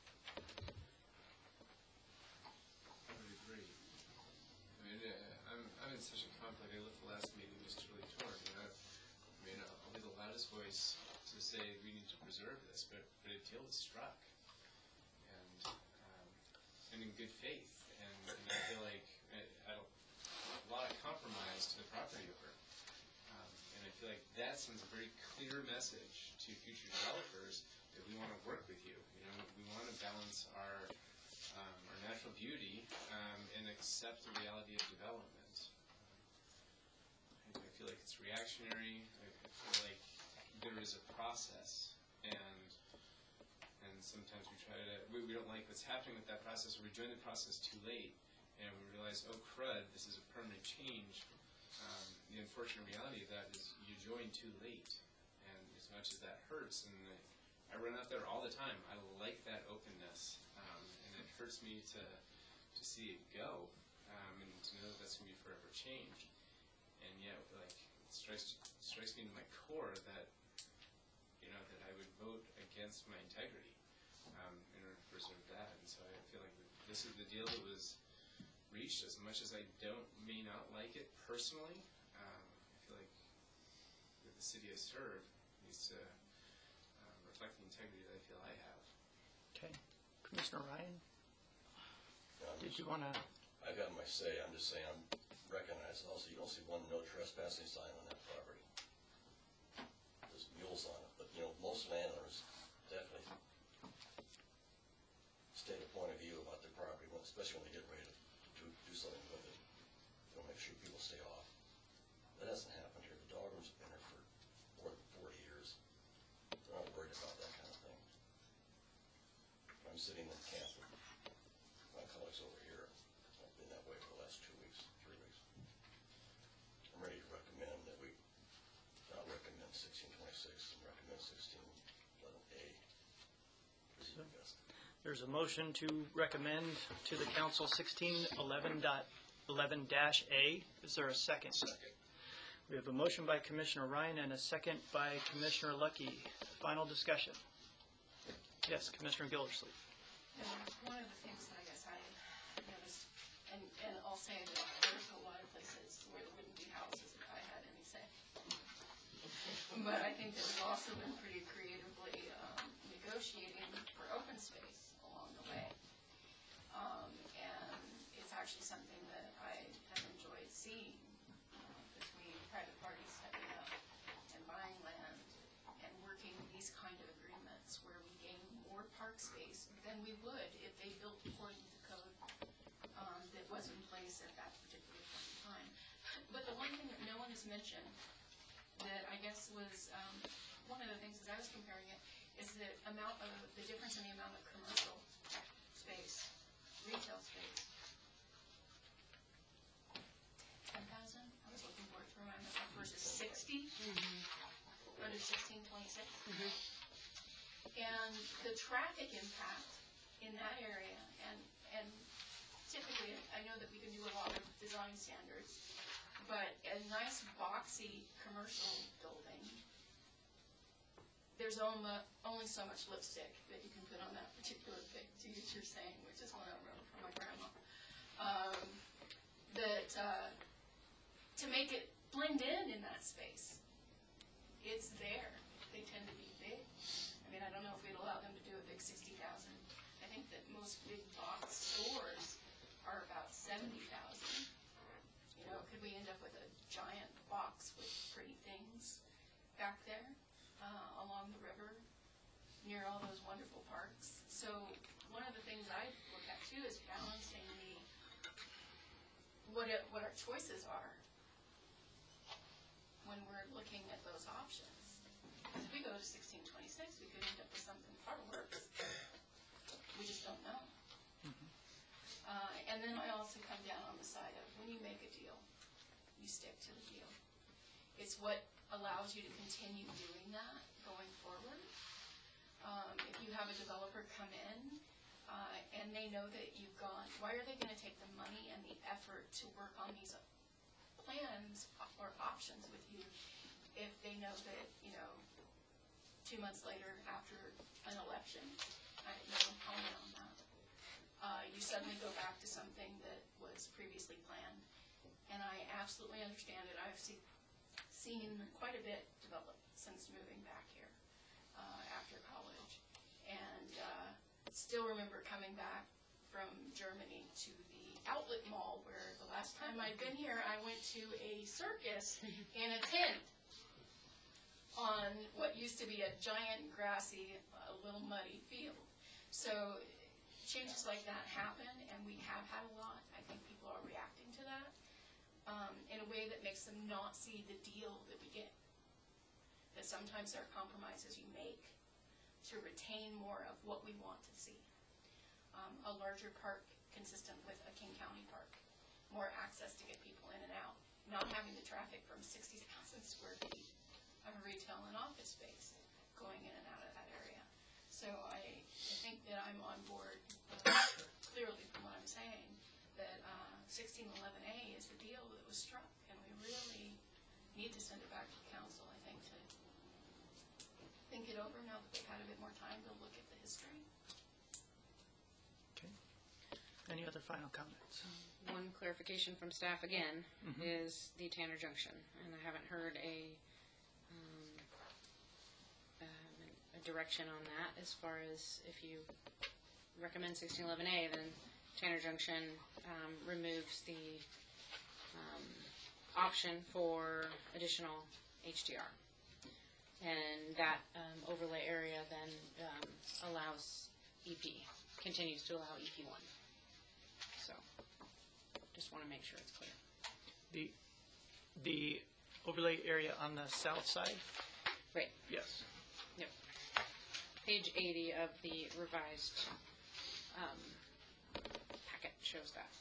I would agree. I mean, uh, I'm, I'm in such a conflict. I left the last meeting just really torn. You know, I mean, I'll be the loudest voice to say we need to preserve this, but, but a deal was struck, and um, and in good faith. And, and I feel like I, I don't, a lot of compromise to the property owner, um, and I feel like that sends a very clear message to future developers that we want to work with you. You know, we want to balance our um, our natural beauty um, and accept the reality of development. Um, I, I feel like it's reactionary. I, I feel like there is a process, and and sometimes we try to we, we don't like what's happening with that process, or we join the process too late, and we realize, oh crud, this is a permanent change. Um, the unfortunate reality of that is you join too late, and as much as that hurts, and I, I run out there all the time. I like that openness, um, and it hurts me to to see it go, um, and to know that that's going to be forever changed. And yet, like, it strikes strikes me to my core that you know that I would vote against my integrity um, in order to preserve that. And so I feel like this is the deal that was reached. As much as I don't may not like it personally, um, I feel like the city I serve needs to um, reflect the integrity that I feel I have. Okay. Commissioner Ryan, Yeah, I'm did just- you want to? I've got my say, I'm just saying, I'm recognized also, you don't see one no trespassing sign on that property. There's mules on it, but, you know, most landowners definitely state a point of view about their property, when- especially when they get ready to do, do something with it. They'll make sure people stay off. That hasn't happened here. The dog rooms have been here for more than forty years. They're not worried about that kind of thing. I'm sitting in camp with my colleagues over here. I've been that way for the last two weeks, three weeks. I'm ready to recommend that we not recommend sixteen twenty-six and recommend sixteen eleven A. This is the best. There's a motion to recommend to the council sixteen eleven dot eleven dash A. Is there a second? Second. We have a motion by Commissioner Ryan and a second by Commissioner Lucky. Final discussion. Yes, Commissioner Gildersleeve. And one of the things that I guess I noticed, and, and I'll say that there's a lot of places where there wouldn't be houses if I had any say. But I think that we've also been pretty creatively um, negotiating for open space along the way. Um, and it's actually something that I have enjoyed seeing uh, between private parties stepping up and buying land and working these kind of agreements where we gain more park space than we would if they built according to the code um, that was in place at that particular point in time. But the one thing that no one has mentioned that I guess was um, one of the things as I was comparing it is the amount of the difference in the amount of commercial space, retail space. Ten thousand. I was looking for it for my myself versus sixty mm-hmm. under sixteen twenty-six. Mm-hmm. And the traffic impact in that area, and and typically I know that we can do a lot of design standards. But a nice boxy commercial building, there's only, only so much lipstick that you can put on that particular pic, to use your saying, which is one I wrote from my grandma. Um, that uh, to make it blend in in that space, it's there. They tend to be big. I mean, I don't know if we'd allow them to do a big sixty thousand. I think that most big box stores are about seventy thousand. You know, could we end up with a giant box with pretty things back there uh, along the river near all those wonderful parks? So one of the things I look at too is balancing the what it, what our choices are when we're looking at those options. If we go to sixteen twenty-six, we could end up with something far worse. We just don't know. Uh, and then I also come down on the side of when you make a deal, you stick to the deal. It's what allows you to continue doing that going forward. Um, if you have a developer come in uh, and they know that you've gone, why are they going to take the money and the effort to work on these plans or options with you if they know that, you know, two months later after an election, I have no comment on that. Uh, you suddenly go back to something that was previously planned. And I absolutely understand it. I've see, seen quite a bit develop since moving back here uh, after college. And uh, still remember coming back from Germany to the outlet mall where the last time I'd been here, I went to a circus in a tent on what used to be a giant grassy, uh, little muddy field. So changes like that happen, and we have had a lot. I think people are reacting to that um, in a way that makes them not see the deal that we get. That sometimes there are compromises you make to retain more of what we want to see. Um, a larger park consistent with a King County park, more access to get people in and out, not having the traffic from sixty thousand square feet of retail and office space going in and out of that area. So I, I think that I'm on board clearly from what I'm saying, that uh, sixteen eleven A is the deal that was struck, and we really need to send it back to council, I think, to think it over now that they've had a bit more time to look at the history. Okay. Any other final comments? One clarification from staff again Mhm. is the Tanner Junction, and I haven't heard a, um, um, a direction on that as far as if you recommend sixteen eleven A, then Tanner Junction um, removes the um, option for additional H D R. And that um, overlay area then um, allows E P, continues to allow E P one. So, just want to make sure it's clear. The, the overlay area on the south side? Right. Yes. Yep. Page eighty of the revised um, packet shows that.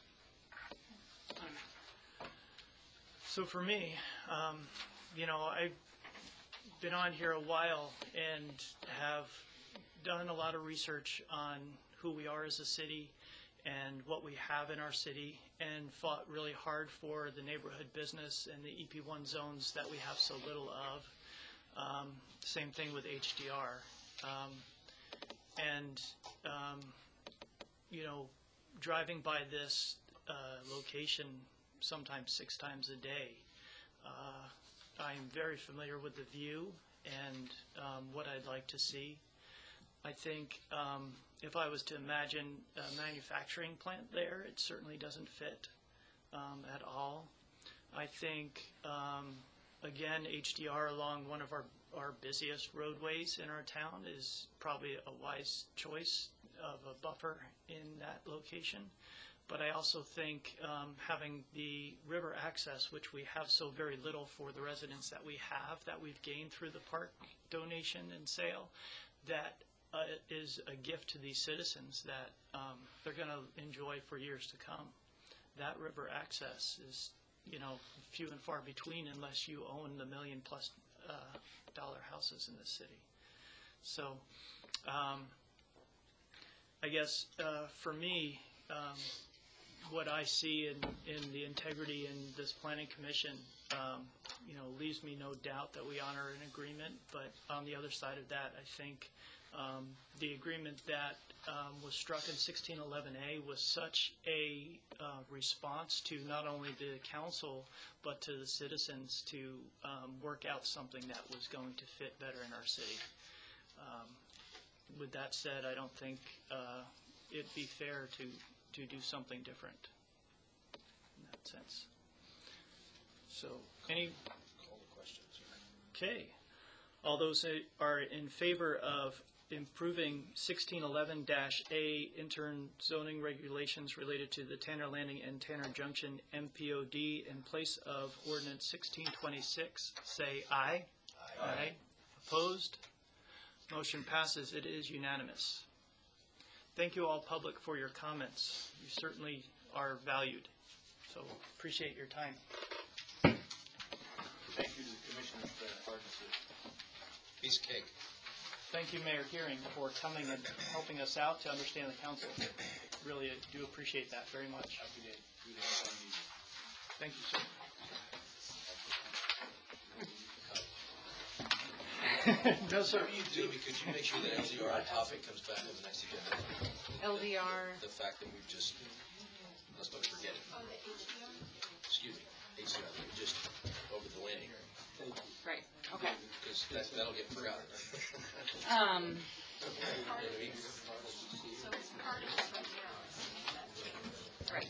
On a map. So for me, um, you know, I've been on here a while and have done a lot of research on who we are as a city and what we have in our city, and fought really hard for the neighborhood business and the E P one zones that we have so little of. Um, same thing with H D R. Um, and, um, you know, driving by this uh, location sometimes six times a day, uh, I'm very familiar with the view and um, what I'd like to see. I think um, if I was to imagine a manufacturing plant there, it certainly doesn't fit um, at all. I think, um, again, H D R along one of our, our busiest roadways in our town is probably a wise choice of a buffer in that location. But I also think um, having the river access, which we have so very little for the residents that we have, that we've gained through the park donation and sale, that uh, is a gift to these citizens that um, they're going to enjoy for years to come. That river access is, you know, few and far between unless you own the million plus uh, dollar houses in this city. So um, I guess uh, for me, um, what I see in, in the integrity in this planning commission, um, you know, leaves me no doubt that we honor an agreement. But on the other side of that, I think um, the agreement that um, was struck in sixteen eleven A was such a uh, response to not only the council but to the citizens to um, work out something that was going to fit better in our city. Um, with that said, I don't think uh, it'd be fair to to do something different in that sense. So, any Call the questions. okay? All those that are in favor of improving sixteen eleven A intern zoning regulations related to the Tanner Landing and Tanner Junction M P O D in place of ordinance sixteen twenty-six, say aye. Aye. Aye. Opposed? Motion passes. It is unanimous. Thank you all, public, for your comments. You certainly are valued. So appreciate your time. Thank you to the commissioners for their partnership. Piece of cake. Thank you, Mayor Gearing, for coming and helping us out to understand the council. Really do appreciate that very much. Happy to do that on the Thank you, sir. No, sir. Jamie, could you make sure that L D R topic comes back on the next agenda? L D R. The fact that we've just, let's not forget it. Excuse me, H D R, we just over the landing. Right, okay. Because that, that'll get forgotten. Um, So it's part of this right now. right.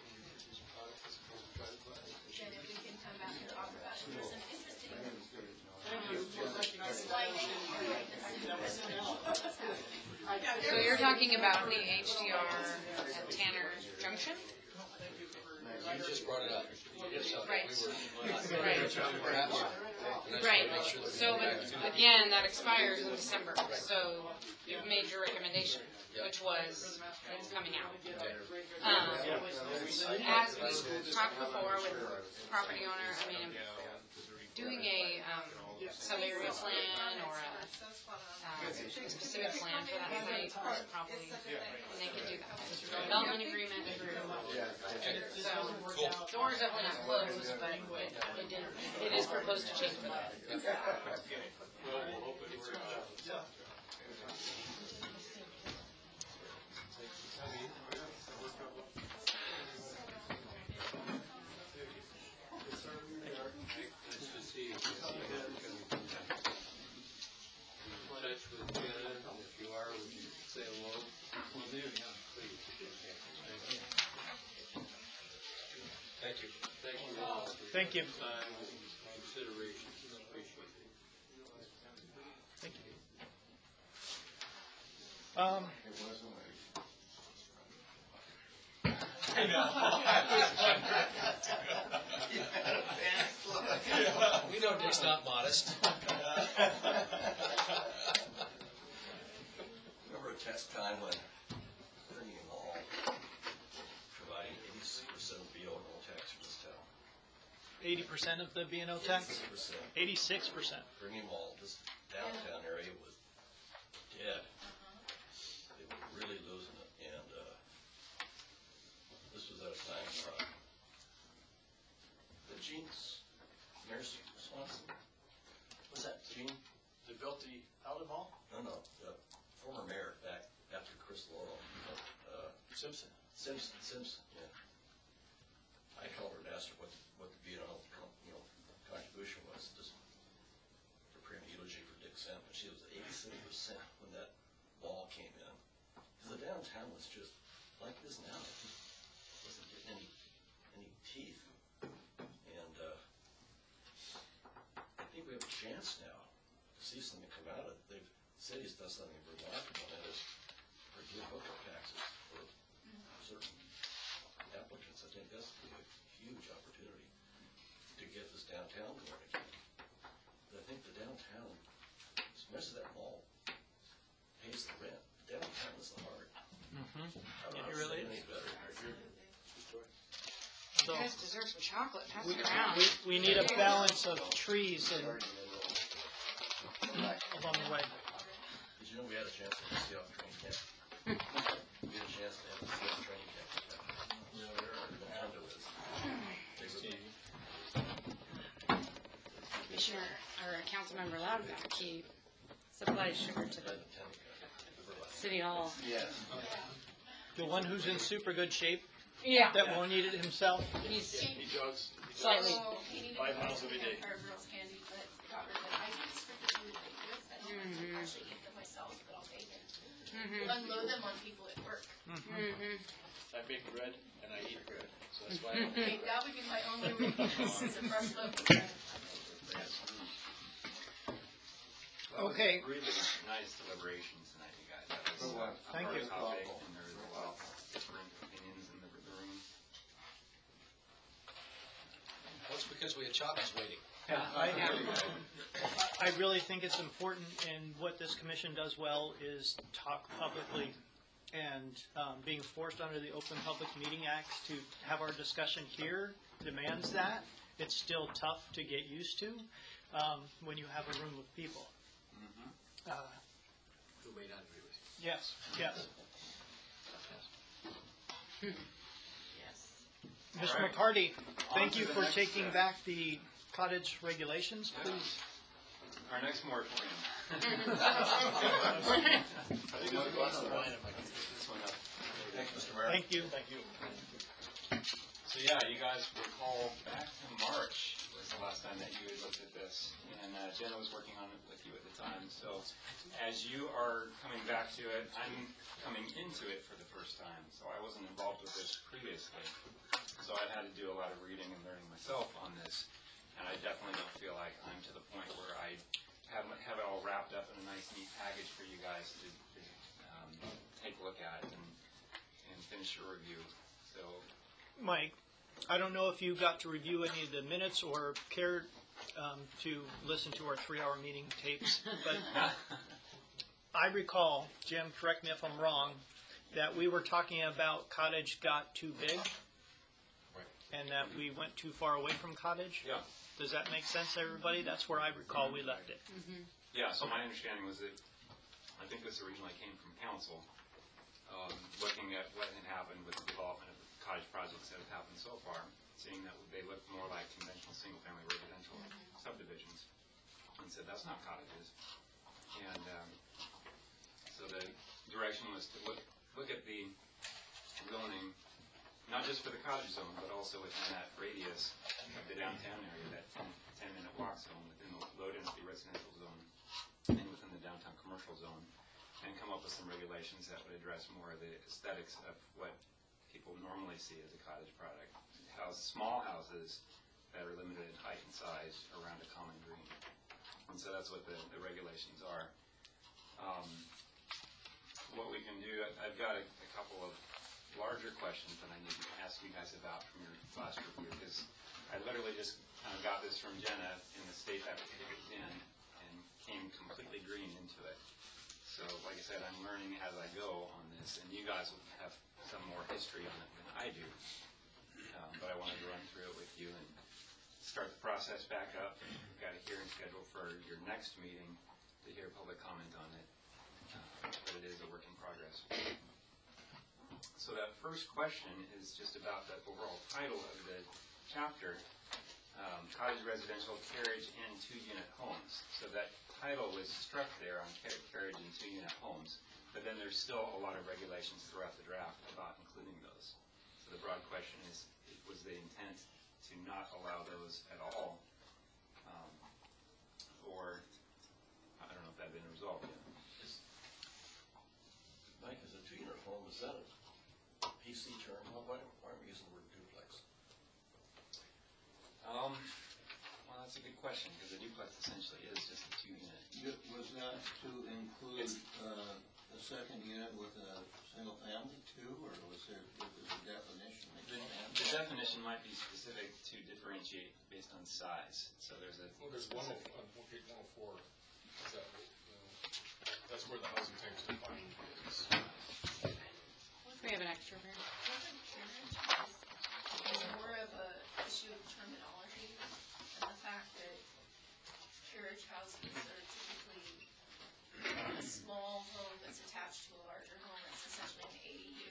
Then if we can come back and talk about it, there's an interesting So you're talking about the H D R at Tanner Junction? You just brought it up. So Right. we were- Right. Perhaps. And I just wanna Right, make sure that we so go back to it. again, that expires in December, so you've made your recommendation, which was, it's coming out. Um, as we talked before with the property owner, I mean, doing a, um, sub-area plan or a, um, a specific plan for that site, probably, and they can do that. Development agreement, so, doors definitely not closed, but it, it didn't, it is proposed to change for that. Well, we'll open for, uh, Nice to see you. In touch with Jenna, and if you are, would you say hello? Will do, yeah. Please. Thank you. Thank you all for Thank you. your time and consideration. Appreciate it. Thank you. Um, We know Dick's not modest. Remember a test time when Ernie Hall providing eighty-six percent of B O and O tax for this town? eighty percent of the B and O tax? eighty-six percent. Eighty-six percent. Brigham Hall, this downtown area was dead. Gene, Mayor Swanson? What's that, Gene? They built the outlet mall? No, no, the former mayor back after Chris Laurel. uh, Simpson. Simpson, Simpson, yeah. I called her and asked her what, what the Vietnam, you know, contribution was, just to print an eulogy for Dick Sam, but she was eighty-six percent when that wall came in. Because the downtown was just like this now. It wasn't getting any, any teeth. And, uh, I think we have a chance now to see something come out of it. They've, the city's done something remarkable, and that is forgive hookup taxes for certain applicants. I think that's a huge opportunity to get this downtown going again. But I think the downtown, as much as that mall pays the rent, downtown is the heart. Mm-hmm. I don't Yeah, know it really if is. it's any better. So, You guys deserve some chocolate. Pass we, it around. we, we need a balance of trees and along the way. Did you know we had a chance to see off training camp? We had a chance to have a see off training camp. You know, where the condo is. They were- Commissioner, or Councilmember Loud got a key. Supplies sugar to the City Hall. Yeah. The one who's in super good shape, Yeah. that won't eat it himself. He's He jogs. he jogs slightly. So he needed Five to miles every day. Our girls' candy, but got rid of it. I just freaking do the goods. I don't Mhm. actually eat them myself, but I'll take it. Mhm. Unload them on people at work. Mhm. I bake bread and I eat bread, so that's why I don't. Okay, that would be my only weakness, is a fresh loaf of bread. Okay. Really nice deliberations tonight, you guys. That was uh, a Thank hard you. topic, and there was a lot of different opinions in the the room. That's because we had Chavez waiting. Yeah, I, I really think it's important, and what this commission does well is talk publicly. And um, being forced under the Open Public Meeting Act to have our discussion here demands that. It's still tough to get used to um, when you have a room of people. Uh, Who may not agree with you. Yes, yes. Miz All right. McCarty, On thank to you the for next, taking uh, back the cottage regulations, please. Our next moratorium. This one up. Thank you, Mister Mayor. Thank you. Thank you. So yeah, you guys recall back to March was the last time that you had looked at this, and uh, Jenna was working on it with you at the time. So as you are coming back to it, I'm coming into it for the first time. So I wasn't involved with this previously. So I've had to do a lot of reading and learning myself on this, and I definitely don't feel like I'm to the point where I have, have it all wrapped up in a nice, neat package for you guys to, to um, take a look at and, and finish your review. So Mike, I don't know if you got to review any of the minutes or cared um, to listen to our three-hour meeting tapes, but I recall, Jim, correct me if I'm wrong, that we were talking about cottage got too big, and that we went too far away from cottage. yeah. Does that make sense, everybody? That's where I recall we left it. Yeah, so my understanding was that, I think this originally came from council, um, looking at what had happened with the development of the cottage projects that have happened so far, seeing that they look more like conventional single-family residential subdivisions, and said, that's not cottages. And um, so the direction was to look, look at the zoning, not just for the cottage zone, but also within that radius of the downtown area, that ten minute walk zone within the low-density residential zone and within the downtown commercial zone, and come up with some regulations that would address more of the aesthetics of what people normally see as a cottage product. House, small houses that are limited in height and size around a common green. And so that's what the, the regulations are. Um, what we can do, I- I've got a, a couple of larger questions that I need to ask you guys about from your last review, because I literally just kind of got this from Jenna in the state application it was in and came completely green into it. So like I said, I'm learning as I go on this, and you guys will have some more history on it than I do. Um, but I wanted to run through it with you and start the process back up. We've got a hearing scheduled for your next meeting to hear public comment on it, uh, but it is a work in progress. So that first question is just about the overall title of the chapter. um, cottage residential, carriage, and two-unit homes. So that title was struck there on ca- carriage and two-unit homes, but then there's still a lot of regulations throughout the draft about including those. So the broad question is, was the intent to not allow those at all? Um, or, I don't know if that had been resolved yet. Is- Mike, is a two-unit home, is that a P C term? Why, why are we using the word duplex? Um, well, that's a good question, because a duplex essentially is just a two-unit. It was that to include uh, a second unit with a single family too, or was there, was there a definition? that The, you had? the definition might be specific to differentiate based on size. So there's a. Well, there's one oh, on page one oh four, is that, uh, that's where the housing type is defined is. We have an extra here. Wasn't carriage is more of a issue of terminology and the fact that carriage houses are typically a small home that's attached to a larger home that's essentially an A D U.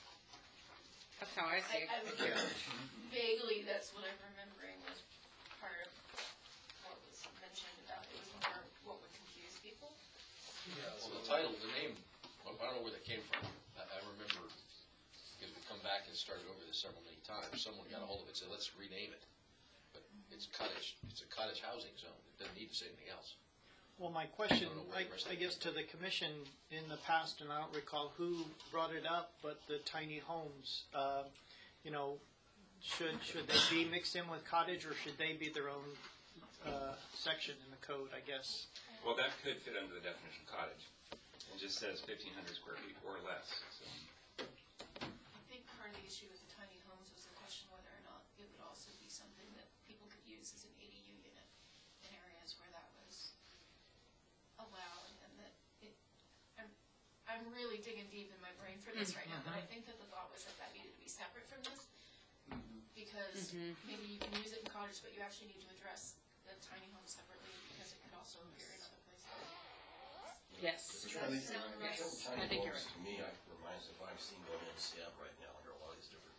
That's how I see it. I, I would vaguely, that's what I'm remembering was part of what was mentioned about it. It was more what would confuse people. Yeah, well, the title, the name, I don't know where that came from. I, I remember, because we come back and started over this several many times, someone got a hold of it and said, let's rename it. But it's cottage, it's a cottage housing zone. It doesn't need to say anything else. Well, my question, I don't know where I, the rest I of it guess to the commission in the past, and I don't recall who brought it up, but the tiny homes, uh, you know, should, should they be mixed in with cottage, or should they be their own, uh, section in the code, I guess? Well, that could fit under the definition of cottage. It just says fifteen hundred square feet or less. So. I think part of the issue with the tiny homes was the question whether or not it would also be something that people could use as an A D U unit in areas where that was allowed, and that it, I'm, I'm really digging deep in my brain for this right now, but I think that the thought was that that needed to be separate from this, because Mhm. maybe you can use it in cottage, but you actually need to address the tiny home separately, because it could also appear in other places. Yes. Sure, I think Does that you're sound right. right? Tiny I think you're homes, to me, I reminds me of what I'm seeing going in Seattle right now, under a lot of these different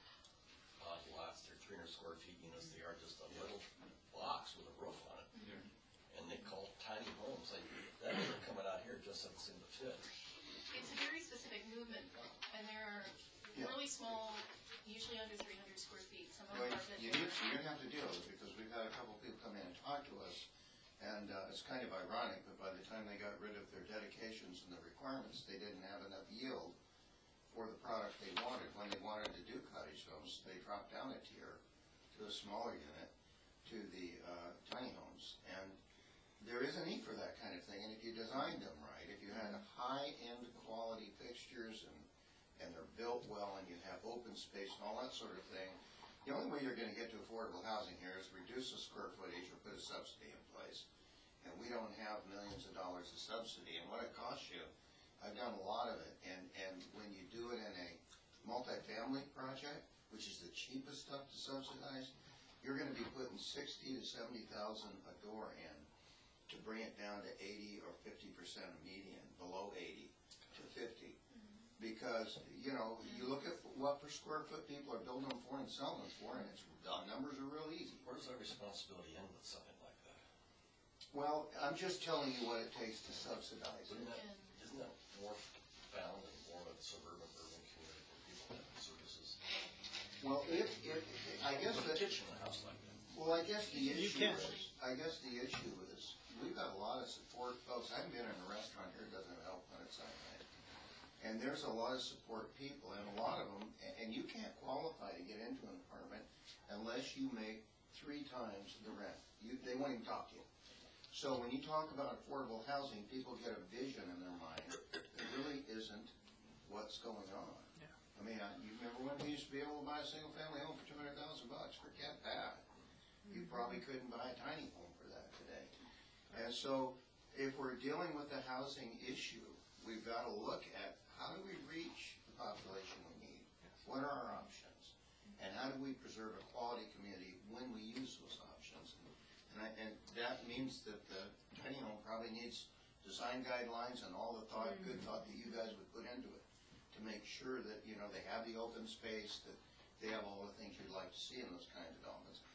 odd lots, they're three hundred square feet units, they are just a little box with a roof on it. And they call it tiny homes, like, that isn't coming out here, just doesn't seem to fit. It's a very specific movement, and they're Yeah. really small, usually under three hundred square feet. Some of Well, them are a bit you bigger. need, you're gonna have to deal with it, because we've had a couple people come in and talk to us, and uh, it's kind of ironic, but by the time they got rid of their dedications and the requirements, they didn't have enough yield for the product they wanted. When they wanted to do cottage homes, they dropped down a tier to a smaller unit, to the uh, tiny homes. And there is a need for that kind of thing, and if you designed them right, if you had high-end quality fixtures and, and they're built well, and you have open space and all that sort of thing, the only way you're gonna get to affordable housing here is reduce the square footage or put a subsidy in place. And we don't have millions of dollars of subsidy, and what it costs you, I've done a lot of it, and, and when you do it in a multifamily project, which is the cheapest stuff to subsidize, you're gonna be putting sixty to seventy thousand a door in to bring it down to eighty or fifty percent median, below eighty to fifty. Because, you know, you look at what per square foot people are building them for and selling them for, and it's, the numbers are real easy. Where does our responsibility end with something like that? Well, I'm just telling you what it takes to subsidize it. Isn't that, isn't that more found in more of the suburban, urban community where people have services? Well, if, if, I guess Put a that, kitchen in a house like that. well, I guess the You issue can. is, I guess the issue is, we've got a lot of support folks. I haven't been in a restaurant here, it doesn't help when it's that night. And there's a lot of support people, and a lot of them, a- and you can't qualify to get into an apartment unless you make three times the rent. You, they won't even talk to you. So when you talk about affordable housing, people get a vision in their mind that really isn't what's going on. Yeah. I mean, I- you remember when we used to be able to buy a single-family home for two hundred thousand bucks? Forget that. You probably couldn't buy a tiny home for that today. And so, if we're dealing with the housing issue, we've got to look at how do we reach the population we need? What are our options? And how do we preserve a quality community when we use those options? And I, and that means that the tiny home probably needs design guidelines and all the thought, good thought that you guys would put into it to make sure that, you know, they have the open space, that they have all the things you'd like to see in those kind of developments.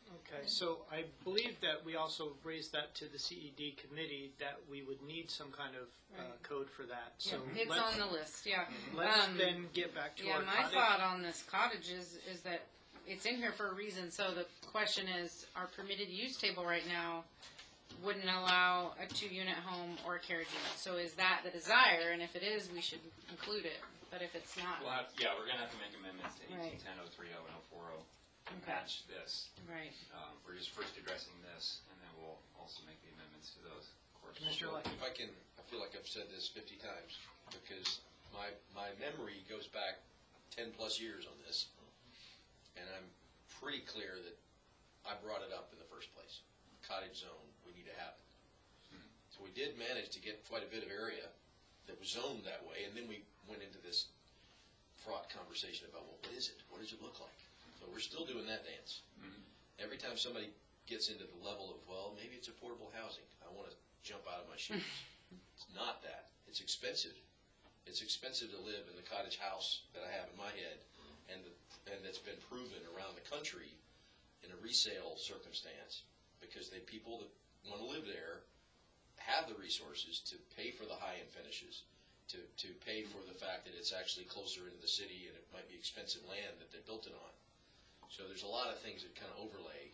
Okay, so I believe that we also raised that to the C E D committee, that we would need some kind of uh, Right. code for that. So Yeah, it's let's- on the list, yeah. Let's Um, then get back to Yeah, our my cottage. thought on this cottage is, is that it's in here for a reason, so the question is, our permitted use table right now wouldn't allow a two-unit home or a carriage unit, so is that the desire, and if it is, we should include it, but if it's not, We'll have, yeah, we're gonna have to make amendments to Right. eighteen ten, oh three oh, and oh four oh to Okay. match this. right. Um, we're just first addressing this, and then we'll also make the amendments to those, of course. Commissioner Lake. If I can, I feel like I've said this fifty times, because my, my memory goes back ten-plus years on this, and I'm pretty clear that I brought it up in the first place. Cottage zone, we need to have it. So we did manage to get quite a bit of area that was zoned that way, and then we went into this fraught conversation about, well, what is it? What does it look like? So we're still doing that dance. Every time somebody gets into the level of, well, maybe it's affordable housing, I want to jump out of my shoes. It's not that. It's expensive. It's expensive to live in the cottage house that I have in my head, and the, and that's been proven around the country in a resale circumstance, because they people that want to live there have the resources to pay for the high-end finishes, to, to pay for the fact that it's actually closer into the city and it might be expensive land that they built it on. So there's a lot of things that kind of overlay.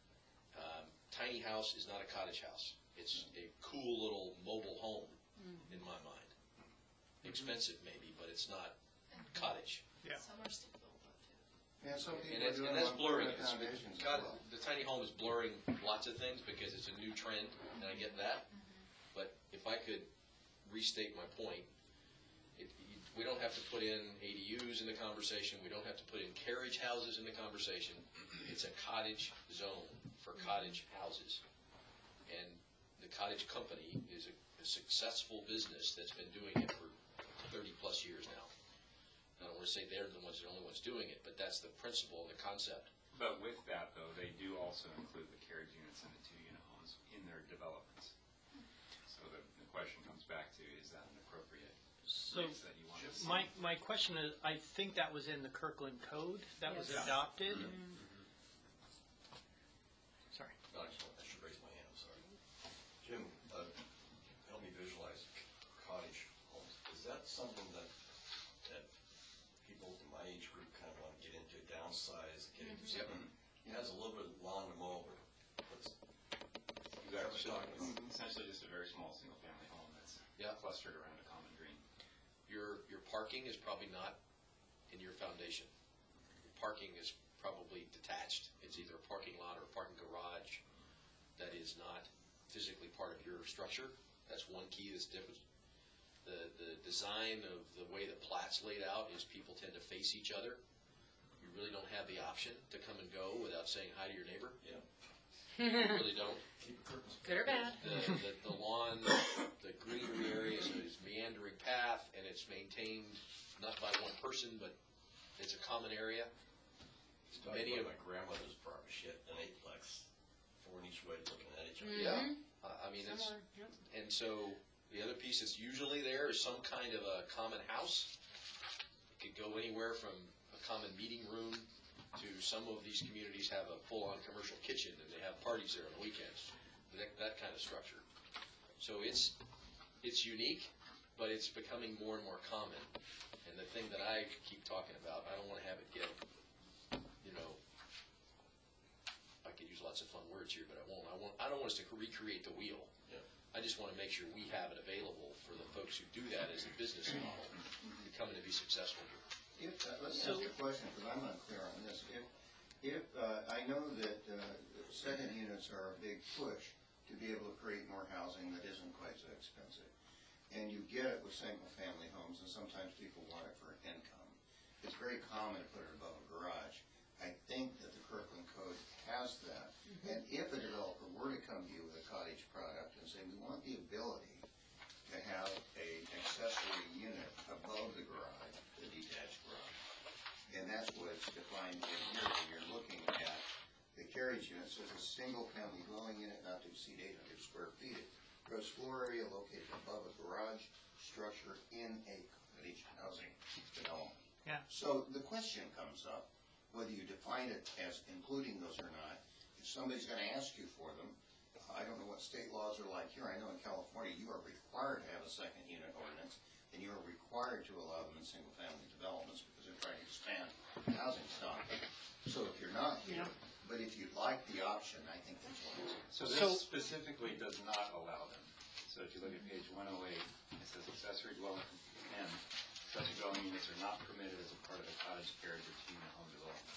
Um, tiny house is not a cottage house. It's a cool little mobile home in my mind. Expensive maybe, but it's not cottage. Yeah. Some are stick-built though, too. And some people And are that's, doing and that's one blurring permanent it. It's- foundations as God, well. the tiny home is blurring lots of things because it's a new trend, and I get that. But if I could restate my point, it, you- we don't have to put in A D Us in the conversation. We don't have to put in carriage houses in the conversation. It's a cottage zone for cottage houses. And the cottage company is a, a successful business that's been doing it for thirty-plus years now. I don't want to say they're the ones, the only ones doing it, but that's the principle and the concept. But with that, though, they do also include the carriage units and the two-unit homes in their developments. So the, the question comes back to, is that an appropriate So mix that you want to see? my, my question is, I think that was in the Kirkland Code that was Yes. adopted. Sorry. No, I just want- I should raise my hand, I'm sorry. Jim, uh, help me visualize cottage homes. Is that something that, that people in my age group kind of want to get into, downsize, get into something? It has a little bit of lawn to mow, but what's, you guys are talking about? Essentially just a very small single-family home that's Yeah. clustered around a common green. Your, your parking is probably not in your foundation. Your parking is probably detached. It's either a parking lot or a parking garage that is not physically part of your structure. That's one key that's different. The, the design of the way the plat's laid out is people tend to face each other. You really don't have the option to come and go without saying hi to your neighbor. Yeah. You really don't. Keep the curtains. Good or bad? The, the, the lawn, the greenery area is a meandering path, and it's maintained not by one person, but it's a common area. It's talking Many about of- my grandmother's property, she had an eightplex, four in each way looking at each other. Yeah, uh, I mean, it's, Similar, yep. and so the other piece that's usually there is some kind of a common house. It could go anywhere from a common meeting room to some of these communities have a full-on commercial kitchen and they have parties there on the weekends. That, that kind of structure. So it's, it's unique, but it's becoming more and more common. And the thing that I keep talking about, I don't want to have it get, you know, I could use lots of fun words here, but I won't. I won't. I don't want us to recreate the wheel. Yeah. I just want to make sure we have it available for the folks who do that as a business model to come in and be successful here. If, uh, let me ask a question, because I'm not clear on this. If, if, uh, I know that, uh, second units are a big push to be able to create more housing that isn't quite so expensive. And you get it with single-family homes, and sometimes people want it for income. It's very common to put it above a garage. I think that the Kirkland Code has that. And if a developer were to come to you with a cottage product and say, we want the ability to have a accessory unit above the garage, the detached garage, and that's what's defined in here, where you're looking at the carriage unit, says a single-family dwelling unit not to exceed eight hundred square feet. Gross floor area located above a garage structure in a cottage housing development. Yeah. So the question comes up, whether you define it as including those or not, it's somebody's gonna ask you for them. I don't know what state laws are like here. I know in California, you are required to have a second unit ordinance, and you are required to allow them in single-family developments because they're trying to expand housing stock. So if you're not here, but if you'd like the option, I think that's what it is. So this specifically does not allow them. So if you look at page one oh eight, it says accessory dwelling, and accessory dwelling units are not permitted as a part of a cottage, carriage, or two-unit home development.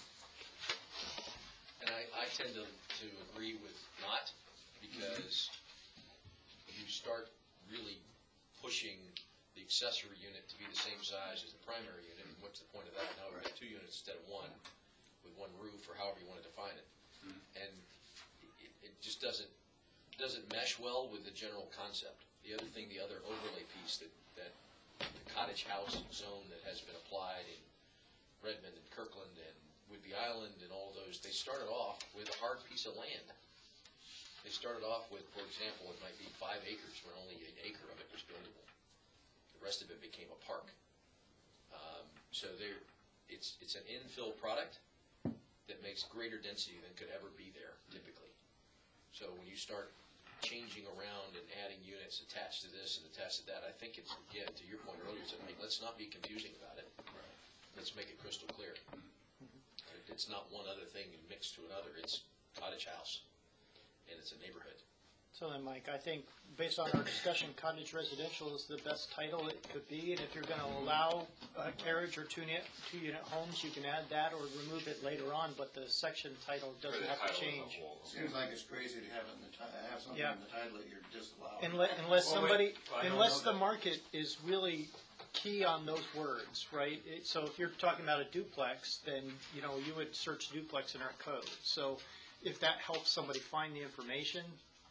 And I, I tend to, to agree with not, because you start really pushing the accessory unit to be the same size as the primary unit, and what's the point of that? Now we've got two units instead of one, with one roof, or however you want to define it. And it, it just doesn't, doesn't mesh well with the general concept. The other thing, the other overlay piece that, that the cottage house zone that has been applied in Redmond and Kirkland and Whidbey Island and all those, they started off with a hard piece of land. They started off with, for example, it might be five acres, where only an acre of it was buildable. The rest of it became a park. Um, so there, it's it's an infill product that makes greater density than could ever be there typically. So when you start changing around and adding units attached to this and attached to that, I think it's, again, to your point earlier, I mean, let's not be confusing about it. Let's make it crystal clear. It's not one other thing mixed to another. It's cottage house, and it's a neighborhood. So then, Mike, I think based on our discussion, cottage residential is the best title it could be, and if you're going to allow a carriage or two-unit, two-unit homes, you can add that or remove it later on, but the section title doesn't have to change. Seems like it's crazy to have it in the ti- have something Yeah. in the title that you're disallowing. Unless, unless Well, somebody, wait, I don't unless know the that. market is really key on those words, right? It- So if you're talking about a duplex, then, you know, you would search duplex in our code. So if that helps somebody find the information,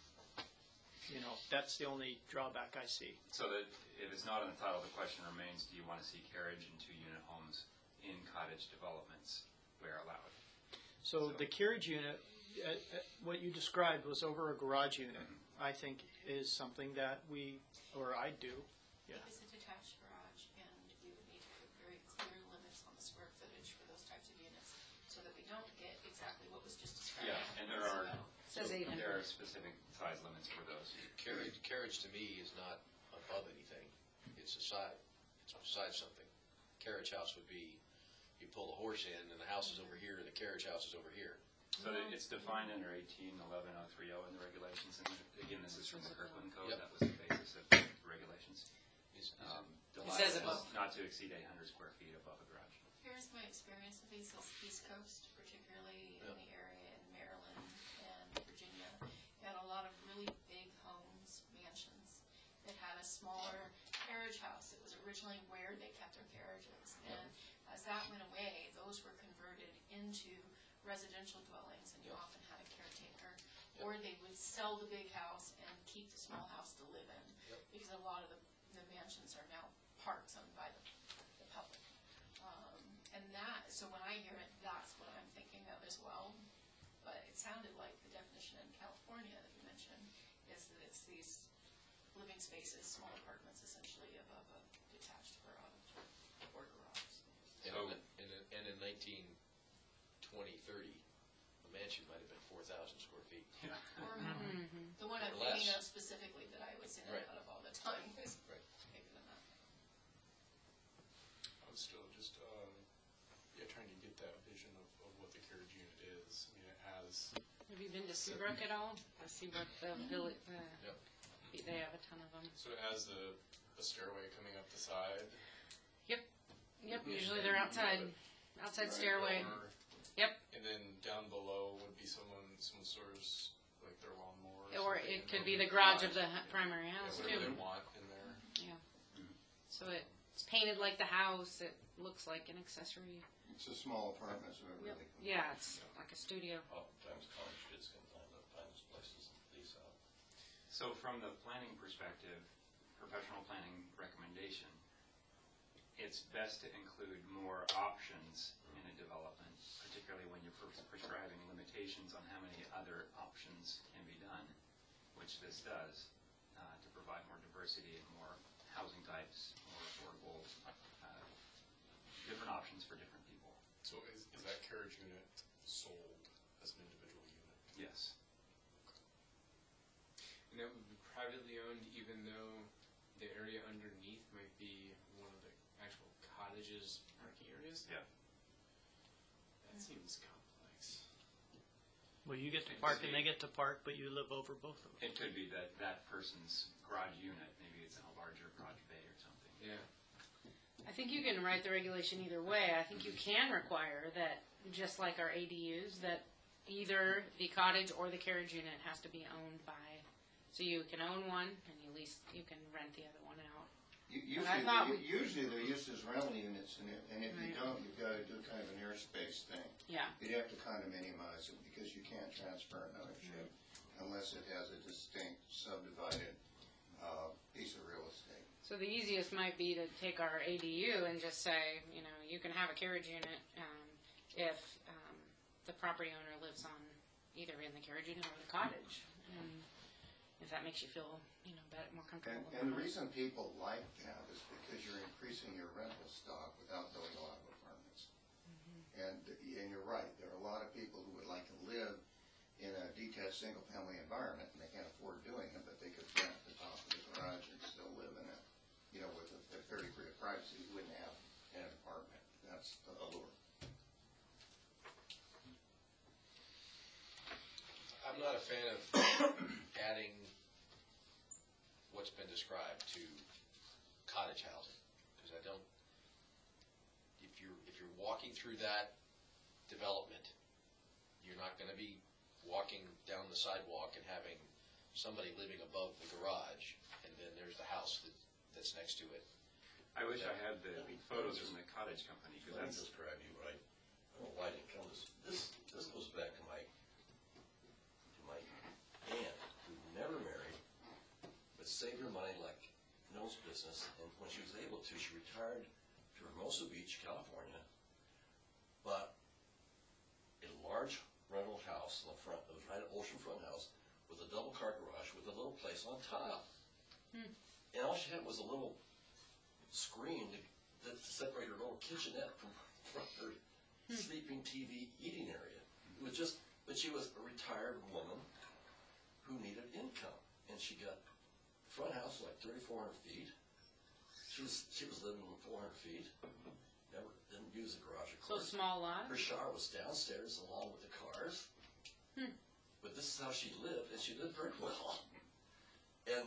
you know, that's the only drawback I see. So that if it's not in the title, the question remains, do you want to see carriage and two-unit homes in cottage developments where allowed? So the carriage unit, uh, uh, what you described was over a garage unit, I think is something that we, or I do, yeah. It's a detached garage, and we would need to put very clear limits on the square footage for those types of units, so that we don't get exactly what was just described. Yeah, and there are, Says eight hundred. there are specific size limits for those. Carriage, carriage to me is not above anything. It's aside, it's beside something. Carriage house would be, you pull the horse in and the house is over here and the carriage house is over here. So that it's defined under eighteen eleven oh three oh in the regulations, and again, this is from the Kirkland Code, Yep. that was the basis of the regulations. Is- is Um, it- the It says license above. is Not to exceed eight hundred square feet above a garage. Here's my experience with these East Coast, particularly in the area in Maryland and Virginia. You had a lot of really big homes, mansions, that had a smaller carriage house. It was originally where they kept their carriages. And as that went away, those were converted into residential dwellings, and you often had a caretaker. Or they would sell the big house and keep the small house to live in, because a lot of the, the mansions are now parks owned by the, the public. Um, and that, so when I hear it, that's what I'm thinking of as well. But it sounded like the definition in California that you mentioned is that it's these living spaces, small apartments essentially above a detached garage or garage. And in, and in- and in nineteen twenty, thirty, a mansion might have been four thousand square feet. Or Mm-hmm. the one I'm Or thinking less. of specifically that I was in and Right. out of all the time is Right. bigger than that. I'm still just, uh, yeah, trying to get that vision of, of what the carriage unit is. I mean, it has, Have you been to Seabrook at all? The Seabrook, the village, the, Yep. they have a ton of them. so it has the, the stairway coming up the side. Yep, yep, usually they're outside, outside stairway. Or- Yep. And then down below would be someone, someone stores like their lawnmower. Or something, it and could then be the garage of the hu- primary Yeah, house whatever too. they want in there. Yeah. So it's painted like the house, it looks like an accessory. It's a small apartment, so it Yep. really. Yeah, it's like a studio. Oftentimes college kids can find those, find those places and lease out. So from the planning perspective, professional planning recommendation, it's best to include more options in a development, particularly when you're pres- prescribing limitations on how many other options can be done, which this does, uh, to provide more diversity and more housing types, more affordable, uh, different options for different people. So is, is that carriage unit sold as an individual unit? Yes. And that would be privately owned, even though the area underneath might be one of the actual cottages parking areas? Yeah. That seems complex. Well, you get to park and they get to park, but you live over both of them. It could be that that person's garage unit, maybe it's in a larger garage bay or something. Yeah. I think you can write the regulation either way. I think you can require that, just like our A D Us, that either the cottage or the carriage unit has to be owned by, so you can own one and at least you can rent the other one out. U- And I Usually, thought they're- we- usually they're used as rental units, and if, and if you Right. don't, you've got to do kind of an airspace thing. Yeah. You'd have to condominiumize it, because you can't transfer an ownership unless it has a distinct subdivided, uh, piece of real estate. So the easiest might be to take our A D U and just say, you know, you can have a carriage unit um, if um, the property owner lives on either in the carriage unit or the cottage. And if that makes you feel, you know, better, more comfortable. And, with and the it. reason people like that is because you're increasing your rental stock without building a lot of apartments. And, and you're right, there are a lot of people who would like to live in a detached, single-family environment, and they can't afford doing it, but they could rent the top of the garage and still live in it, you know, with a, a fair degree of privacy you wouldn't have in an apartment. That's the allure. I'm not a fan of adding what's been described to cottage housing, because I don't, if you're, if you're walking through that development, you're not gonna be walking down the sidewalk and having somebody living above the garage, and then there's the house that, that's next to it. I wish I had the photos from the cottage company, because Let me that's, describe you, right? I don't know why I didn't come this, this, this goes back to my, to my aunt, who never married, but saved her money like no's business, and when she was able to, she retired to Hermosa Beach, California, but a large rental house in the front, it was right at oceanfront house, with a double car garage with a little place on top. Hmm. And all she had was a little screen to, that separated her little kitchenette from, from her sleeping T V eating area. It was just, but she was a retired woman who needed income, and she got front house like thirty-four hundred feet. She was she was living in four hundred feet. Never didn't use the garage, of So course. small lot? Her shower was downstairs along with the cars. Hmm. But this is how she lived, and she lived very well. And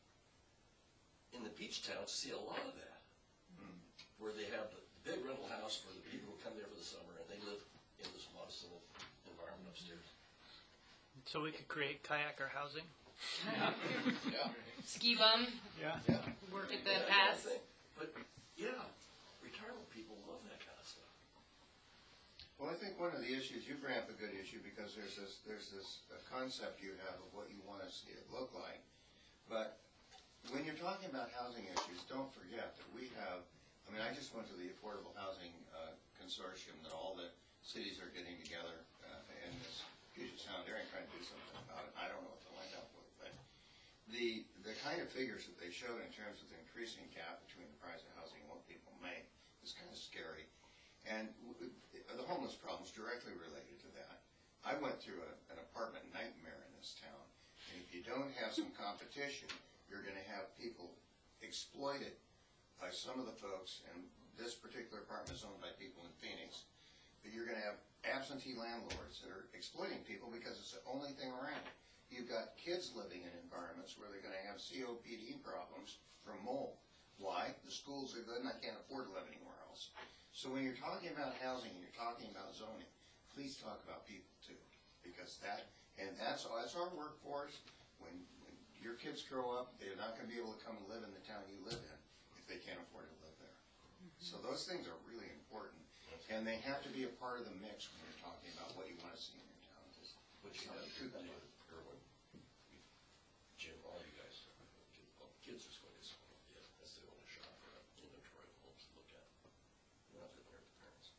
in the beach towns, you see a lot of that, where they have the big rental house for the people who come there for the summer, and they live in this modest little environment upstairs. So we could create kayaker housing. Yeah. Ski bum, Yeah. Yeah. work at Yeah, the yeah, pass. I think- But, yeah, retirement people love that kind of stuff. Well, I think one of the issues, you bring up a good issue, because there's this, there's this uh, concept you have of what you want to see it look like. But when you're talking about housing issues, don't forget that we have, I mean, I just went to the Affordable Housing uh, Consortium that all the cities are getting together uh, in this Puget Sound area and trying to do something about it. I don't know what they'll end up with, but the, the kind of figures that they showed in terms of the increasing gap between the price of housing and what people make is kind of scary. And w- the homeless problem is directly related to that. I went through a, an apartment nightmare in this town. And if you don't have some competition, you're going to have people exploited by some of the folks, and this particular apartment is owned by people in Phoenix, but you're going to have absentee landlords that are exploiting people because it's the only thing around. You've got kids living in environments where they're going to have C O P D problems from mold. Why? The schools are good and I can't afford to live anywhere else. So when you're talking about housing and you're talking about zoning, please talk about people too, because that, and that's, that's our workforce. When, when your kids grow up, they're not going to be able to come and live in the town you live in if they can't afford to live there. So those things are really important, and they have to be a part of the mix when you're talking about what you want to see in your town. But you know, Irwin, Jim, all you guys, well, kids are going to school, yeah, that's the only shop for an inventory of homes to look at. We're not living there with the parents.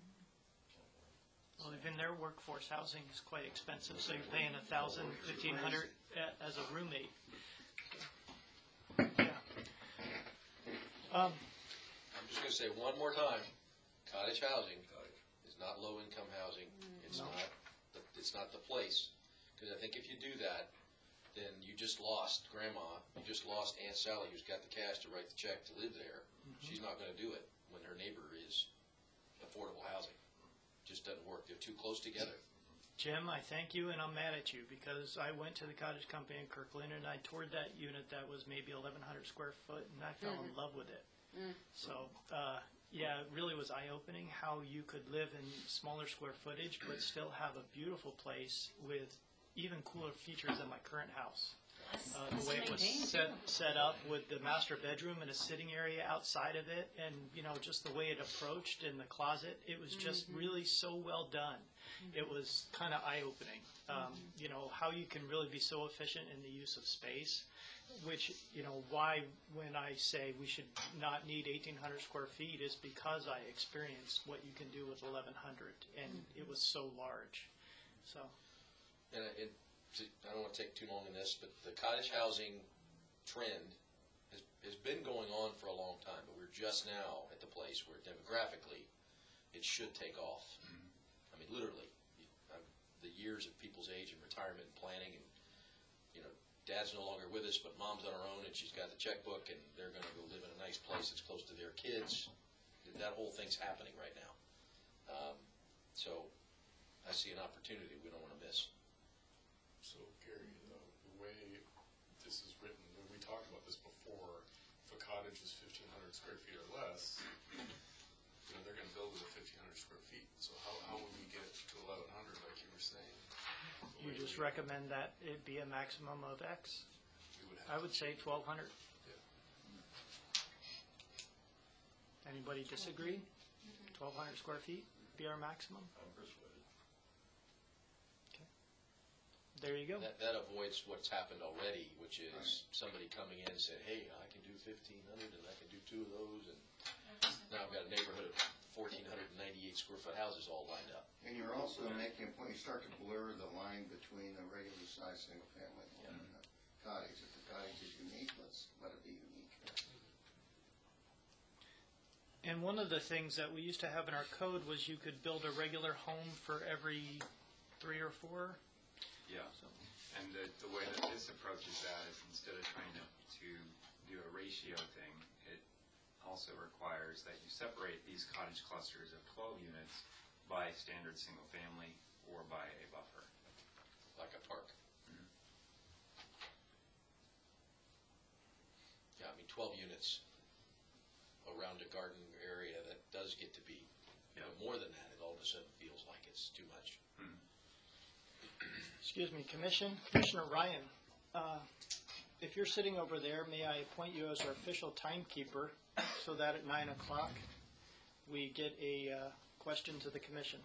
Well, even their workforce housing is quite expensive, so you're paying a thousand, fifteen hundred as a roommate. Yeah. Um, I'm just gonna say one more time, cottage housing is not low-income housing. It's No. not, the- it's not the place. Because I think if you do that, then you just lost grandma, you just lost Aunt Sally, who's got the cash to write the check to live there. She's not gonna do it when her neighbor is affordable housing. Just doesn't work. They're too close together. Jim, I thank you, and I'm mad at you, because I went to the cottage company in Kirkland, and I toured that unit that was maybe eleven hundred square foot, and I fell in love with it. Mm. So, uh, yeah, it really was eye-opening how you could live in smaller square footage, but still have a beautiful place with even cooler features than my current house. Uh, the way it was set, set up with the master bedroom and a sitting area outside of it, and, you know, just the way it approached in the closet, it was just really so well done. It was kind of eye-opening, um, you know, how you can really be so efficient in the use of space, which, you know, why when I say we should not need eighteen hundred square feet is because I experienced what you can do with eleven hundred, and it was so large, so. And it, I don't want to take too long in this, but the cottage housing trend has, has been going on for a long time, but we're just now at the place where demographically it should take off. I mean, literally, I'm, the years of people's age and retirement and planning, and, you know, dad's no longer with us, but mom's on her own, and she's got the checkbook, and they're going to go live in a nice place that's close to their kids. That whole thing's happening right now. Um, so I see an opportunity we don't want to miss. So Gary, the, the way this is written, when we talked about this before, if a cottage is fifteen hundred square feet or less, you know, they're going to build it at fifteen hundred square feet. So how, how would we get to eleven hundred, like you were saying? You just recommend that it be a maximum of X? I would say twelve hundred. Anybody disagree? twelve hundred square feet be our maximum? I'm persuaded. Okay. There you go. That, that avoids what's happened already, which is somebody coming in and said, hey, I can do fifteen hundred and I can do two of those, and now I've got a neighborhood of fourteen ninety-eight square foot houses all lined up. And you're also making a point, you start to blur the line between a regular sized single family and a cottage. If the cottage is unique, let's let it be unique. And one of the things that we used to have in our code was you could build a regular home for every three or four. Yeah, and the, the way that this approaches that is instead of trying to, to do a ratio thing, it also requires that you separate these cottage clusters of twelve units by standard single family or by a buffer. Like a park. Mm-hmm. Yeah, I mean, twelve units around a garden area, that does get to be, you know, more than that. It all of a sudden feels like it's too much. Mm-hmm. Excuse me, Commission, Commissioner Ryan, uh, if you're sitting over there, may I appoint you as our official timekeeper so that at nine o'clock we get a uh, question to the Commission?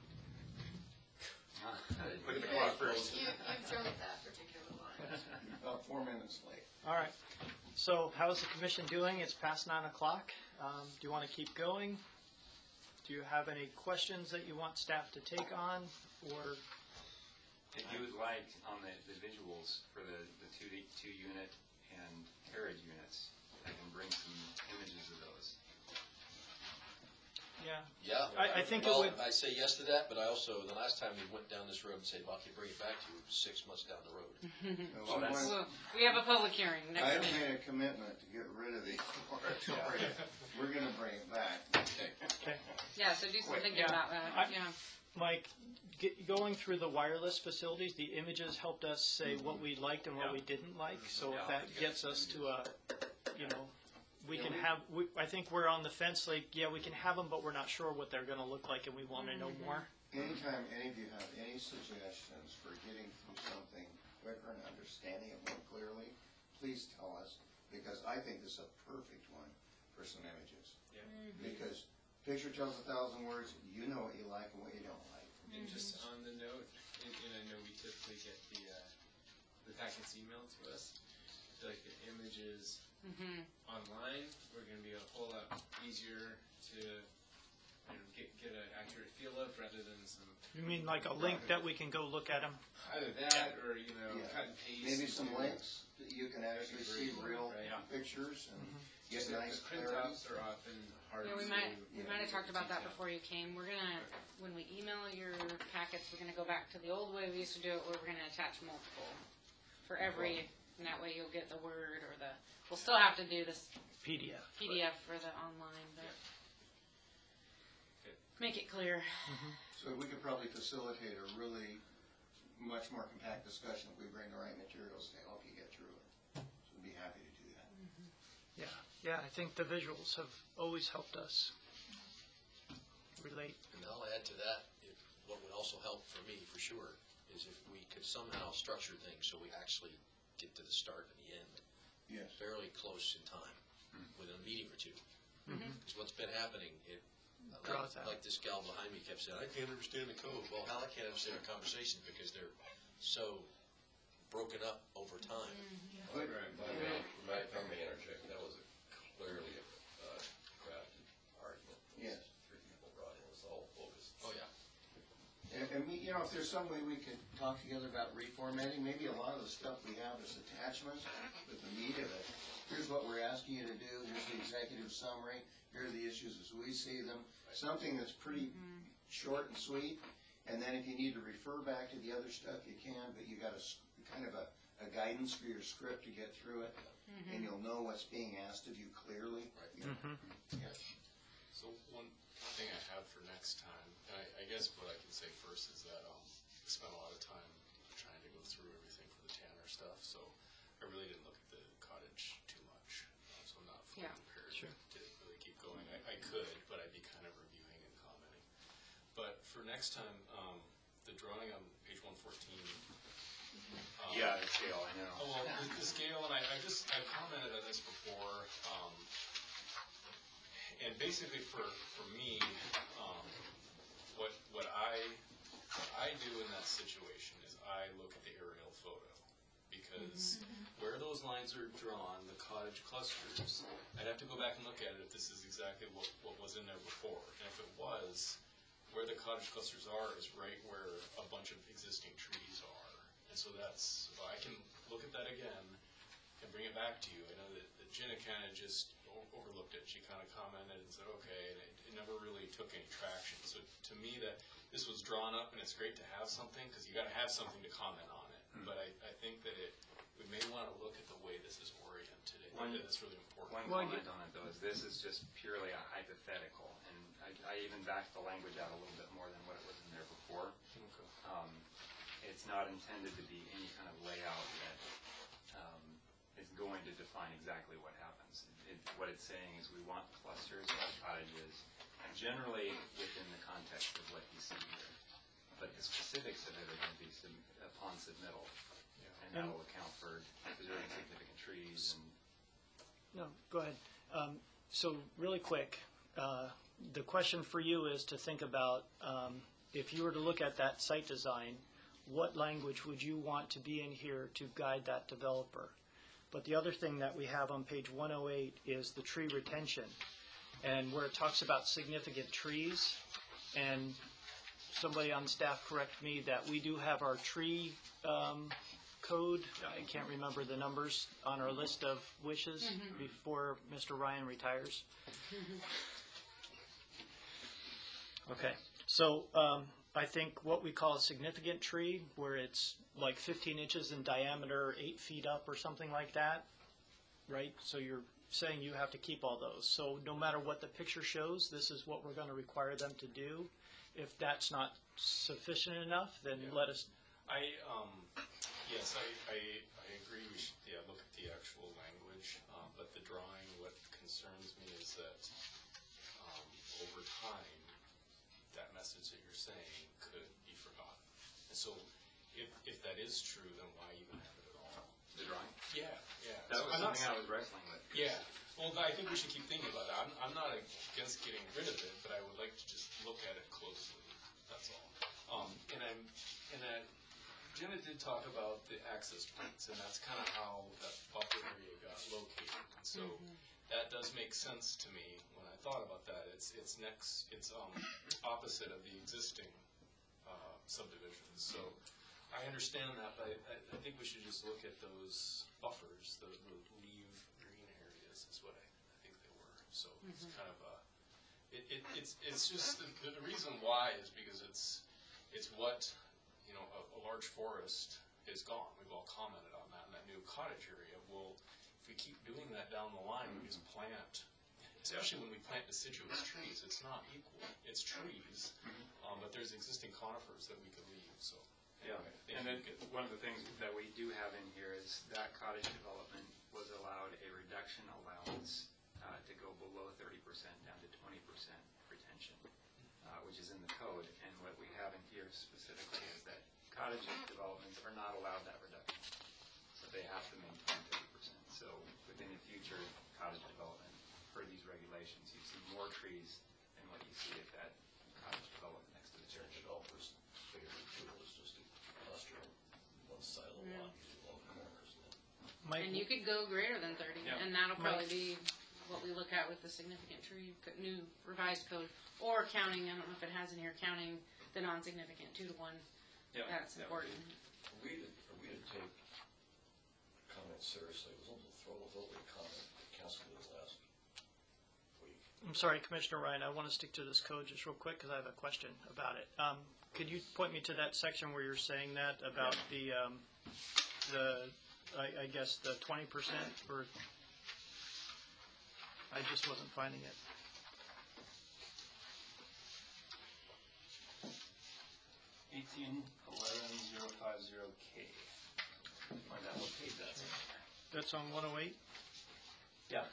Look at the clock first. You, you've jumped that particular line. About four minutes late. All right. So how's the Commission doing? It's past nine o'clock. Um, do you want to keep going? Do you have any questions that you want staff to take on, or? If you would like, on the, the visuals for the, the two, two unit and carriage units, I can bring some images of those. Yeah. Yeah. I, I think well, it would. I say yes to that, but I also, the last time we went down this road and said, well, I can bring it back to you six months down the road. Oh, that's, Well, we have a public hearing next I've week. made a commitment to get rid of the moratorium. We're going to bring it back. Okay. Okay. Yeah, so do some Wait, thinking yeah. about that, I- yeah. Mike, get, going through the wireless facilities, the images helped us say what we liked and what we didn't like. So if that gets us to a, you know, we can have. We, I think we're on the fence. Like, yeah, we can have them, but we're not sure what they're going to look like, and we want to know more. Anytime any of you have any suggestions for getting through something quicker and understanding it more clearly, please tell us, because I think this is a perfect one for some images. Yeah. Because picture tells a thousand words, you know what you like and what you don't like. And just on the note, and, and I know we typically get the, uh, the packets emailed to us, I feel like the images Mm-hmm. online, we're gonna be a whole lot easier to you know, get, get an accurate feel of rather than some. You mean like a link that we can go look at them? Either that or, you know, Yeah. cut and paste. Maybe some into- links that you can actually see real Right. pictures and get The- nice The clarity. printouts are often hard Yeah, to. we might, we Yeah. might have talked about that before you came. We're gonna, when we email your packets, we're gonna go back to the old way we used to do it, where we're gonna attach multiple for every, and that way you'll get the Word or the, we'll still have to do this P D F. P D F for the online, but make it clear. So we could probably facilitate a really much more compact discussion if we bring the right materials to help you get through it. So we'd be happy to do that. Yeah, yeah, I think the visuals have always helped us relate. And I'll add to that, if, what would also help for me, for sure, is if we could somehow structure things so we actually get to the start and the end Yes. fairly close in time, within a meeting or two. Mhm. Because what's been happening, it, like, Draws out. like this gal behind me kept saying, I can't understand the code. Well, hell, I can't understand our conversations because they're so broken up over time. Right. Might, if I may interject, that was a clearly a uh, crafted argument. Yes. Three people brought in, it was all focused. Oh, yeah. And, and we, you know, if there's some way we could talk together about reformatting, maybe a lot of the stuff we have is attachments, but the meat of it, here's what we're asking you to do, here's the executive summary, here are the issues as we see them, something that's pretty short and sweet, and then if you need to refer back to the other stuff, you can, but you got a, s- kind of a, a guidance for your script to get through it, and you'll know what's being asked of you clearly. You know? Mhm. Yeah. So one thing I have for next time, and I, I guess what I can say first is that um, I spent a lot of time trying to go through everything for the Tanner stuff, so I really didn't look at the cottage too much. Um, so I'm not fully Yeah. prepared Sure. to really keep going. I, I could, but I'd be kind of reviewing and commenting. But for next time, um, the drawing on page one fourteen. Um, Yeah, the scale, I know. Oh, well, the, the scale, and I, I just, I've commented on this before, um, and basically for, for me, um, what, what I, what I do in that situation is I look at the aerial photo. Because where those lines are drawn, the cottage clusters, I'd have to go back and look at it if this is exactly what, what was in there before. And if it was, where the cottage clusters are is right where a bunch of existing trees are. And so that's, I can look at that again and bring it back to you. I know that, that Jenna kind of just o- overlooked it. She kind of commented and said, okay, and it, it never really took any traction. So to me, that this was drawn up, and it's great to have something, because you got to have something to comment on it. But I, I think that it, we may want to look at the way this is oriented. I One- think that that's really important. One Well, comment on it, though, is this is just purely a hypothetical, and I, I even backed the language out a little bit more than what it was in there before. Okay. Um, It's not intended to be any kind of layout that um, is going to define exactly what happens. It, what it's saying is we want clusters of cottages, generally within the context of what you see here. But the specifics of it are going to be sub- upon submittal, and that will account for preserving significant trees and No, go ahead. Um, So really quick, uh, the question for you is to think about, um, if you were to look at that site design, what language would you want to be in here to guide that developer? But the other thing that we have on page one oh eight is the tree retention, and where it talks about significant trees, and somebody on staff correct me that we do have our tree um, code, I can't remember the numbers, on our list of wishes before Mister Ryan retires. Okay, so um, I think what we call a significant tree, where it's like fifteen inches in diameter, eight feet up or something like that, right? So you're saying you have to keep all those. So no matter what the picture shows, this is what we're going to require them to do. If that's not sufficient enough, then let us, I, um, yes, I, I, I agree, we should, yeah, look at the actual language, um, but the drawing, what concerns me is that, um, over time, that message that you're saying could be forgotten. And so, if, if that is true, then why even have it at all? the drawing. Yeah, yeah. That So was I'm not something I was wrestling with. Yeah, well, I think we should keep thinking about that. I'm, I'm not against getting rid of it, but I would like to just look at it closely, that's all. Um, and I'm, and that, Jenna did talk about the access points, and that's kind of how that buffer area got located. And so that does make sense to me when I thought about that. It's, it's next, it's, um, opposite of the existing, uh, subdivisions. So I understand that, but I, I think we should just look at those buffers, the, the leave green areas is what I, I think they were. So it's kind of a, it, it, it's, it's just, the, the reason why is because it's, it's what, you know, a, a large forest is gone. We've all commented on that in that new cottage area. Well, if we keep doing that down the line, we just plant, especially when we plant deciduous trees, it's not equal. It's trees, um, but there's existing conifers that we could leave, so. Yeah, and then one of the things that we do have in here is that cottage development was allowed a reduction allowance uh, to go below thirty percent down to twenty percent retention, uh, which is in the code. And what we have in here specifically is that cottage developments are not allowed that reduction. So they have to maintain thirty percent. So within the future cottage development, per these regulations, you see more trees than what you see at that cottage development next to the church. Developers figured it was just a cluster on one side of the lot, you do all the corners. Mike, And you could go greater than thirty, Yeah. and that'll Mike- probably be what we look at with the significant tree, co- new revised code, or counting, I don't know if it has in here, counting the non-significant two to one. Yeah, That's that would important. Are we to, are we to take comments seriously? It was a little throwaway comment that council did last week. I'm sorry, Commissioner Ryan, I want to stick to this code just real quick because I have a question about it. Um, could you point me to that section where you're saying that about the, um, the, I, I guess, the twenty percent, or, I just wasn't finding it. eighteen eleven zero five zero K. Find out what page that's on. That's on one oh eight? Yeah.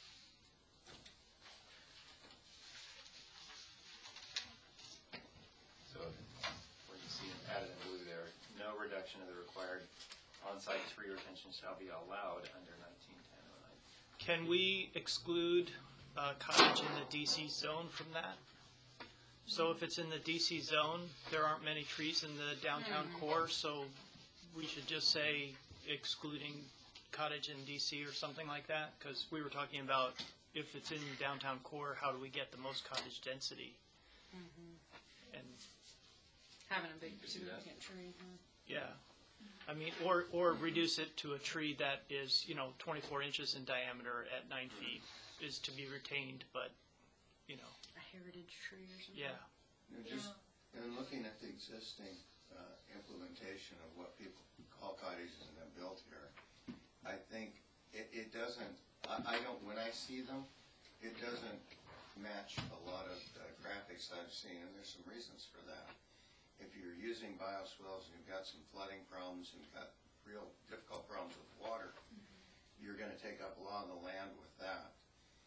So what you see added in blue there, no reduction of the required on-site tree retention shall be allowed under nineteen ten oh nine. Can we exclude uh, cottage in the D C zone from that? So if it's in the D C zone, there aren't many trees in the downtown core, so we should just say excluding cottage in D C or something like that? Because we were talking about if it's in downtown core, how do we get the most cottage density? And, Having a big You could do that. significant tree. huh? yeah, I mean, or, or reduce it to a tree that is, you know, twenty-four inches in diameter at nine feet is to be retained, but, you know, A heritage tree or something. yeah. You know, just, in looking at the existing uh, implementation of what people call cottages and have built here, I think it, it doesn't, I, I don't, when I see them, it doesn't match a lot of the graphics I've seen, and there's some reasons for that. If you're using bioswales and you've got some flooding problems and you've got real difficult problems with water, you're gonna take up a lot of the land with that.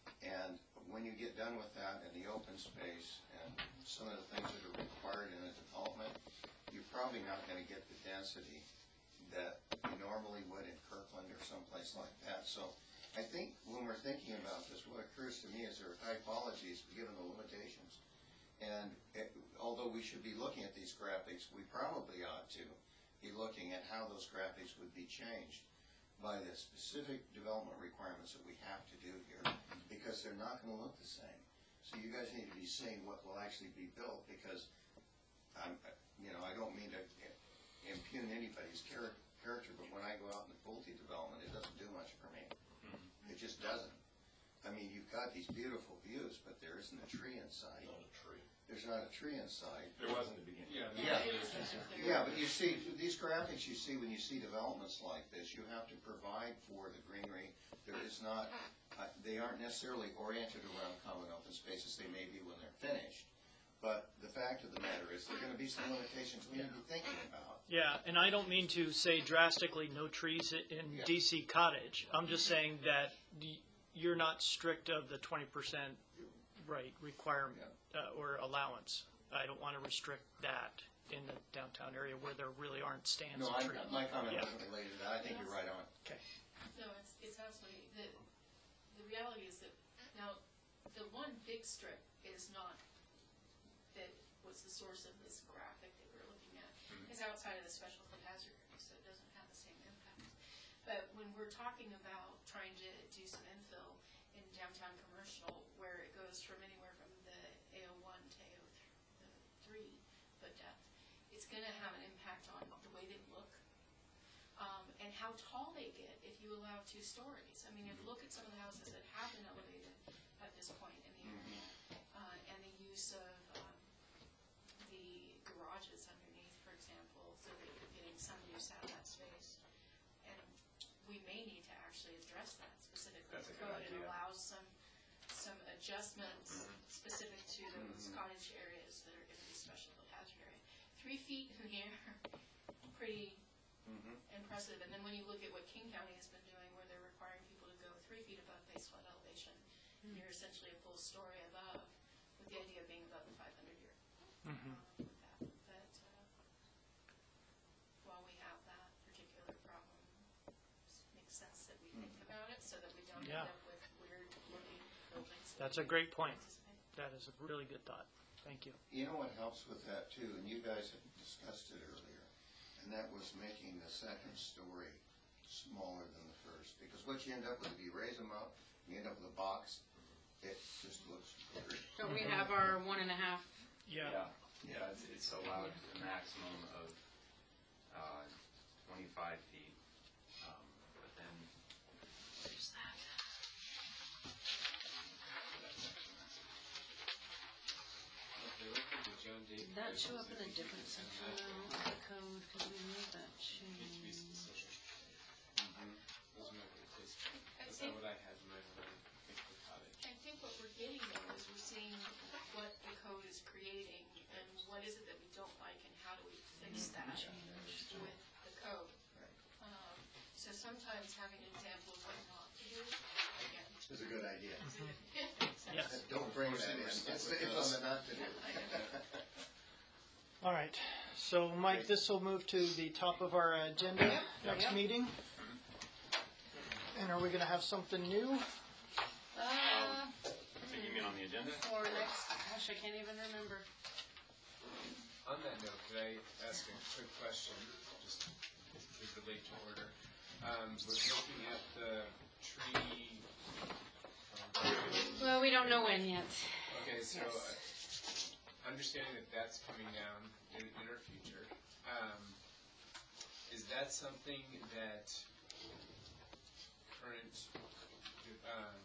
And when you get done with that in the open space and some of the things that are required in a development, you're probably not gonna get the density that you normally would in Kirkland or someplace like that. So I think when we're thinking about this, what occurs to me is there are typologies given the limitations. And it, although we should be looking at these graphics, we probably ought to be looking at how those graphics would be changed by the specific development requirements that we have to do here, because they're not going to look the same. So you guys need to be seeing what will actually be built, because I'm, you know, I don't mean to impugn anybody's char- character, but when I go out in the Pulte development, it doesn't do much for me. It just doesn't. I mean, you've got these beautiful views, but there isn't a tree inside. Not a tree. There's not a tree inside. There wasn't at the beginning. Yeah. Yeah. Yeah, but you see, these graphics you see when you see developments like this, you have to provide for the greenery. There is not, uh, they aren't necessarily oriented around common open spaces. They may be when they're finished. But the fact of the matter is, there are going to be some limitations we need to be thinking about. Yeah, and I don't mean to say drastically no trees i- in Yeah. D C Cottage. I'm just saying that the- you're not strict of the twenty percent right requirement uh, or allowance. I don't want to restrict that in the downtown area where there really aren't stands No, of I, trees. my comment Yeah. wasn't related to that. I think you're right on. Okay. No, it's, it's absolutely, the, the reality is that, now, the one big strip is not, that was the source of this graphic that we're looking at, is outside of the special hazard area, so it doesn't have the same impact. But when we're talking about trying to do some infill in downtown commercial, where it goes from anywhere from the A O one to A O three foot depth, it's gonna have an impact on the way they look, um, and how tall they get if you allow two stories. I mean, if you look at some of the houses that have been elevated at this point in the area, uh, and the use of, um, the garages underneath, for example, so that you're getting some use out of that space. And we may need to actually address that specifically. That's a in good code. It idea. allows some, some adjustments specific to those cottage areas that are gonna be special hazard area. Three feet in the air, pretty impressive. And then when you look at what King County has been doing, where they're requiring people to go three feet above base flood elevation, you're essentially a full story above, with the idea of being above the five hundred year. Mhm. But uh, while we have that particular problem, it makes sense that we think about it so that we don't Yeah. end up with weird looking buildings. that That's a we great point. anticipate. That is a really good thought. Thank you. You know what helps with that too, and you guys have discussed it earlier, and that was making the second story smaller than the first. Because what you end up with, if you raise them up, you end up with a box, it just looks weird. Don't we have our one and a half? Yeah. Yeah, yeah, it's, it's allowed a maximum of, uh, twenty-five feet, um, but then. There's that. Okay, look at the John Day. Did that show up in a proposals, I think different it's in section that though, of the code, because we made that H B change? special. Mhm. Those might be replaced. That's not what I had in mind when I think of cottage. I think what we're getting though is we're seeing what the code is creating and what is it that we don't like and how do we fix that with the code. Um, So sometimes having an example of what not to do, again. It's a good idea. Yes. Don't bring that in, it's, it's on the not to do. All right. So, Mike, this will move to the top of our agenda next Yep. meeting. And are we going to have something new? Uh, You mean on the agenda? or next, gosh, I can't even remember. On that note, could I ask a quick question, just to relate to order? Um, we're looking at the tree. um, Well, we don't know when yet. Okay, so Yes. uh, understanding that that's coming down in, in our future, um, is that something that current um,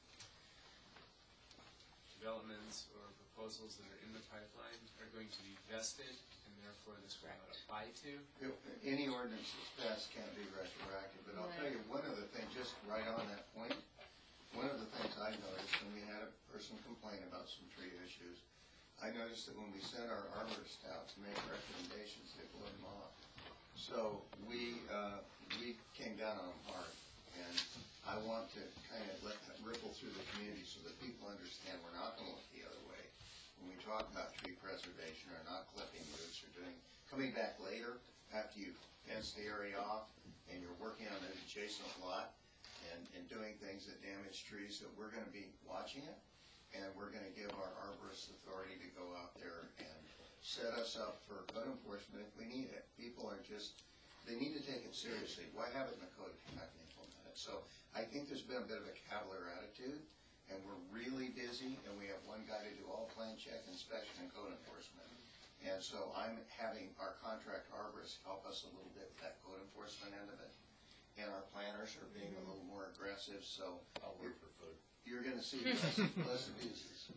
developments or proposals that are in the pipeline are going to be vested, and therefore this will not apply to? Any ordinance that's passed can't be retroactive, but I'll tell you, one of the things, just right on that point, one of the things I noticed when we had a person complain about some tree issues, I noticed that when we sent our arborists out to make recommendations, they blew them off. So we, uh, we came down on them hard, and I want to kind of let that ripple through the community so that people understand we're not gonna look the other way. When we talk about tree preservation or not clipping roots or doing, coming back later after you've fenced the area off and you're working on an adjacent lot and, and doing things that damage trees, that we're gonna be watching it, and we're gonna give our arborists authority to go out there and set us up for code enforcement if we need it. People are just, they need to take it seriously. Why have it in the code if you're not gonna implement it? So I think there's been a bit of a cavalier attitude, and we're really busy, and we have one guy to do all plan check, inspection, and code enforcement. And so I'm having our contract arborists help us a little bit with that code enforcement end of it. And our planners are being a little more aggressive, so I'll work for food. you're gonna see less, less abuses.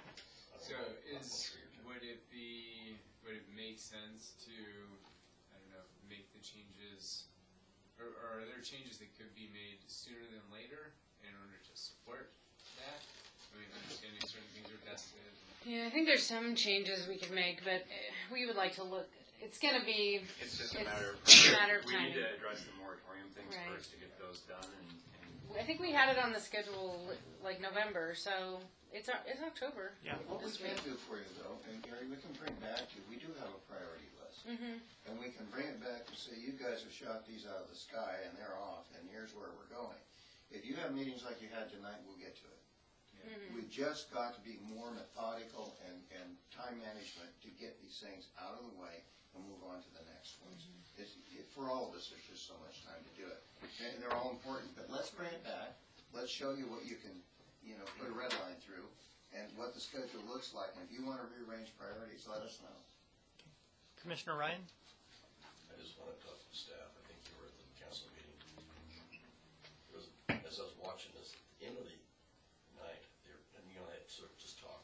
So is, would it be, would it make sense to, I don't know, make the changes, or, or are there changes that could be made sooner than later in order to support that? I mean, understanding certain things are vested. Yeah, I think there's some changes we could make, but uh, we would like to look, it's gonna be, It's just a It's matter of. a matter of We need timing. to address the moratorium things Right. first to get those done, and, and I think we had it on the schedule like November, so it's, Oc- it's October. Yeah. What we This can week. do for you though, and Gary, we can bring back to you, we do have a priority list. Mm-hmm. And we can bring it back and say, you guys have shot these out of the sky and they're off, and here's where we're going. If you have meetings like you had tonight, we'll get to it. Mm-hmm. We've just got to be more methodical and, and time management to get these things out of the way and move on to the next ones. It's, it, for all of us, there's just so much time to do it. And they're all important, but let's bring it back. Let's show you what you can, you know, put a red line through, and what the schedule looks like. And if you want to rearrange priorities, let us know. Commissioner Ryan? I just want to talk to staff. I think you were at the council meeting. It was, as I was watching this, at the end of the night, they were, and you know, I had sort of just talked.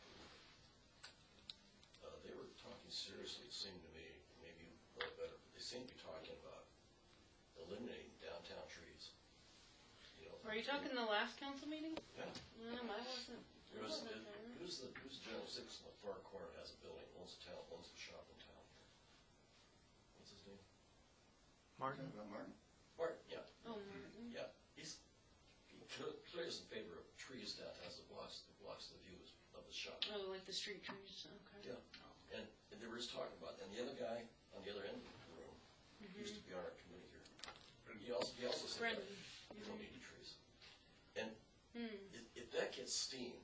Uh, they were talking seriously, it seemed to me, maybe a little better, but they seemed to be talking about eliminating downtown trees. You know, Were you talking the last council meeting? Yeah. Um, I wasn't. It was, it, who's the, who's General Six in the far corner has a building, owns a town, owns a shop in town. What's his name? Martin? About Martin? Martin, yeah. Oh, Martin. Yeah, he's, he cl- clearly is in favor of trees downtown, as it blocks, it blocks the view of the shop. Oh, like the street trees, okay. Yeah, and, and there was talking about, and the other guy on the other end of the room, Mhm. used to be on our committee here. He also, he also said that Brendan. you don't need any trees. And Hmm. if, if that gets steam,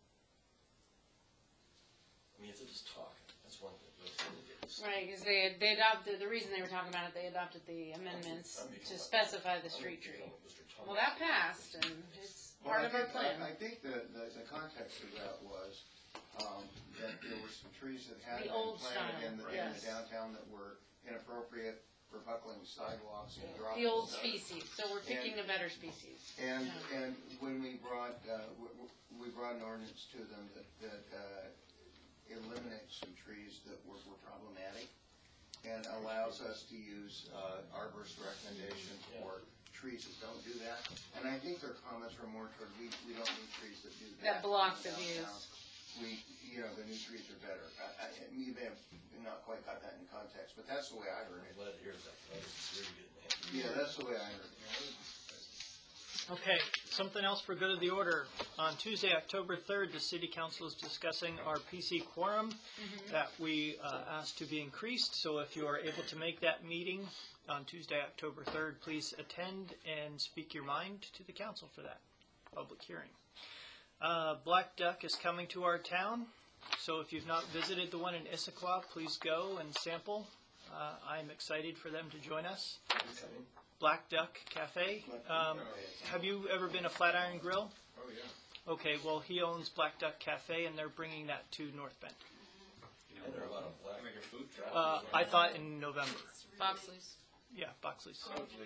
I mean, if they're just talking, that's one thing, but if they get steam. Right, because they, they adopted, the reason they were talking about it, they adopted the amendments I'm to becoming- specify the I'm street tree. becoming Mister Thomas. Well, that passed, and it's Well, part I of our think- plan. I I think the, the, the context of that was, um, that there were some trees that had The been old planted style, in the, in the yes. downtown that were inappropriate for buckling sidewalks and dropping. The old stuff. species, so we're picking a better species. And, Yeah. and when we brought, uh, w- w- we brought an ordinance to them that, that, uh, eliminates some trees that were, were problematic and allows us to use, uh, arborist recommendation for trees that don't do that. And I think their comments were more toward, we, we don't need trees that do that. That block the downtown. views. We, you know, the new trees are better. I, I, you may have not quite got that in context, but that's the way I heard I'm it. glad to hear that. That was really good, man. Yeah, that's the way I heard it. Okay, something else for good of the order. On Tuesday, October third, the city council is discussing our P C quorum that we uh, asked to be increased. So if you are able to make that meeting on Tuesday, October third, please attend and speak your mind to the council for that public hearing. Uh, Black Duck is coming to our town. So if you've not visited the one in Issaquah, please go and sample. Uh, I'm excited for them to join us. Black Duck Cafe. Um, have you ever been a Flatiron Grill? Oh, yeah. Okay, well, he owns Black Duck Cafe, and they're bringing that to North Bend. And there are a lot of black. Like a food truck? Uh, I thought in November. Boxley's. Yeah, Boxley's.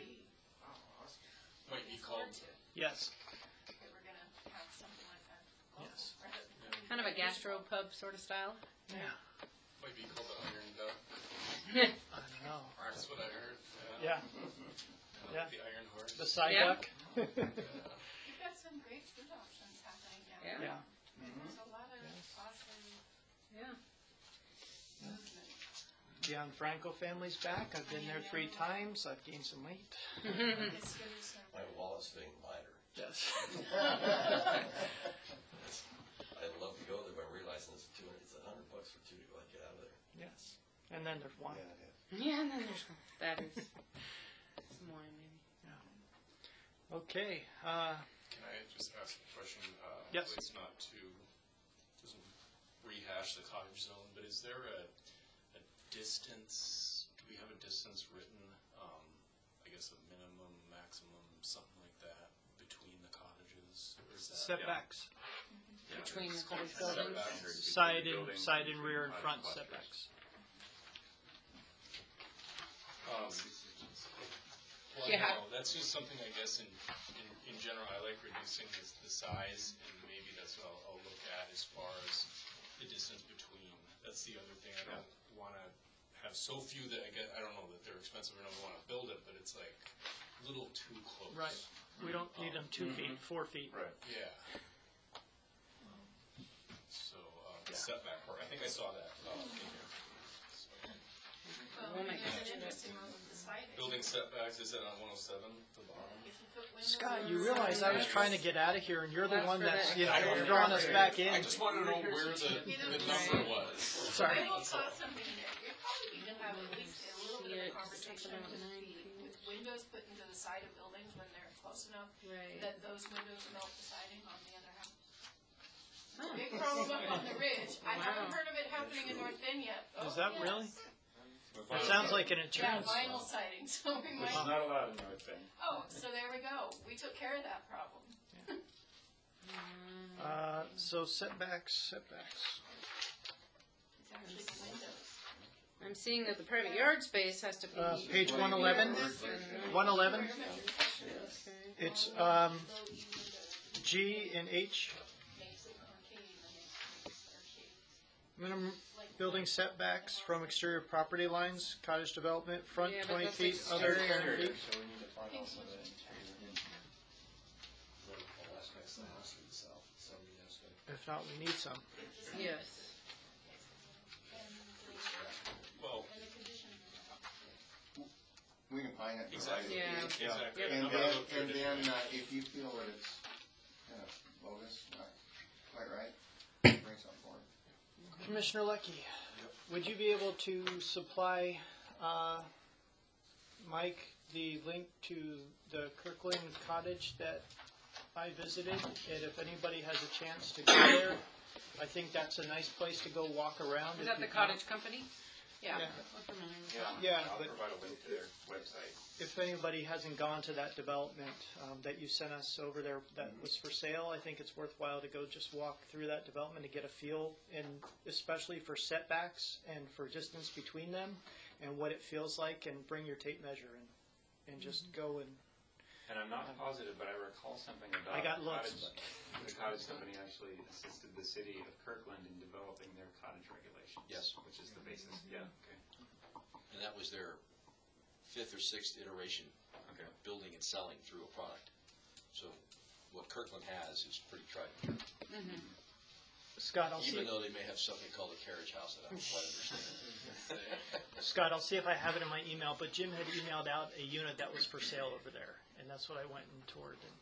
Might be called, Yes, That we're gonna have something like that. yes. Kind of a gastro pub sort of style. Yeah. might be called the Iron Duck. I don't know. That's what I heard. Yeah. Uh, Yeah. The Iron Horse. The side Yeah. duck. We've got some great food options happening down Yeah. there. Yeah. There's a lot of awesome Yeah. movement. Gianfranco family's back. I've been there three times. I've gained some weight. It's good as a- My wallet's getting lighter. Yes. I'd love to go there, but realizing it's two, it's a hundred bucks for two to go and get out of there. Yes. And then there's wine. Yeah, and then there's, that is some wine maybe. Okay. Uh, Can I just ask a question? Uh, Yes. hopefully It's not too, doesn't rehash the cottage zone, but is there a, a distance, do we have a distance written, um, I guess a minimum, maximum, something like that, between the cottages? Or is that? setbacks. Yeah, Between the it's cottage setback buildings. between Side the and, building side and rear and and front clusters. setbacks. Um, Well, Yeah. no, that's just something I guess in, in, in general, I like reducing the, the size, and maybe that's what I'll, I'll look at as far as the distance between. That's the other thing, I don't wanna have so few that I get, I don't know that they're expensive or I don't wanna build it, but it's like a little too close. Right. We don't need them two feet, four feet. Right. Yeah. So, uh, the setback part, I think I saw that, uh, in here. Well, Woman. there's an interesting one with the siding. Building setbacks, is that on one oh seven, the bottom? If you put windows Scott, on you the realize I was sides- trying to get out of here, and you're the That's one for that's, the- you know, I don't drawing us remember. back in. I just wanted to know where the, the number was. Sorry. I will toss something in there. You're probably gonna have at least a little bit of conversation about with nine the, feet. with windows put into the side of buildings when they're close enough Right. that those windows melt the siding on the other house. Oh. Big problem up on the ridge. I haven't Wow. heard of it happening in North Bend yet. Is Oh, that yes. really? It sounds like an Yeah, insurance. vinyl siding, so we might, It's not allowed in North Bend. oh, so there we go. We took care of that problem. Um, Uh, so setbacks, setbacks. It's actually the windows. I'm seeing that the private yard space has to be. Uh, page one eleven, one eleven. It's, um, G and H. Makes it arcade and makes it arcade. Minimum building setbacks from exterior property lines, cottage development, front Yeah, but twenty that's feet, other ten exterior. feet. So we need to find also the interior. All aspects of the house to the south, so we have to. If not, we need some. Yes. Well, We can find it. and exactly, provide it. Yeah. exactly. And I'm gonna then, look through and it. then, uh, if you feel that it's kind of bogus, not quite right, bring something forward. Commissioner Leckie, would you be able to supply, uh, Mike the link to the Kirkland cottage that I visited? And if anybody has a chance to go there, I think that's a nice place to go walk around. Is if that the you've not- cottage company? Yeah. Yeah. We're familiar with Yeah, that. Yeah, I'll but- provide a link to their website. If anybody hasn't gone to that development um, that you sent us over there that was for sale, I think it's worthwhile to go just walk through that development to get a feel, and especially for setbacks and for distance between them and what it feels like, and bring your tape measure and, and just go and, And I'm not positive, but I recall something about. I got the looks, cottage- The cottage company actually assisted the city of Kirkland in developing their cottage regulations. Yes. Which is the basis, yeah, okay. And that was their fifth or sixth iteration Okay. of building and selling through a product. So what Kirkland has is pretty tried and true. Scott, I'll see, Even though they may have something called a carriage house that I don't quite understand. Scott, I'll see if I have it in my email, but Jim had emailed out a unit that was for sale over there, and that's what I went and toured. And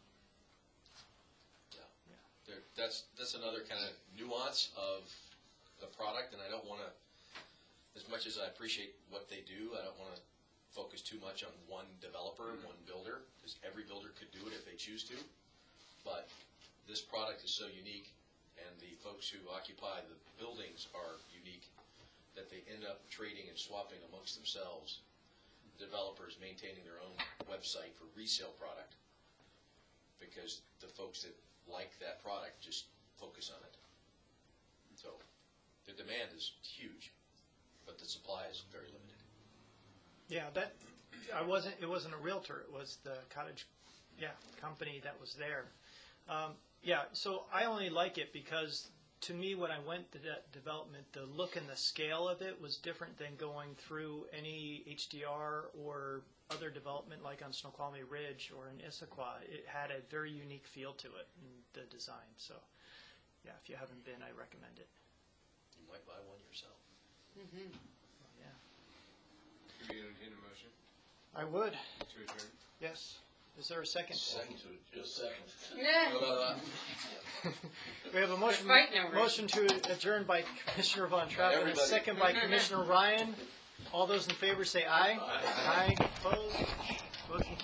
There, that's, that's another kind of nuance of the product, and I don't want to, as much as I appreciate what they do, I don't want to focus too much on one developer, one builder, because every builder could do it if they choose to. But this product is so unique, and the folks who occupy the buildings are unique, that they end up trading and swapping amongst themselves. Developers maintaining their own website for resale product, because the folks that like that product just focus on it. So the demand is huge, but the supply is very limited. Yeah, that, I wasn't, it wasn't a realtor, it was the cottage, yeah, company that was there. Um, yeah, so I only like it because, to me, when I went to that development, the look and the scale of it was different than going through any H D R or other development like on Snoqualmie Ridge or in Issaquah. It had a very unique feel to it in the design, so, yeah, if you haven't been, I recommend it. You might buy one yourself. Mm-hmm. Yeah. Can we entertain a motion I would, to adjourn? yes. Is there a second? Second to, just second. Yeah. We have a motion, We're fighting over it. motion to adjourn by Commissioner Von Trapp and a Everybody. second by Commissioner Ryan. All those in favor say aye. Aye. Opposed? Motion